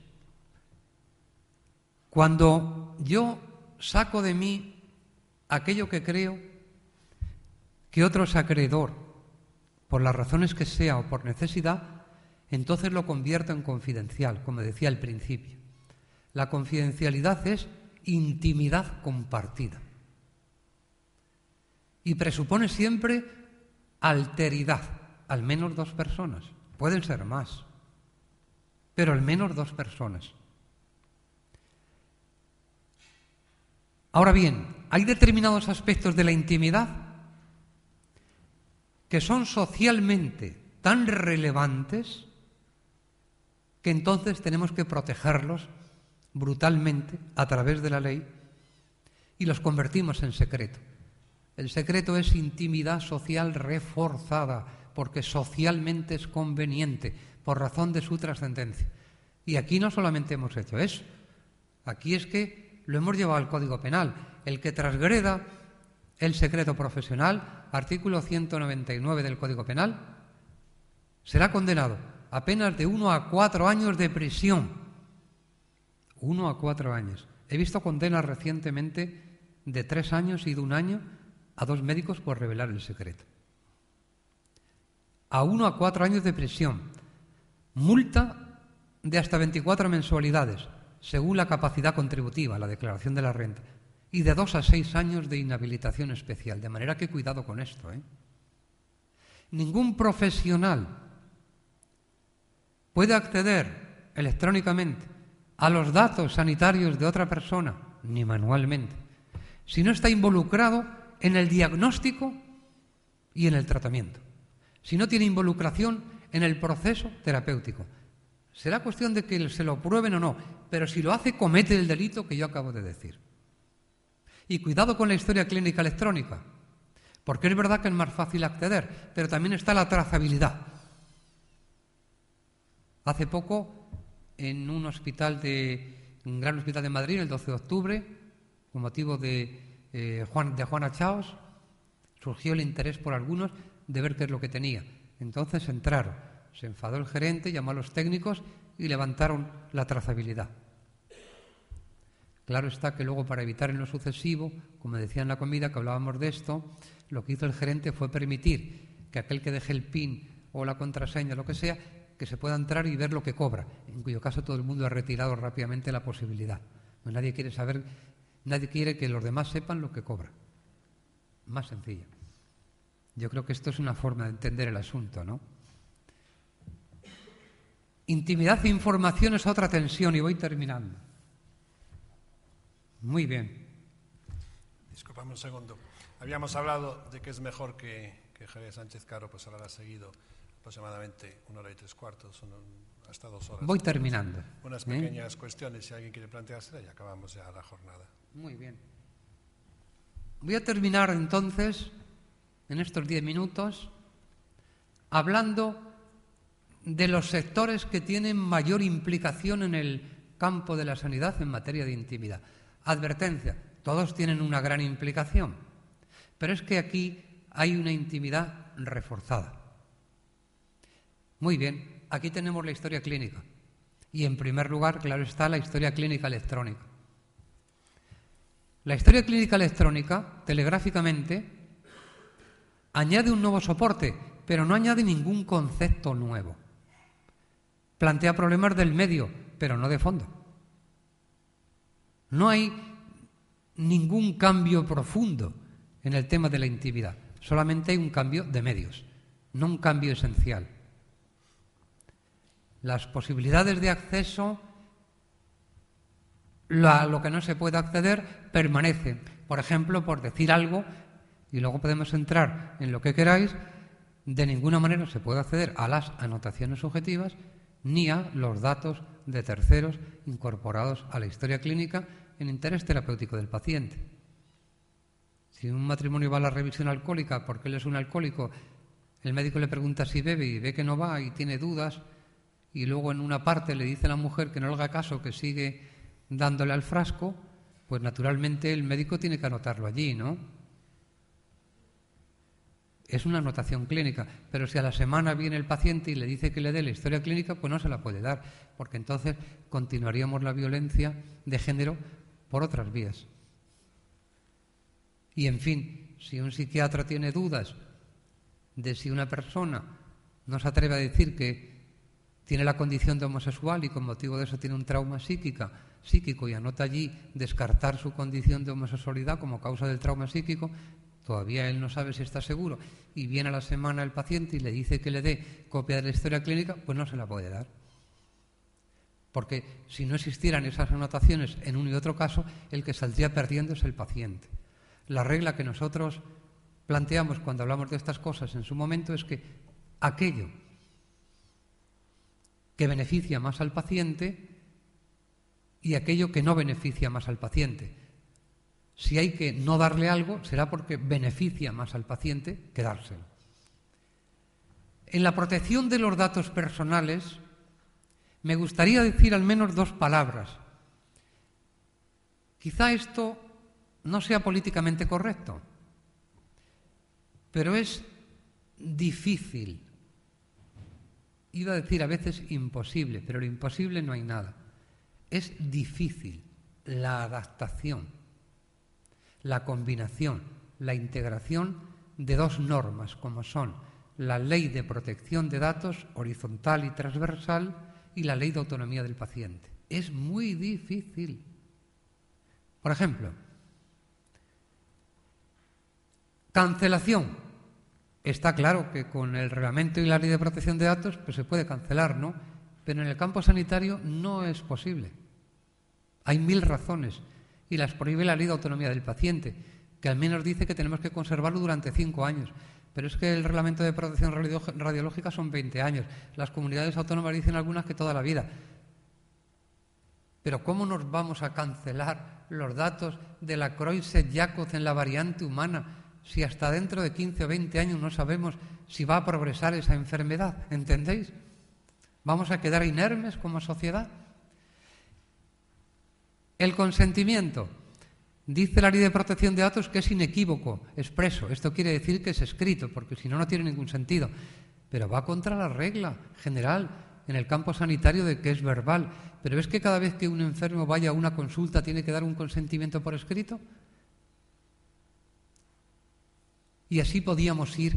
Cuando yo saco de mí aquello que creo que otro es acreedor, por las razones que sea o por necesidad, entonces lo convierto en confidencial, como decía al principio. La confidencialidad es intimidad compartida. Y presupone siempre alteridad, al menos 2 personas. Pueden ser más, pero al menos 2 personas. Ahora bien, hay determinados aspectos de la intimidad que son socialmente tan relevantes que entonces tenemos que protegerlos brutalmente a través de la ley y los convertimos en secreto. El secreto es intimidad social reforzada porque socialmente es conveniente por razón de su trascendencia. Y aquí no solamente hemos hecho eso, aquí es que lo hemos llevado al Código Penal. El que transgreda el secreto profesional, artículo 199 del Código Penal, será condenado a penas de 1 a 4 años de prisión. 1 a 4 años. He visto condenas recientemente de 3 años y de 1 año a 2 médicos por revelar el secreto. A 1 a 4 años de prisión. Multa de hasta 24 mensualidades, según la capacidad contributiva, la declaración de la renta, y de 2 a 6 años de inhabilitación especial. De manera que cuidado con esto, Ningún profesional puede acceder electrónicamente a los datos sanitarios de otra persona, ni manualmente, si no está involucrado en el diagnóstico y en el tratamiento, si no tiene involucración en el proceso terapéutico. Será cuestión de que se lo prueben o no, pero si lo hace, comete el delito que yo acabo de decir. Y cuidado con la historia clínica electrónica, porque es verdad que es más fácil acceder, pero también está la trazabilidad. Hace poco, en un gran hospital de Madrid, el 12 de octubre, con motivo de Juana Chaos, surgió el interés por algunos de ver qué es lo que tenía. Entonces entraron, se enfadó el gerente, llamó a los técnicos y levantaron la trazabilidad. Claro está que luego, para evitar en lo sucesivo, como decía en la comida que hablábamos de esto, lo que hizo el gerente fue permitir que aquel que deje el PIN o la contraseña, lo que sea, que se pueda entrar y ver lo que cobra, en cuyo caso todo el mundo ha retirado rápidamente la posibilidad. Nadie quiere que los demás sepan lo que cobra. Más sencillo. Yo creo que esto es una forma de entender el asunto, ¿no? Intimidad e información es otra tensión, y voy terminando. Muy bien. Disculpame un segundo. Habíamos hablado de que es mejor que Javier Sánchez Caro pues hablara seguido, aproximadamente 1 hora y 3/4, hasta 2 horas. Voy terminando. Unas pequeñas cuestiones, si alguien quiere planteársela, y acabamos ya la jornada. Muy bien. Voy a terminar entonces, en estos 10 minutos, hablando de los sectores que tienen mayor implicación en el campo de la sanidad en materia de intimidad. Advertencia, todos tienen una gran implicación, pero es que aquí hay una intimidad reforzada. Muy bien, aquí tenemos la historia clínica y, en primer lugar, claro está, la historia clínica electrónica. La historia clínica electrónica, telegráficamente, Añade un nuevo soporte, pero no añade ningún concepto nuevo. Plantea problemas del medio, pero no de fondo. No hay ningún cambio profundo en el tema de la intimidad. Solamente hay un cambio de medios, no un cambio esencial. Las posibilidades de acceso, a lo que no se puede acceder, permanecen. Por ejemplo, por decir algo, y luego podemos entrar en lo que queráis, de ninguna manera se puede acceder a las anotaciones subjetivas ni a los datos de terceros incorporados a la historia clínica en interés terapéutico del paciente. Si un matrimonio va a la revisión alcohólica porque él es un alcohólico, el médico le pregunta si bebe y ve que no va y tiene dudas, y luego en una parte le dice a la mujer que no le haga caso, que sigue dándole al frasco, pues naturalmente el médico tiene que anotarlo allí, ¿no? Es una anotación clínica, pero si a la semana viene el paciente y le dice que le dé la historia clínica, pues no se la puede dar, porque entonces continuaríamos la violencia de género por otras vías. Y en fin, si un psiquiatra tiene dudas de si una persona no se atreve a decir que tiene la condición de homosexual y con motivo de eso tiene un trauma psíquico y anota allí descartar su condición de homosexualidad como causa del trauma psíquico, todavía él no sabe si está seguro, y viene a la semana el paciente y le dice que le dé copia de la historia clínica, pues no se la puede dar. Porque si no existieran esas anotaciones en uno y otro caso, el que saldría perdiendo es el paciente. La regla que nosotros planteamos cuando hablamos de estas cosas en su momento es que aquello que beneficia más al paciente y aquello que no beneficia más al paciente. Si hay que no darle algo, será porque beneficia más al paciente que dárselo. En la protección de los datos personales, me gustaría decir al menos dos palabras. Quizá esto no sea políticamente correcto, pero es difícil. Iba a decir a veces imposible, pero lo imposible no hay nada. Es difícil la adaptación, la combinación, la integración de dos normas como son la Ley de Protección de Datos horizontal y transversal y la Ley de Autonomía del Paciente. Es muy difícil. Por ejemplo, cancelación. Está claro que con el reglamento y la Ley de Protección de Datos pues se puede cancelar, ¿no? Pero en el campo sanitario no es posible. Hay 1000 razones y las prohíbe la Ley de Autonomía del Paciente, que al menos dice que tenemos que conservarlo durante 5 años. Pero es que el reglamento de protección radiológica son 20 años. Las comunidades autónomas dicen algunas que toda la vida. Pero ¿cómo nos vamos a cancelar los datos de la Creutzfeldt-Jakob en la variante humana si hasta dentro de 15 o 20 años no sabemos si va a progresar esa enfermedad? ¿Entendéis? ¿Vamos a quedar inermes como sociedad? El consentimiento. Dice la Ley de Protección de Datos que es inequívoco, expreso. Esto quiere decir que es escrito, porque si no, no tiene ningún sentido. Pero va contra la regla general en el campo sanitario de que es verbal. Pero es que cada vez que un enfermo vaya a una consulta tiene que dar un consentimiento por escrito. Y así podíamos ir.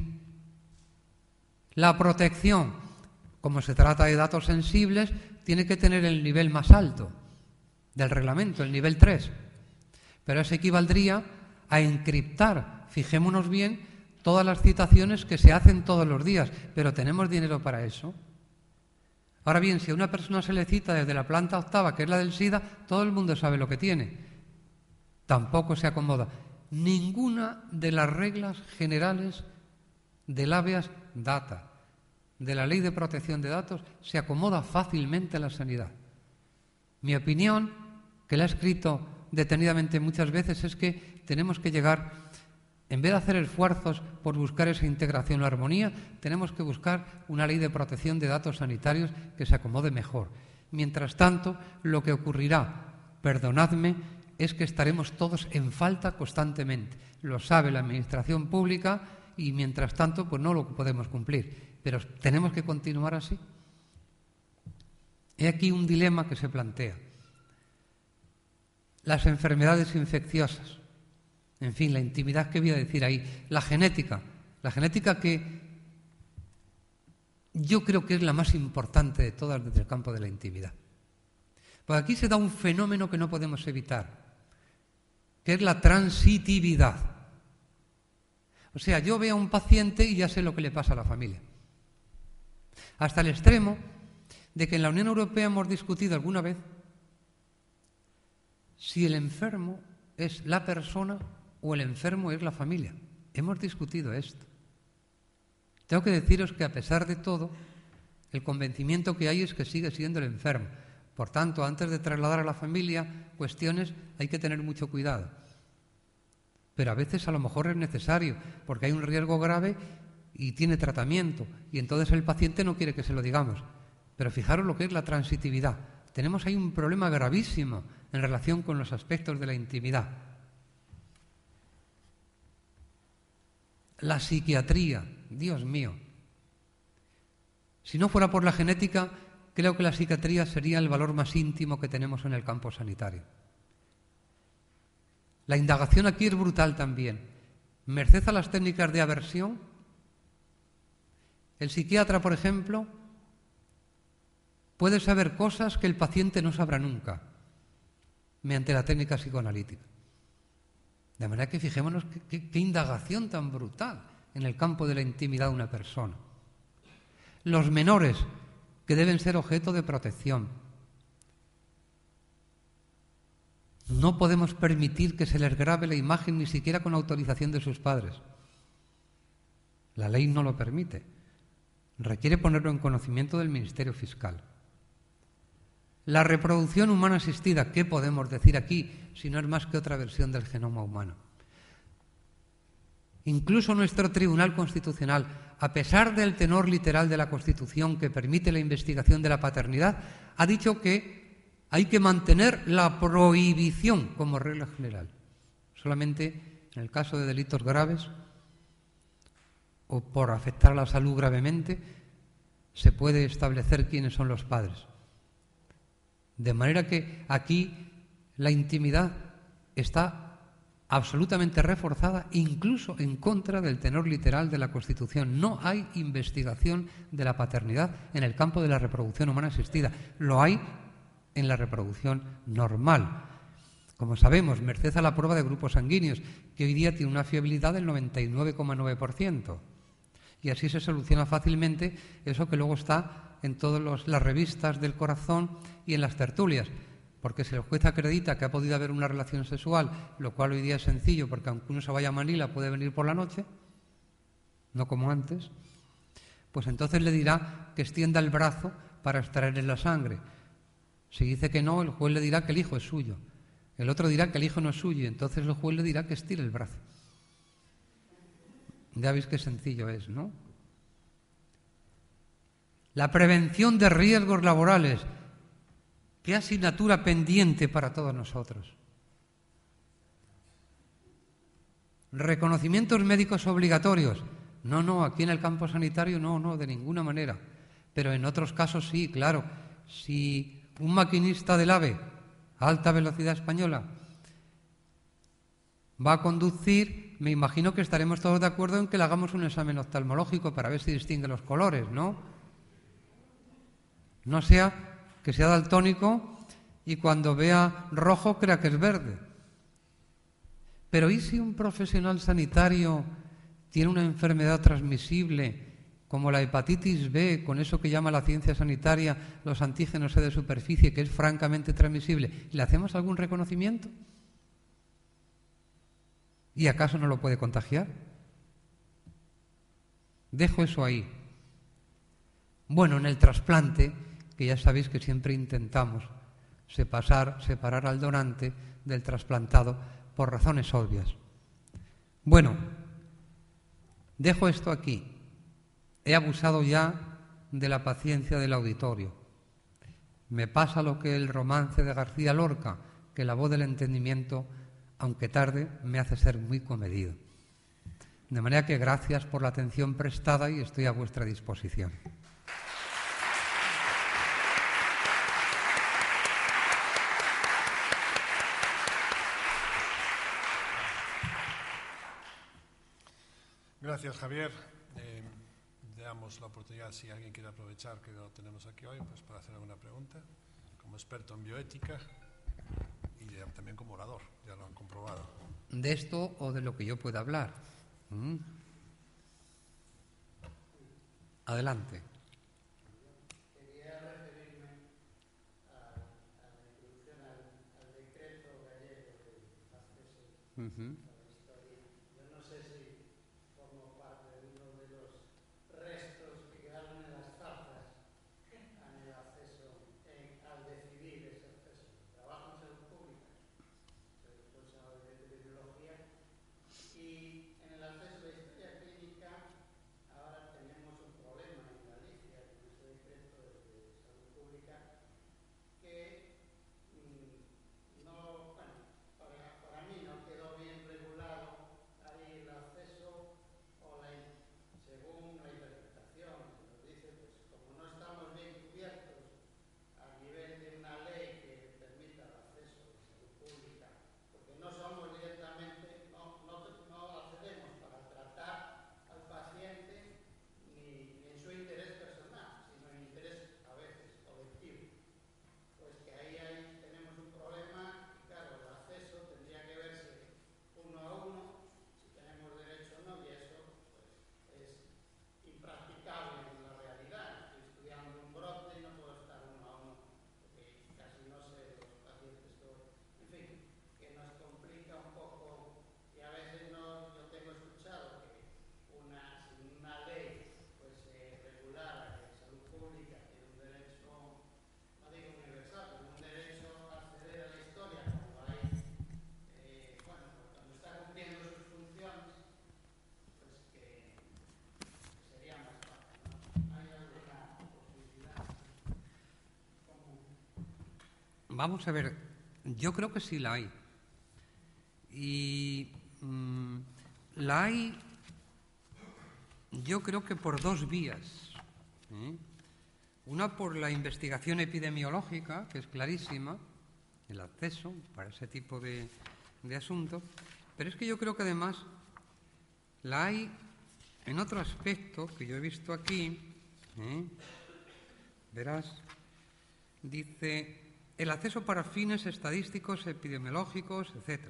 La protección, como se trata de datos sensibles, tiene que tener el nivel más alto del reglamento, el nivel 3. Pero eso equivaldría a encriptar, fijémonos bien, todas las citaciones que se hacen todos los días. Pero ¿tenemos dinero para eso? Ahora bien, si a una persona se le cita desde la planta octava, que es la del SIDA, todo el mundo sabe lo que tiene. Tampoco se acomoda. Ninguna de las reglas generales del habeas data, de la Ley de Protección de Datos, se acomoda fácilmente a la sanidad. Mi opinión, que la he escrito detenidamente muchas veces, es que tenemos que llegar, en vez de hacer esfuerzos por buscar esa integración o armonía, tenemos que buscar una ley de protección de datos sanitarios que se acomode mejor. Mientras tanto, lo que ocurrirá, perdonadme, es que estaremos todos en falta constantemente. Lo sabe la Administración Pública y mientras tanto pues no lo podemos cumplir. Pero tenemos que continuar así. He aquí un dilema que se plantea. Las enfermedades infecciosas, en fin, la intimidad que voy a decir ahí, la genética, La genética que yo creo que es la más importante de todas desde el campo de la intimidad. Pues aquí se da un fenómeno que no podemos evitar, que es la transitividad. O sea, yo veo a un paciente y ya sé lo que le pasa a la familia. Hasta el extremo de que en la Unión Europea hemos discutido alguna vez si el enfermo es la persona o el enfermo es la familia. Hemos discutido esto. Tengo que deciros que a pesar de todo, el convencimiento que hay es que sigue siendo el enfermo. Por tanto, antes de trasladar a la familia cuestiones, hay que tener mucho cuidado. Pero a veces a lo mejor es necesario, porque hay un riesgo grave y tiene tratamiento, y entonces el paciente no quiere que se lo digamos. Pero fijaros lo que es la transitividad. Tenemos ahí un problema gravísimo en relación con los aspectos de la intimidad. La psiquiatría, Dios mío. Si no fuera por la genética, creo que la psiquiatría sería el valor más íntimo que tenemos en el campo sanitario. La indagación aquí es brutal también. Merced a las técnicas de aversión, el psiquiatra, por ejemplo, puede saber cosas que el paciente no sabrá nunca mediante la técnica psicoanalítica. De manera que fijémonos qué indagación tan brutal en el campo de la intimidad de una persona. Los menores, que deben ser objeto de protección. No podemos permitir que se les grabe la imagen ni siquiera con autorización de sus padres. La ley no lo permite. Requiere ponerlo en conocimiento del Ministerio Fiscal. La reproducción humana asistida, ¿qué podemos decir aquí si no es más que otra versión del genoma humano? Incluso nuestro Tribunal Constitucional, a pesar del tenor literal de la Constitución que permite la investigación de la paternidad, ha dicho que hay que mantener la prohibición como regla general. Solamente en el caso de delitos graves o por afectar a la salud gravemente se puede establecer quiénes son los padres. De manera que aquí la intimidad está absolutamente reforzada, incluso en contra del tenor literal de la Constitución. No hay investigación de la paternidad en el campo de la reproducción humana asistida. Lo hay en la reproducción normal. Como sabemos, merced a la prueba de grupos sanguíneos, que hoy día tiene una fiabilidad del 99,9%. Y así se soluciona fácilmente eso que luego está en todas las revistas del corazón y en las tertulias. Porque si el juez acredita que ha podido haber una relación sexual, lo cual hoy día es sencillo, porque aunque uno se vaya a Manila puede venir por la noche, no como antes, pues entonces le dirá que extienda el brazo para extraerle la sangre. Si dice que no, el juez le dirá que el hijo es suyo. El otro dirá que el hijo no es suyo, y entonces el juez le dirá que estire el brazo. Ya veis qué sencillo es, ¿no? La prevención de riesgos laborales. Qué asignatura pendiente para todos nosotros. Reconocimientos médicos obligatorios. No, aquí en el campo sanitario no, de ninguna manera. Pero en otros casos sí, claro. Si un maquinista del AVE, alta velocidad española, va a conducir, me imagino que estaremos todos de acuerdo en que le hagamos un examen oftalmológico para ver si distingue los colores, ¿no? No sea que sea daltónico y cuando vea rojo crea que es verde. Pero ¿y si un profesional sanitario tiene una enfermedad transmisible como la hepatitis B, con eso que llama la ciencia sanitaria los antígenos de superficie, que es francamente transmisible? ¿Le hacemos algún reconocimiento? ¿Y acaso no lo puede contagiar? Dejo eso ahí. Bueno, en el trasplante, que ya sabéis que siempre intentamos separar al donante del trasplantado por razones obvias. Bueno, dejo esto aquí. He abusado ya de la paciencia del auditorio. Me pasa lo que el romance de García Lorca, que la voz del entendimiento, aunque tarde, me hace ser muy comedido. De manera que gracias por la atención prestada y estoy a vuestra disposición. Gracias. gracias, Javier. Damos la oportunidad, si alguien quiere aprovechar que lo tenemos aquí hoy, pues para hacer alguna pregunta, como experto en bioética y también como orador, ya lo han comprobado. De esto o de lo que yo pueda hablar. Adelante. Quería referirme a la introducción al decreto gallego de acceso a la historia. Yo no sé si formo parte de uno de los restos que quedaron en las zarzas en el acceso, al decidir ese acceso. Trabajo en salud pública, soy responsable de epidemiología, y en el acceso a la historia clínica ahora tenemos un problema en Galicia con este decreto de salud pública que no, bueno, para mí no quedó bien regulado ahí el acceso según la interpretación. Nos dice, pues como no estamos bien cubiertos a nivel de una ley que permita el acceso a la salud pública, porque no somos directamente, no accedemos para tratar al paciente ni en su interés personal, sino en interés a veces colectivo. Pues que ahí tenemos un problema y claro, el acceso tendría que verse uno a uno, si tenemos derecho o no, y eso pues es impracticable en la realidad. Estoy estudiando un brote y no puedo estar uno a uno porque casi no sé los pacientes todos. En fin, que nos complica un poco y a veces yo tengo escuchado que sin una ley pues regulara que salud pública tiene un derecho, no digo universal, pero un derecho a acceder a la historia cuando está cumpliendo sus funciones, pues que sería más fácil, ¿no? ¿Hay alguna posibilidad común? Vamos a ver, yo creo que sí la hay. Y la hay, yo creo que por dos vías. Una por la investigación epidemiológica, que es clarísima, el acceso para ese tipo de asuntos, pero es que yo creo que además la hay en otro aspecto que yo he visto aquí. Verás, dice el acceso para fines estadísticos, epidemiológicos, etc.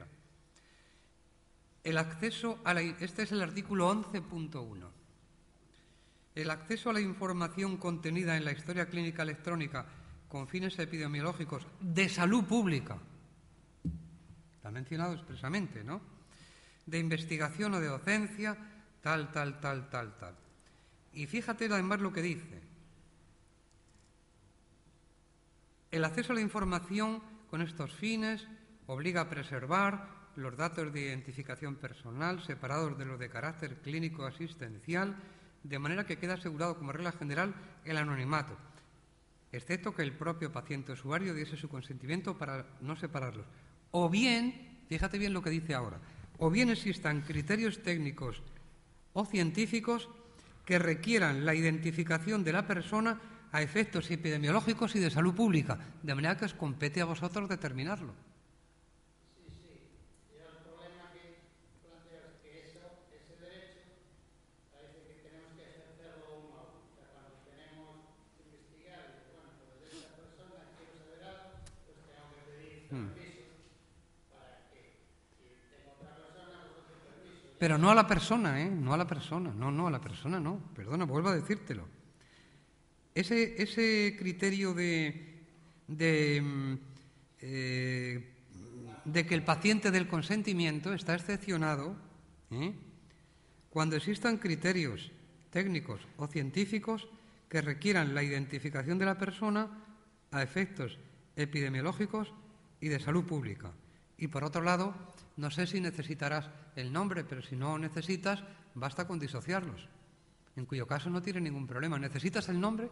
El acceso este es el artículo 11.1. El acceso a la información contenida en la historia clínica electrónica con fines epidemiológicos de salud pública, está mencionado expresamente, ¿no? De investigación o de docencia, tal. Y fíjate además lo que dice. El acceso a la información con estos fines obliga a preservar los datos de identificación personal separados de los de carácter clínico asistencial, de manera que queda asegurado como regla general el anonimato, excepto que el propio paciente usuario diese su consentimiento para no separarlos. O bien, fíjate bien lo que dice ahora, o bien existan criterios técnicos o científicos que requieran la identificación de la persona a efectos epidemiológicos y de salud pública, de manera que os compete a vosotros determinarlo. Y el problema que planteas es que ese derecho parece que tenemos que ejercerlo uno a uno. O sea, cuando tenemos que investigar, bueno, pues de esta persona quiero saber algo, pues tengo que pedir permiso para que, si tengo otra persona, pues otro permiso. Pero no a la persona, no a la persona, no, a la persona no, perdona, vuelvo a decírtelo. Ese criterio de que el paciente del consentimiento está excepcionado cuando existan criterios técnicos o científicos que requieran la identificación de la persona a efectos epidemiológicos y de salud pública. Y por otro lado, no sé si necesitarás el nombre, pero si no necesitas, basta con disociarlos, en cuyo caso no tiene ningún problema. ¿Necesitas el nombre?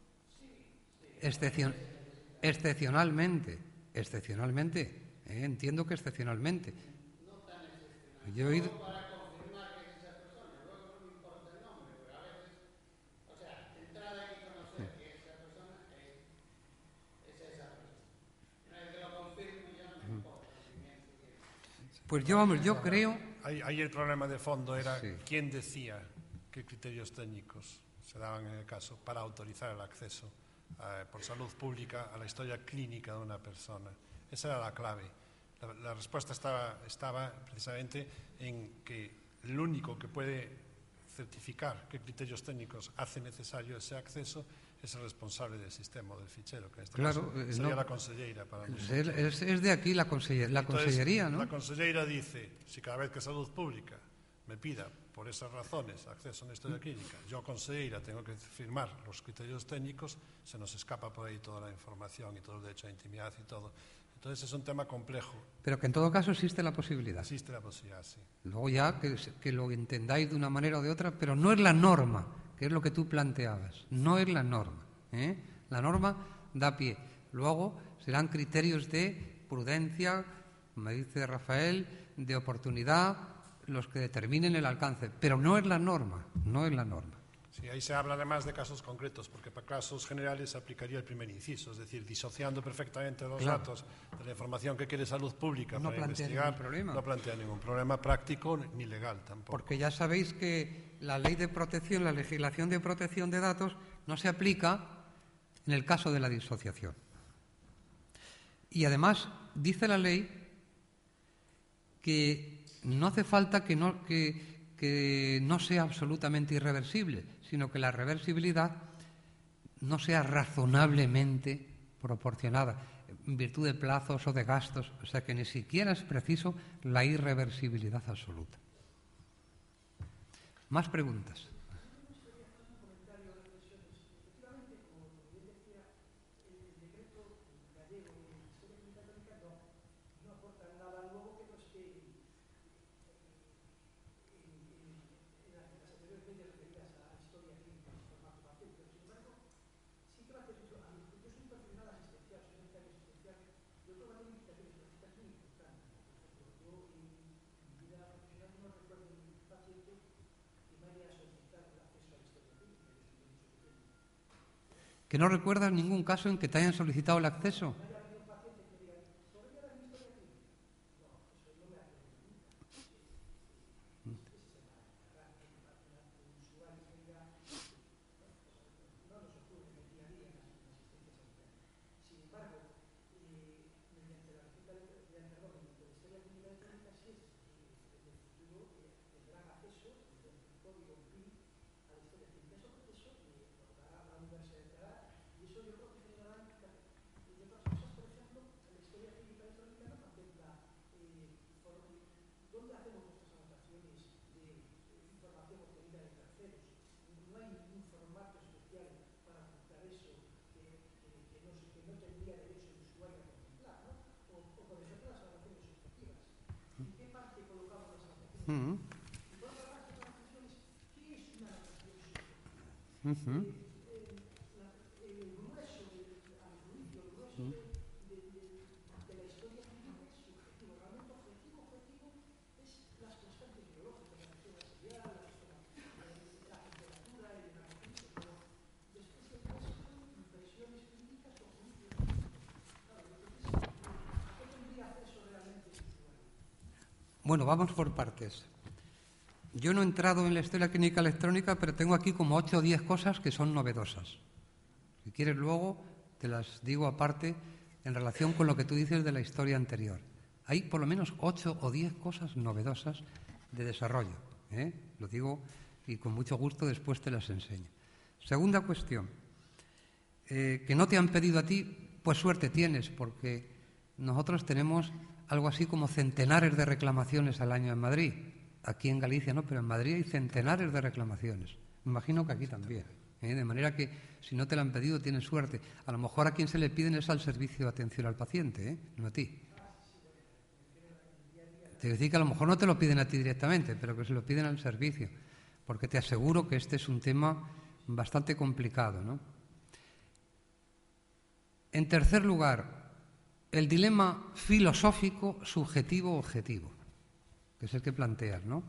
Excepcionalmente. Entiendo que excepcionalmente. No tan excepcional. Yo he oído... Para confirmar que es esa persona, luego no me importa el nombre, pero a veces, o sea, de entrada hay que conocer que esa persona es esa persona. Una vez que lo confirmo ya no me importa el sentimiento. Pues yo creo... Ahí el problema de fondo era sí. quién decía qué criterios técnicos se daban en el caso para autorizar el acceso por salud pública a la historia clínica de una persona. Esa era la clave. La respuesta estaba precisamente en que el único que puede certificar qué criterios técnicos hace necesario ese acceso es el responsable del sistema, del fichero, que en este caso sería la conselleira. Para es de aquí la consellería, ¿no? La conselleira dice, si cada vez que Salud Pública me pida por esas razones acceso a una historia clínica, yo, conselleira, tengo que firmar los criterios técnicos, se nos escapa por ahí toda la información y todo el derecho a intimidad y todo. Entonces es un tema complejo. Pero que en todo caso existe la posibilidad. Existe la posibilidad, sí. Luego ya que lo entendáis de una manera o de otra, pero no es la norma, que es lo que tú planteabas. No es la norma. La norma da pie. Luego serán criterios de prudencia, como dice Rafael, de oportunidad, los que determinen el alcance. Pero no es la norma, no es la norma. Sí, ahí se habla además de casos concretos, porque para casos generales se aplicaría el primer inciso, es decir, disociando perfectamente los datos de la información que quiere Salud Pública para investigar, no plantea ningún problema práctico ni legal tampoco. Porque ya sabéis que la ley de protección, la legislación de protección de datos, no se aplica en el caso de la disociación. Y además dice la ley que no hace falta que no sea absolutamente irreversible, sino que la reversibilidad no sea razonablemente proporcionada en virtud de plazos o de gastos, o sea que ni siquiera es preciso la irreversibilidad absoluta. Más preguntas. ¿Que no recuerdas ningún caso en que te hayan solicitado el acceso? Bueno, vamos por partes. Yo no he entrado en la historia clínica electrónica, pero tengo aquí como 8 o 10 cosas que son novedosas. Si quieres luego te las digo aparte en relación con lo que tú dices de la historia anterior. Hay por lo menos 8 o 10 cosas novedosas de desarrollo. Lo digo y con mucho gusto después te las enseño. Segunda cuestión, que no te han pedido a ti, pues suerte tienes, porque nosotros tenemos algo así como centenares de reclamaciones al año en Madrid. Aquí en Galicia no, pero en Madrid hay centenares de reclamaciones. Me imagino que aquí también. De manera que si no te la han pedido tienes suerte. A lo mejor a quien se le piden es al servicio de atención al paciente, no a ti. Te decir que a lo mejor no te lo piden a ti directamente, pero que se lo piden al servicio, porque te aseguro que este es un tema bastante complicado, ¿no? En tercer lugar, el dilema filosófico subjetivo-objetivo, que es el que planteas, ¿no?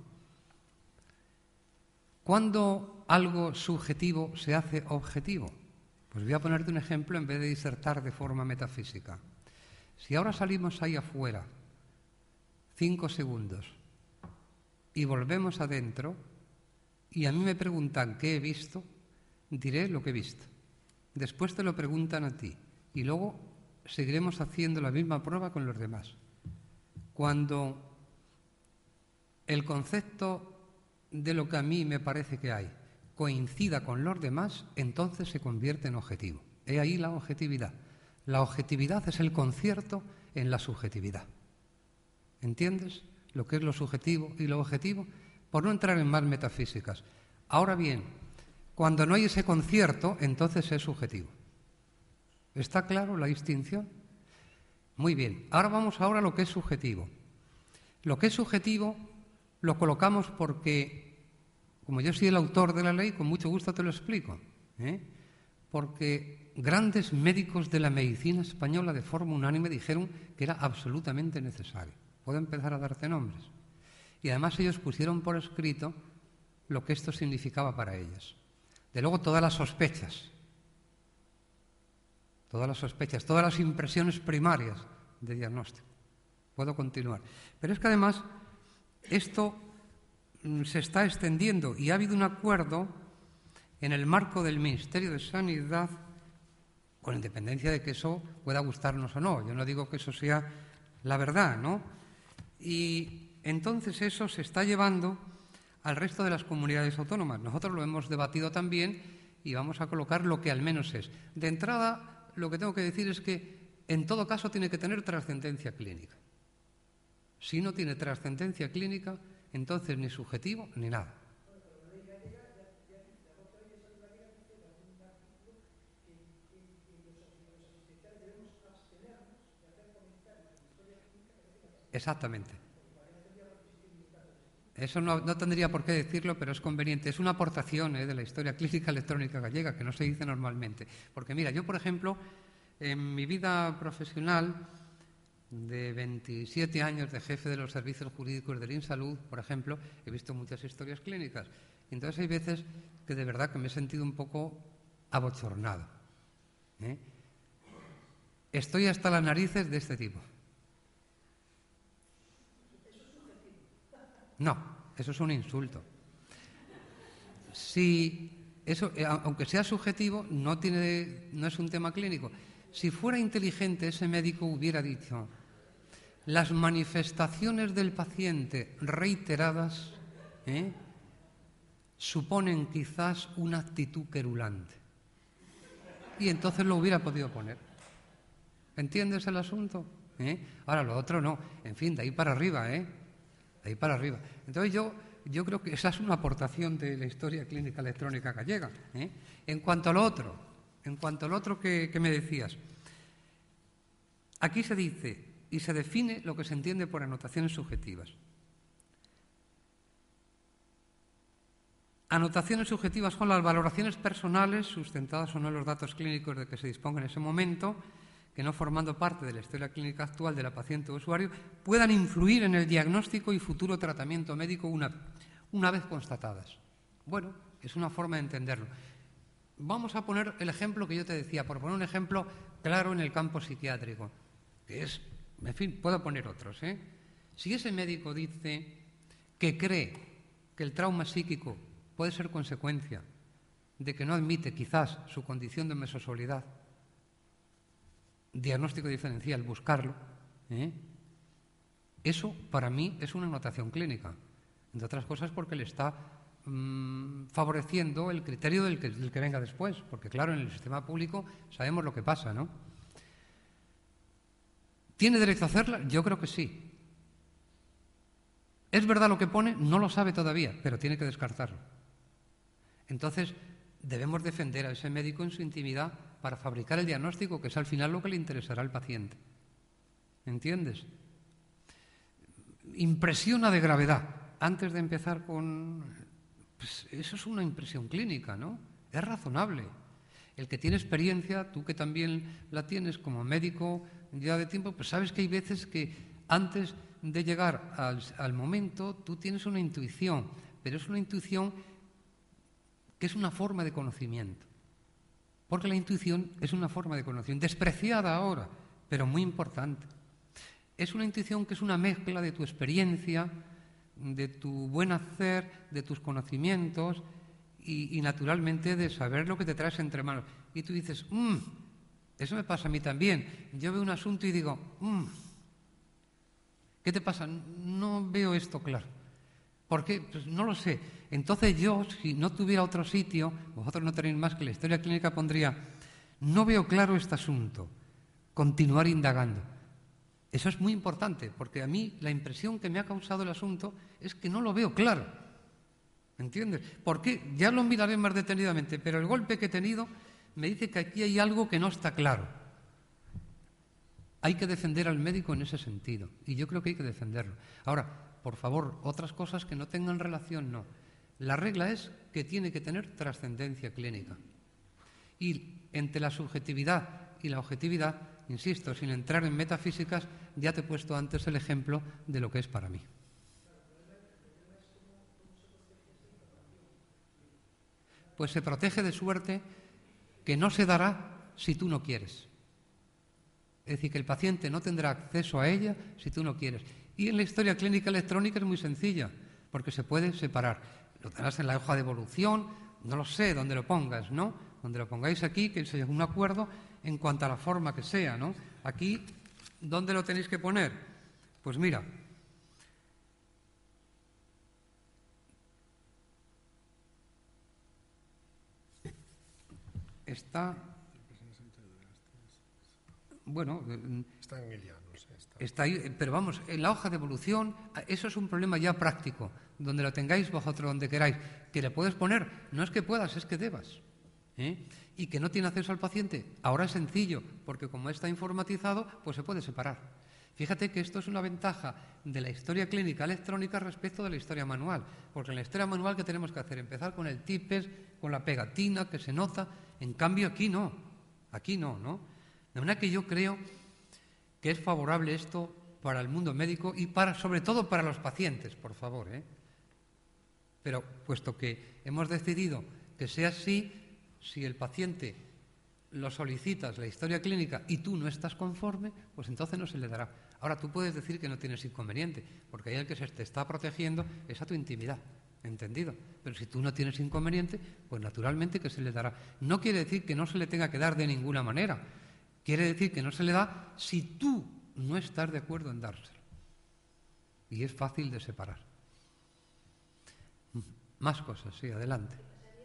¿Cuándo algo subjetivo se hace objetivo? Pues voy a ponerte un ejemplo en vez de disertar de forma metafísica. Si ahora salimos ahí afuera 5 segundos y volvemos adentro y a mí me preguntan qué he visto, diré lo que he visto. Después te lo preguntan a ti y luego seguiremos haciendo la misma prueba con los demás. Cuando el concepto de lo que a mí me parece que hay coincida con los demás, entonces se convierte en objetivo. He ahí la objetividad. La objetividad es el concierto en la subjetividad. ¿Entiendes lo que es lo subjetivo y lo objetivo? Por no entrar en más metafísicas. Ahora bien, cuando no hay ese concierto, entonces es subjetivo. ¿Está claro la distinción? Muy bien. Ahora vamos a lo que es subjetivo. Lo que es subjetivo lo colocamos porque, como yo soy el autor de la ley, con mucho gusto te lo explico. Porque grandes médicos de la medicina española de forma unánime dijeron que era absolutamente necesario. Puedo empezar a darte nombres. Y además ellos pusieron por escrito lo que esto significaba para ellas. De luego todas las sospechas, todas las impresiones primarias de diagnóstico. Puedo continuar. Pero es que además esto se está extendiendo y ha habido un acuerdo en el marco del Ministerio de Sanidad, con independencia de que eso pueda gustarnos o no. Yo no digo que eso sea la verdad, ¿no? Y entonces eso se está llevando al resto de las comunidades autónomas. Nosotros lo hemos debatido también y vamos a colocar lo que al menos es. De entrada, lo que tengo que decir es que en todo caso tiene que tener trascendencia clínica. Si no tiene trascendencia clínica, entonces ni subjetivo ni nada. Exactamente. Eso no tendría por qué decirlo, pero es conveniente. Es una aportación de la historia clínica electrónica gallega, que no se dice normalmente. Porque mira, yo, por ejemplo, en mi vida profesional de 27 años de jefe de los servicios jurídicos del INSalud, por ejemplo, he visto muchas historias clínicas. Entonces hay veces que de verdad que me he sentido un poco abochornado. Estoy hasta las narices de este tipo. No, eso es un insulto. Si eso, aunque sea subjetivo, no es un tema clínico. Si fuera inteligente, ese médico hubiera dicho: las manifestaciones del paciente reiteradas suponen quizás una actitud querulante. Y entonces lo hubiera podido poner. ¿Entiendes el asunto? Ahora, lo otro no. En fin, de ahí para arriba, De ahí para arriba. Entonces yo creo que esa es una aportación de la historia clínica electrónica gallega. En cuanto a lo otro que me decías, aquí se dice y se define lo que se entiende por anotaciones subjetivas. Anotaciones subjetivas son las valoraciones personales, sustentadas o no en los datos clínicos de que se disponga en ese momento, que no formando parte de la historia clínica actual de la paciente o usuario, puedan influir en el diagnóstico y futuro tratamiento médico una vez constatadas. Bueno, es una forma de entenderlo. Vamos a poner el ejemplo que yo te decía, por poner un ejemplo claro en el campo psiquiátrico, que es, en fin, puedo poner otros. Si ese médico dice que cree que el trauma psíquico puede ser consecuencia de que no admite quizás su condición de mesosoledad, diagnóstico diferencial, buscarlo, eso para mí es una anotación clínica, entre otras cosas porque le está favoreciendo el criterio del que venga después, porque claro, en el sistema público sabemos lo que pasa, ¿no? ¿Tiene derecho a hacerla? Yo creo que sí. ¿Es verdad lo que pone? No lo sabe todavía, pero tiene que descartarlo. Entonces, debemos defender a ese médico en su intimidad para fabricar el diagnóstico, que es al final lo que le interesará al paciente. ¿Entiendes? Impresiona de gravedad. Antes de empezar con... Pues eso es una impresión clínica, ¿no? Es razonable. El que tiene experiencia, tú que también la tienes como médico ya de tiempo, pues sabes que hay veces que antes de llegar al momento tú tienes una intuición, pero es una intuición que es una forma de conocimiento. Porque la intuición es una forma de conocimiento, despreciada ahora, pero muy importante. Es una intuición que es una mezcla de tu experiencia, de tu buen hacer, de tus conocimientos y naturalmente de saber lo que te traes entre manos. Y tú dices, eso me pasa a mí también. Yo veo un asunto y digo, ¿qué te pasa? No veo esto claro. ¿Por qué? Pues no lo sé. Entonces yo, si no tuviera otro sitio, vosotros no tenéis más que la historia clínica, pondría, no veo claro este asunto, continuar indagando. Eso es muy importante, porque a mí la impresión que me ha causado el asunto es que no lo veo claro. ¿Entiendes? Porque ya lo miraré más detenidamente, pero el golpe que he tenido me dice que aquí hay algo que no está claro. Hay que defender al médico en ese sentido, y yo creo que hay que defenderlo. Ahora, por favor, otras cosas que no tengan relación, no. La regla es que tiene que tener trascendencia clínica. Y entre la subjetividad y la objetividad, insisto, sin entrar en metafísicas, ya te he puesto antes el ejemplo de lo que es para mí. Pues se protege de suerte que no se dará si tú no quieres. Es decir, que el paciente no tendrá acceso a ella si tú no quieres. Y en la historia clínica electrónica es muy sencilla, porque se puede separar. Lo tendrás en la hoja de evolución, no lo sé, donde lo pongas, ¿no? Donde lo pongáis aquí, que se llegue a un acuerdo en cuanto a la forma que sea, ¿no? Aquí, ¿dónde lo tenéis que poner? Pues mira, está... Bueno, está en Iliano, sí, está ahí, pero vamos, en la hoja de evolución, eso es un problema ya práctico, donde lo tengáis vosotros, donde queráis, que le puedes poner, no es que puedas, es que debas, y que no tiene acceso al paciente. Ahora es sencillo, porque como está informatizado, pues se puede separar. Fíjate que esto es una ventaja de la historia clínica electrónica respecto de la historia manual, porque en la historia manual, ¿qué tenemos que hacer? Empezar con el tipes, con la pegatina, que se nota. En cambio, aquí no, ¿no? De manera que yo creo que es favorable esto para el mundo médico y sobre todo para los pacientes, por favor. Pero puesto que hemos decidido que sea así, si el paciente lo solicitas, la historia clínica, y tú no estás conforme, pues entonces no se le dará. Ahora, tú puedes decir que no tienes inconveniente, porque ahí el que se te está protegiendo es a tu intimidad, ¿entendido? Pero si tú no tienes inconveniente, pues naturalmente que se le dará. No quiere decir que no se le tenga que dar de ninguna manera. Quiere decir que no se le da si tú no estás de acuerdo en dárselo. Y es fácil de separar. Más cosas, sí, adelante.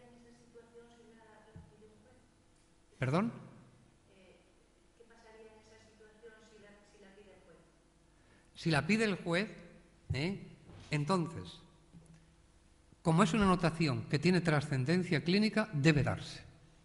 ¿Perdón? ¿Qué pasaría en esa situación si la pide el juez? Si la pide el juez, entonces, como es una anotación que tiene trascendencia clínica, debe darse.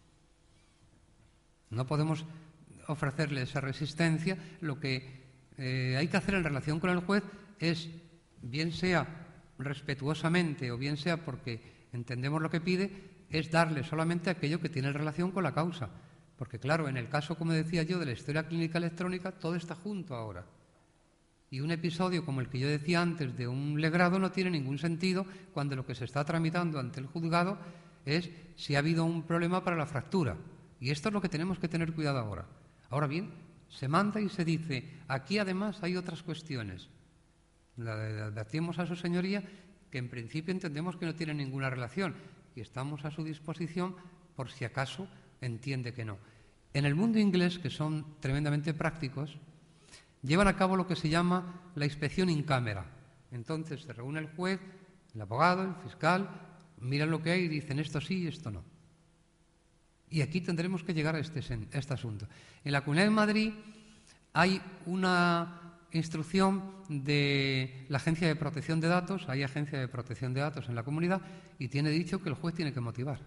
No podemos ofrecerle esa resistencia. Lo que hay que hacer en relación con el juez es, bien sea respetuosamente o bien sea porque entendemos lo que pide, es darle solamente aquello que tiene relación con la causa. Porque claro, en el caso, como decía yo, de la historia clínica electrónica, todo está junto ahora. Y un episodio como el que yo decía antes de un legrado no tiene ningún sentido cuando lo que se está tramitando ante el juzgado es si ha habido un problema para la fractura. Y esto es lo que tenemos que tener cuidado ahora. Ahora bien, se manda y se dice, aquí además hay otras cuestiones. Le advertimos a su señoría que en principio entendemos que no tiene ninguna relación y estamos a su disposición por si acaso entiende que no. En el mundo inglés, que son tremendamente prácticos, llevan a cabo lo que se llama la inspección in camera. Entonces se reúne el juez, el abogado, el fiscal, miran lo que hay y dicen esto sí y esto no. Y aquí tendremos que llegar a este asunto. En la Comunidad de Madrid hay una instrucción de la Agencia de Protección de Datos, hay Agencia de Protección de Datos en la comunidad y tiene dicho que el juez tiene que motivar.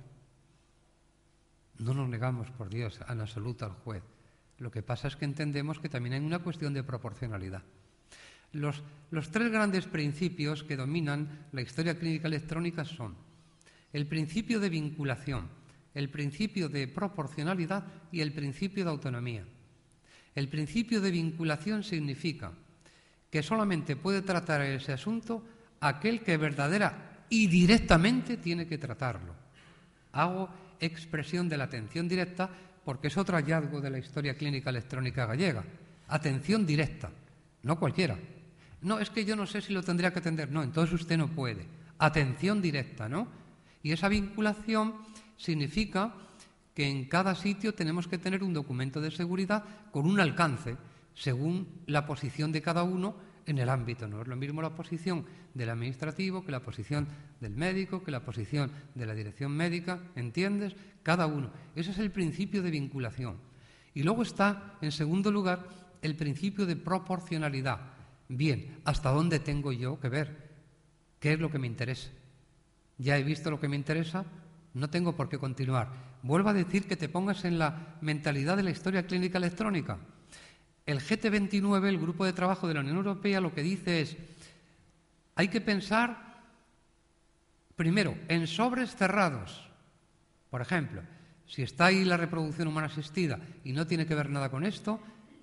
No nos negamos, por Dios, en absoluto al juez. Lo que pasa es que entendemos que también hay una cuestión de proporcionalidad. Los tres grandes principios que dominan la historia clínica electrónica son el principio de vinculación, el principio de proporcionalidad y el principio de autonomía. El principio de vinculación significa que solamente puede tratar ese asunto aquel que verdadera y directamente tiene que tratarlo. Hago expresión de la atención directa porque es otro hallazgo de la historia clínica electrónica gallega. Atención directa, no cualquiera. No, es que yo no sé si lo tendría que atender. No, entonces usted no puede. Atención directa, ¿no? Y esa vinculación significa que en cada sitio tenemos que tener un documento de seguridad con un alcance, según la posición de cada uno en el ámbito. No es lo mismo la posición del administrativo que la posición del médico, que la posición de la dirección médica, ¿entiendes? Cada uno. Ese es el principio de vinculación. Y luego está, en segundo lugar, el principio de proporcionalidad. Bien, ¿hasta dónde tengo yo que ver? ¿Qué es lo que me interesa? Ya he visto lo que me interesa, no tengo por qué continuar. Vuelvo a decir que te pongas en la mentalidad de la historia clínica electrónica. El GT29, el Grupo de Trabajo de la Unión Europea, lo que dice es, hay que pensar, primero, en sobres cerrados. Por ejemplo, si está ahí la reproducción humana asistida y no tiene que ver nada con esto,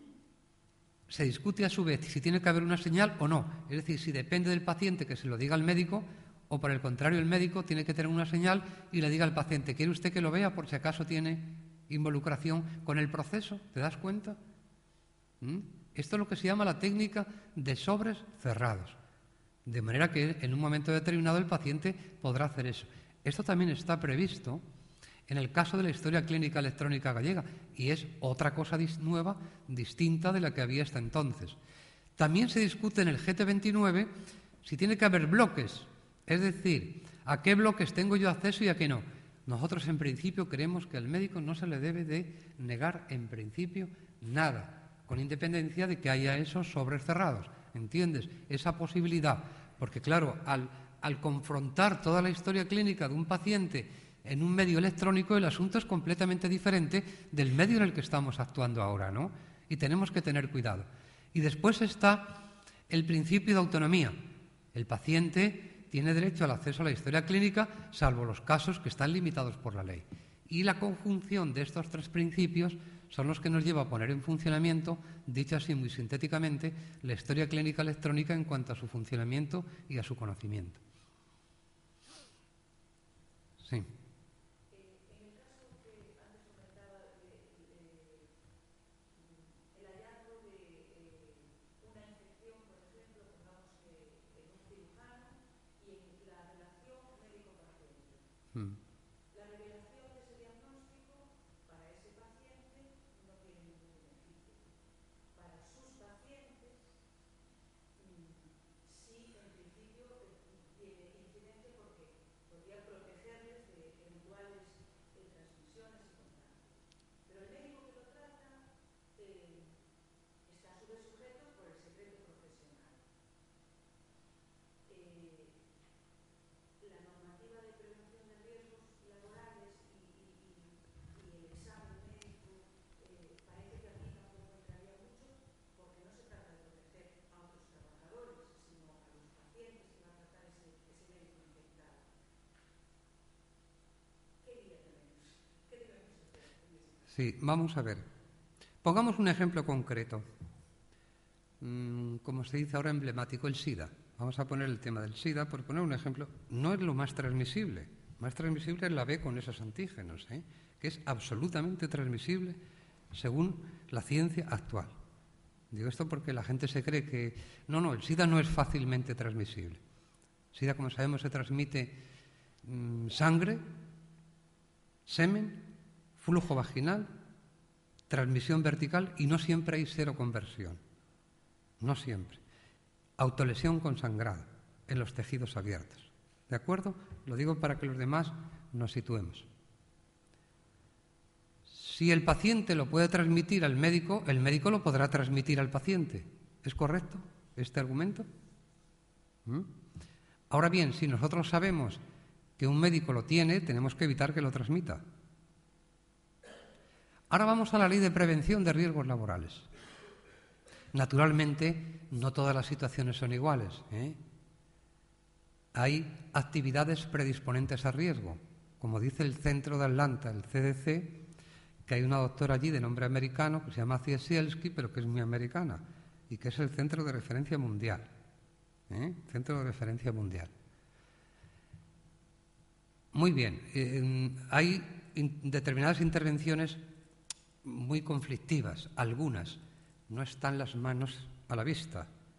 se discute a su vez si tiene que haber una señal o no. Es decir, si depende del paciente que se lo diga al médico, o por el contrario, el médico tiene que tener una señal y le diga al paciente, ¿quiere usted que lo vea por si acaso tiene involucración con el proceso? ¿Te das cuenta? Esto es lo que se llama la técnica de sobres cerrados. De manera que en un momento determinado el paciente podrá hacer eso. Esto también está previsto en el caso de la historia clínica electrónica gallega y es otra cosa nueva, distinta de la que había hasta entonces. También se discute en el GT29 si tiene que haber bloques, es decir, a qué bloques tengo yo acceso y a qué no. Nosotros en principio creemos que al médico no se le debe de negar en principio nada, con independencia de que haya esos sobres cerrados, ¿entiendes? Esa posibilidad, porque claro, al confrontar toda la historia clínica de un paciente en un medio electrónico, el asunto es completamente diferente del medio en el que estamos actuando ahora, ¿no? Y tenemos que tener cuidado. Y después está el principio de autonomía. El paciente tiene derecho al acceso a la historia clínica, salvo los casos que están limitados por la ley. Y la conjunción de estos tres principios son los que nos lleva a poner en funcionamiento, dicho así muy sintéticamente, la historia clínica electrónica en cuanto a su funcionamiento y a su conocimiento. Sí. La revelación de ese diagnóstico para ese paciente no tiene ningún beneficio. Para sus pacientes, sí, en principio tiene incidencia porque podría protegerles de eventuales transmisiones y contagios. Pero el médico que lo trata está a su vez sujeto por el secreto profesional. La normativa de prevención de riesgos laborales y el examen médico parece que aquí tampoco entraría mucho porque no se trata de proteger a otros trabajadores, sino a los pacientes que va a tratar ese médico infectado. ¿Qué debemos hacer? Sí, vamos a ver. Pongamos un ejemplo concreto. Como se dice ahora, emblemático, el SIDA. Vamos a poner el tema del SIDA, por poner un ejemplo. No es lo más transmisible. Más transmisible es la B con esos antígenos, que es absolutamente transmisible según la ciencia actual. Digo esto porque la gente se cree que... No, el SIDA no es fácilmente transmisible. El SIDA, como sabemos, se transmite sangre, semen, flujo vaginal, transmisión vertical y no siempre hay seroconversión. No siempre. Autolesión consangrada en los tejidos abiertos. ¿De acuerdo? Lo digo para que los demás nos situemos. Si el paciente lo puede transmitir al médico, el médico lo podrá transmitir al paciente. ¿Es correcto este argumento? Ahora bien, si nosotros sabemos que un médico lo tiene, tenemos que evitar que lo transmita. Ahora vamos a la ley de prevención de riesgos laborales. Naturalmente, no todas las situaciones son iguales. Hay actividades predisponentes a riesgo. Como dice el Centro de Atlanta, el CDC, que hay una doctora allí de nombre americano que se llama Ciesielski, pero que es muy americana, y que es el Centro de Referencia Mundial. Centro de Referencia Mundial. Muy bien. Hay determinadas intervenciones muy conflictivas, algunas. No están las manos a la vista.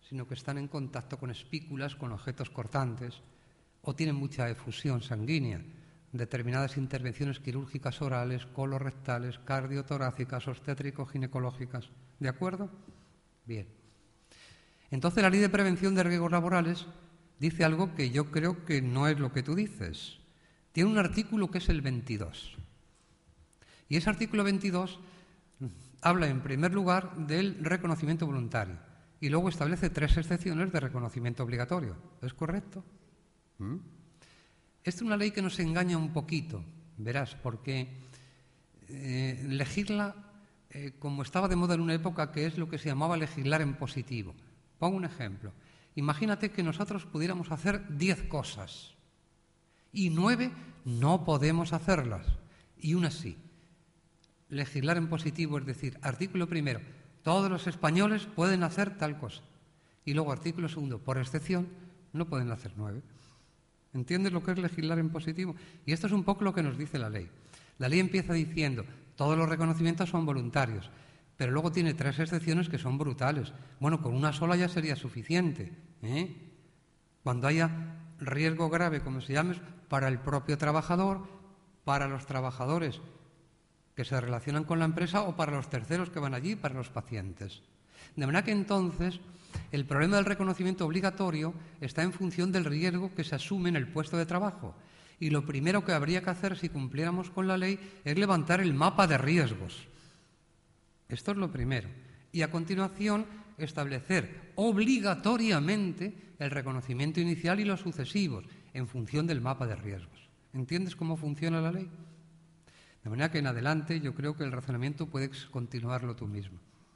sino que están en contacto con espículas, con objetos cortantes, o tienen mucha efusión sanguínea, determinadas intervenciones quirúrgicas orales, colorectales, cardiotorácicas, obstétrico-ginecológicas. ¿De acuerdo? Bien. Entonces la Ley de Prevención de Riesgos Laborales dice algo que yo creo que no es lo que tú dices. Tiene un artículo que es el 22. Y ese artículo 22 habla en primer lugar del reconocimiento voluntario y luego establece 3 excepciones de reconocimiento obligatorio. ¿Es correcto? Esta es una ley que nos engaña un poquito, verás, porque legisla como estaba de moda en una época, que es lo que se llamaba legislar en positivo. Pongo un ejemplo. Imagínate que nosotros pudiéramos hacer 10 cosas y 9 no podemos hacerlas y una sí. Legislar en positivo, es decir, artículo primero, todos los españoles pueden hacer tal cosa. Y luego artículo segundo, por excepción, no pueden hacer 9. ¿Entiendes lo que es legislar en positivo? Y esto es un poco lo que nos dice la ley. La ley empieza diciendo, todos los reconocimientos son voluntarios, pero luego tiene 3 excepciones que son brutales. Bueno, con una sola ya sería suficiente, ¿eh? Cuando haya riesgo grave, como se llame, para el propio trabajador, para los trabajadores que se relacionan con la empresa o para los terceros que van allí, para los pacientes. De manera que entonces el problema del reconocimiento obligatorio está en función del riesgo que se asume en el puesto de trabajo. Y lo primero que habría que hacer si cumpliéramos con la ley es levantar el mapa de riesgos. Esto es lo primero. Y a continuación establecer obligatoriamente el reconocimiento inicial y los sucesivos en función del mapa de riesgos. ¿Entiendes cómo funciona la ley? De manera que en adelante yo creo que el razonamiento puedes continuarlo tú mismo.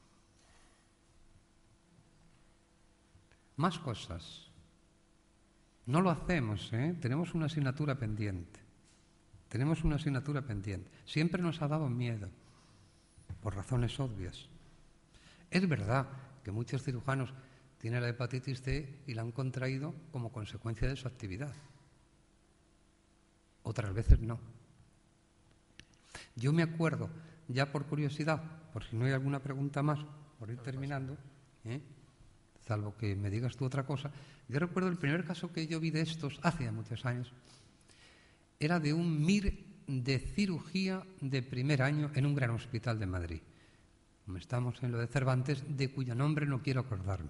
Más cosas. No lo hacemos, ¿eh? Tenemos una asignatura pendiente. Tenemos una asignatura pendiente. Siempre nos ha dado miedo, por razones obvias. Es verdad que muchos cirujanos tienen la hepatitis C y la han contraído como consecuencia de su actividad. Otras veces no. Yo me acuerdo, ya por curiosidad, por si no hay alguna pregunta más, por ir terminando, salvo que me digas tú otra cosa, yo recuerdo el primer caso que yo vi de estos, hace ya muchos años, era de un MIR de cirugía de primer año en un gran hospital de Madrid. Como estamos en lo de Cervantes, de cuyo nombre no quiero acordarme.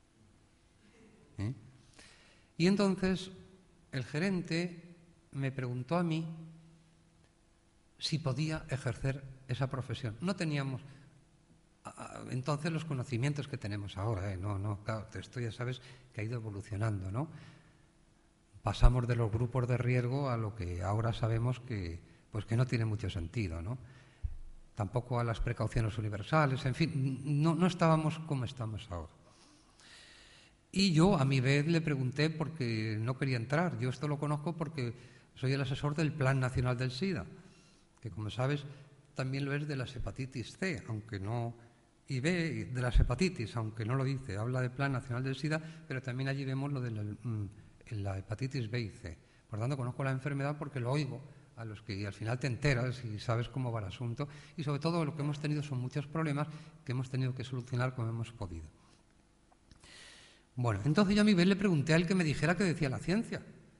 Y entonces el gerente me preguntó a mí si podía ejercer esa profesión. No teníamos entonces los conocimientos que tenemos ahora, claro, esto ya sabes que ha ido evolucionando, ¿no? Pasamos de los grupos de riesgo a lo que ahora sabemos que no tiene mucho sentido, ¿no? Tampoco a las precauciones universales, en fin, no estábamos como estamos ahora. Y yo a mi vez le pregunté porque no quería entrar. Yo esto lo conozco porque soy el asesor del Plan Nacional del SIDA, que como sabes también lo es de las hepatitis C, aunque no, y B de las hepatitis, aunque no lo dice, habla del Plan Nacional del SIDA, pero también allí vemos lo de la hepatitis B y C. Por tanto, conozco la enfermedad porque lo oigo a los que al final te enteras y sabes cómo va el asunto, y sobre todo lo que hemos tenido son muchos problemas que hemos tenido que solucionar como hemos podido. Bueno, entonces yo a mi vez le pregunté a él que me dijera qué decía la ciencia.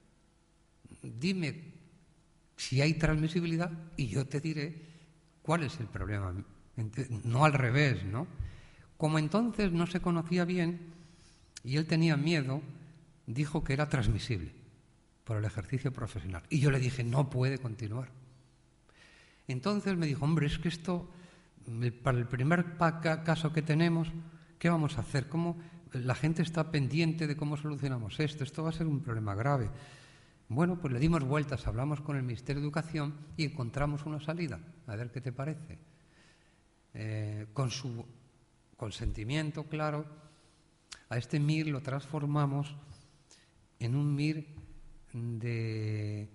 Dime si hay transmisibilidad y yo te diré cuál es el problema. No al revés, ¿no? Como entonces no se conocía bien y él tenía miedo, dijo que era transmisible por el ejercicio profesional. Y yo le dije, no puede continuar. Entonces me dijo, hombre, es que esto, para el primer caso que tenemos, ¿qué vamos a hacer? ¿Cómo la gente está pendiente de cómo solucionamos esto? Esto va a ser un problema grave. Bueno, pues le dimos vueltas, hablamos con el Ministerio de Educación y encontramos una salida. A ver qué te parece. Con su consentimiento, claro, a este MIR lo transformamos en un MIR de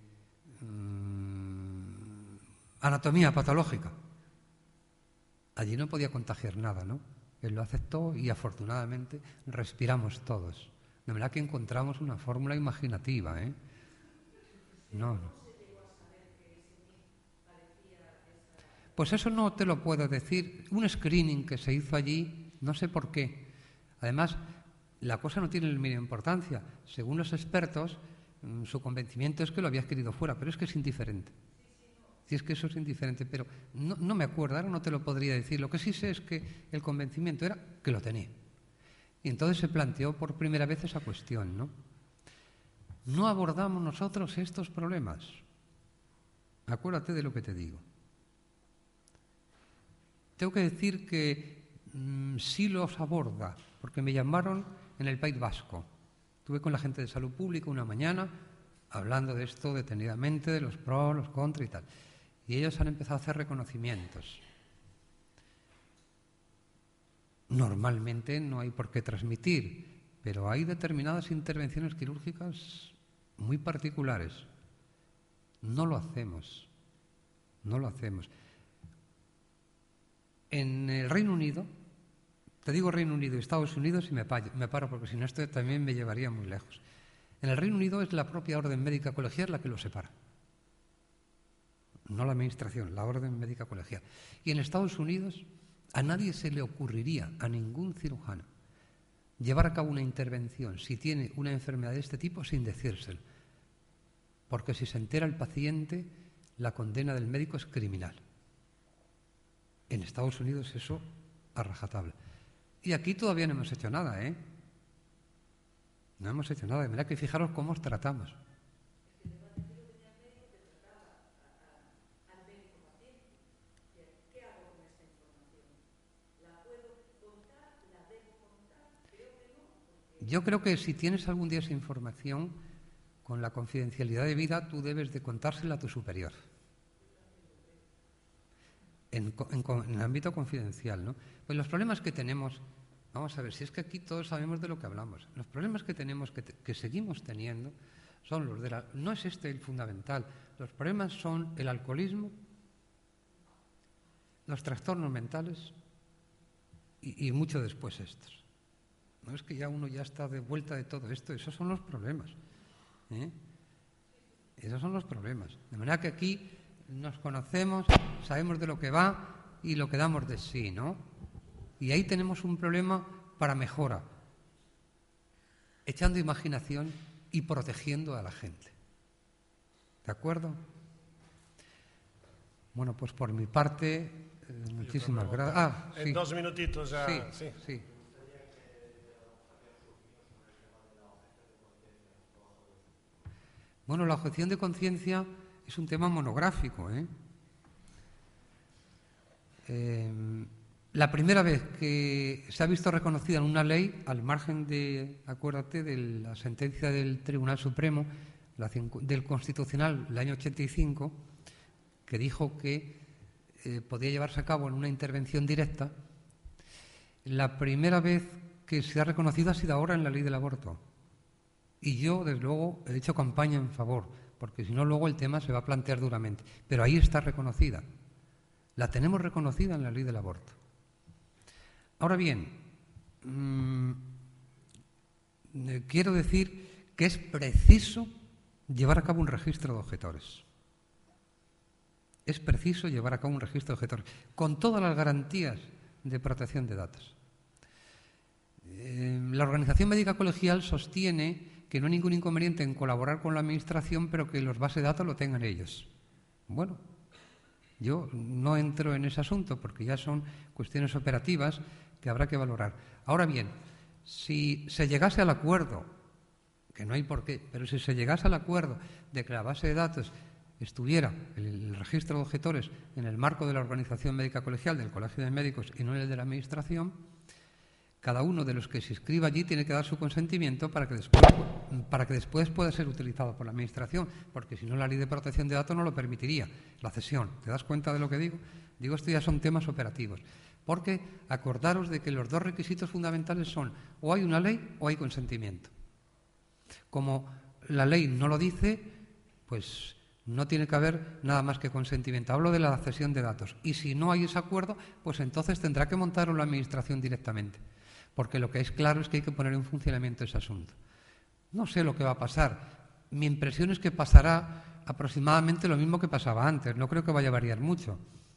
anatomía patológica. Allí no podía contagiar nada, ¿no? Él lo aceptó y afortunadamente respiramos todos. De manera que encontramos una fórmula imaginativa, ¿eh? No. Pues eso no te lo puedo decir. Un screening que se hizo allí, no sé por qué. Además, la cosa no tiene la mínima importancia. Según los expertos, su convencimiento es que lo había adquirido fuera, pero es que es indiferente. Si es que eso es indiferente, pero no me acuerdo, ahora no te lo podría decir. Lo que sí sé es que el convencimiento era que lo tenía. Y entonces se planteó por primera vez esa cuestión, ¿no? No abordamos nosotros estos problemas. Acuérdate de lo que te digo. Tengo que decir que sí los aborda, porque me llamaron en el País Vasco. Estuve con la gente de salud pública una mañana hablando de esto detenidamente, de los pros, los contras y tal. Y ellos han empezado a hacer reconocimientos. Normalmente no hay por qué transmitir, pero hay determinadas intervenciones quirúrgicas muy particulares. No lo hacemos. No lo hacemos. En el Reino Unido, te digo Reino Unido y Estados Unidos y me paro porque si no esto también me llevaría muy lejos. En el Reino Unido es la propia orden médica colegial la que lo separa. No la administración, la orden médica colegial. Y en Estados Unidos a nadie se le ocurriría, a ningún cirujano, llevar a cabo una intervención si tiene una enfermedad de este tipo sin decírselo. Porque si se entera el paciente, la condena del médico es criminal. En Estados Unidos eso a rajatabla. Y aquí todavía no hemos hecho nada, ¿eh? No hemos hecho nada. De manera que fijaros cómo os tratamos. Yo creo que si tienes algún día esa información, con la confidencialidad de vida, tú debes de contársela a tu superior. En el ámbito confidencial, ¿no? Pues los problemas que tenemos, vamos a ver, si es que aquí todos sabemos de lo que hablamos, los problemas que tenemos, que seguimos teniendo, son los de no es este el fundamental, los problemas son el alcoholismo, los trastornos mentales y mucho después estos. No es que ya uno ya está de vuelta de todo esto, esos son los problemas. Esos son los problemas. De manera que aquí nos conocemos, sabemos de lo que va y lo que damos de sí, ¿no? Y ahí tenemos un problema para mejora, echando imaginación y protegiendo a la gente. ¿De acuerdo? Bueno, pues por mi parte, muchísimas gracias. En 2 minutitos ya. Sí. Bueno, la objeción de conciencia es un tema monográfico, La primera vez que se ha visto reconocida en una ley, al margen de, acuérdate, de la sentencia del Tribunal Supremo, del Constitucional del año 85, que dijo que podía llevarse a cabo en una intervención directa, la primera vez que se ha reconocido ha sido ahora en la ley del aborto. Y yo, desde luego, he hecho campaña en favor, porque si no, luego el tema se va a plantear duramente. Pero ahí está reconocida. La tenemos reconocida en la ley del aborto. Ahora bien, quiero decir que es preciso llevar a cabo un registro de objetores. Es preciso llevar a cabo un registro de objetores, con todas las garantías de protección de datos. La Organización Médica Colegial sostiene que no hay ningún inconveniente en colaborar con la Administración, pero que los bases de datos lo tengan ellos. Bueno, yo no entro en ese asunto porque ya son cuestiones operativas que habrá que valorar. Ahora bien, si se llegase al acuerdo, que no hay por qué, pero si se llegase al acuerdo de que la base de datos estuviera, el registro de objetores, en el marco de la Organización Médica Colegial, del Colegio de Médicos y no en el de la Administración, cada uno de los que se inscriba allí tiene que dar su consentimiento para que después pueda ser utilizado por la Administración, porque si no la Ley de Protección de Datos no lo permitiría, la cesión. ¿Te das cuenta de lo que digo? Digo, esto ya son temas operativos. Porque acordaros de que los dos requisitos fundamentales son o hay una ley o hay consentimiento. Como la ley no lo dice, pues no tiene que haber nada más que consentimiento. Hablo de la cesión de datos. Y si no hay ese acuerdo, pues entonces tendrá que montarlo la Administración directamente. Porque lo que es claro es que hay que poner en funcionamiento ese asunto. No sé lo que va a pasar. Mi impresión es que pasará aproximadamente lo mismo que pasaba antes. No creo que vaya a variar mucho.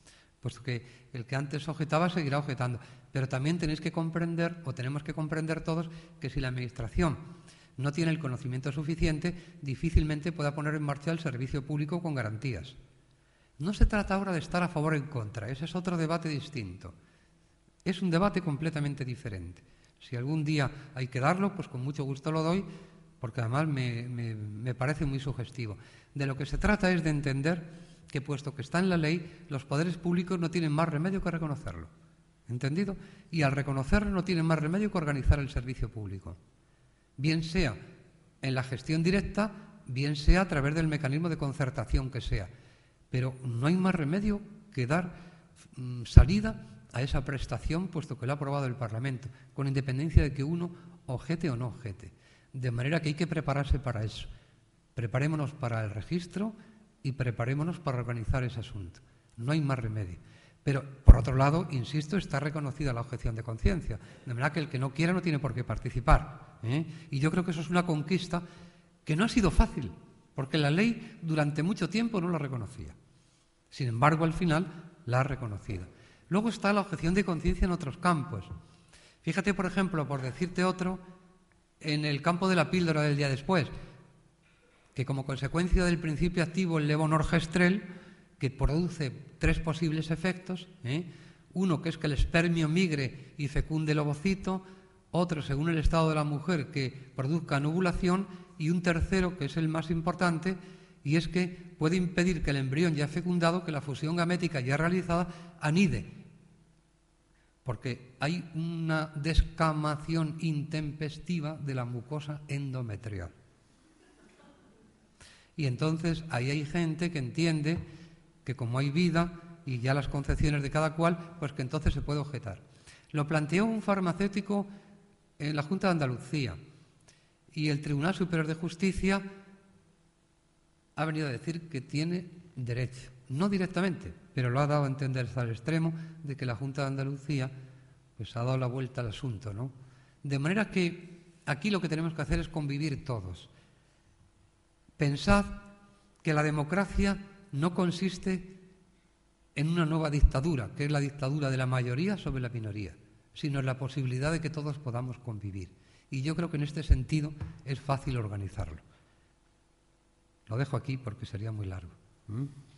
puesto que el que antes objetaba seguirá objetando. Pero también tenéis que comprender, o tenemos que comprender todos, que si la Administración no tiene el conocimiento suficiente, difícilmente pueda poner en marcha el servicio público con garantías. No se trata ahora de estar a favor o en contra, ese es otro debate distinto. Es un debate completamente diferente. Si algún día hay que darlo, pues con mucho gusto lo doy, porque además me parece muy sugestivo. De lo que se trata es de entender que, puesto que está en la ley, los poderes públicos no tienen más remedio que reconocerlo. ¿Entendido? Y al reconocerlo no tienen más remedio que organizar el servicio público. Bien sea en la gestión directa, bien sea a través del mecanismo de concertación que sea. Pero no hay más remedio que dar salida a esa prestación, puesto que lo ha aprobado el Parlamento, con independencia de que uno objete o no objete. De manera que hay que prepararse para eso. Preparémonos para el registro y preparémonos para organizar ese asunto. No hay más remedio. Pero, por otro lado, insisto, está reconocida la objeción de conciencia. De manera que el que no quiera no tiene por qué participar. Y yo creo que eso es una conquista que no ha sido fácil, porque la ley durante mucho tiempo no la reconocía. Sin embargo, al final la ha reconocido. Luego está la objeción de conciencia en otros campos. Fíjate, por ejemplo, por decirte otro, en el campo de la píldora del día después, que como consecuencia del principio activo el levonorgestrel, que produce 3 posibles efectos, uno que es que el espermio migre y fecunde el ovocito, otro, según el estado de la mujer, que produzca anovulación, y un tercero, que es el más importante, y es que puede impedir que el embrión ya fecundado, que la fusión gamética ya realizada, anide, porque hay una descamación intempestiva de la mucosa endometrial. Y entonces ahí hay gente que entiende que como hay vida y ya las concepciones de cada cual, pues que entonces se puede objetar. Lo planteó un farmacéutico en la Junta de Andalucía y el Tribunal Superior de Justicia ha venido a decir que tiene derecho, no directamente, pero lo ha dado a entender hasta el extremo de que la Junta de Andalucía pues ha dado la vuelta al asunto, ¿no? De manera que aquí lo que tenemos que hacer es convivir todos. Pensad que la democracia no consiste en una nueva dictadura, que es la dictadura de la mayoría sobre la minoría, sino en la posibilidad de que todos podamos convivir. Y yo creo que en este sentido es fácil organizarlo. Lo dejo aquí porque sería muy largo.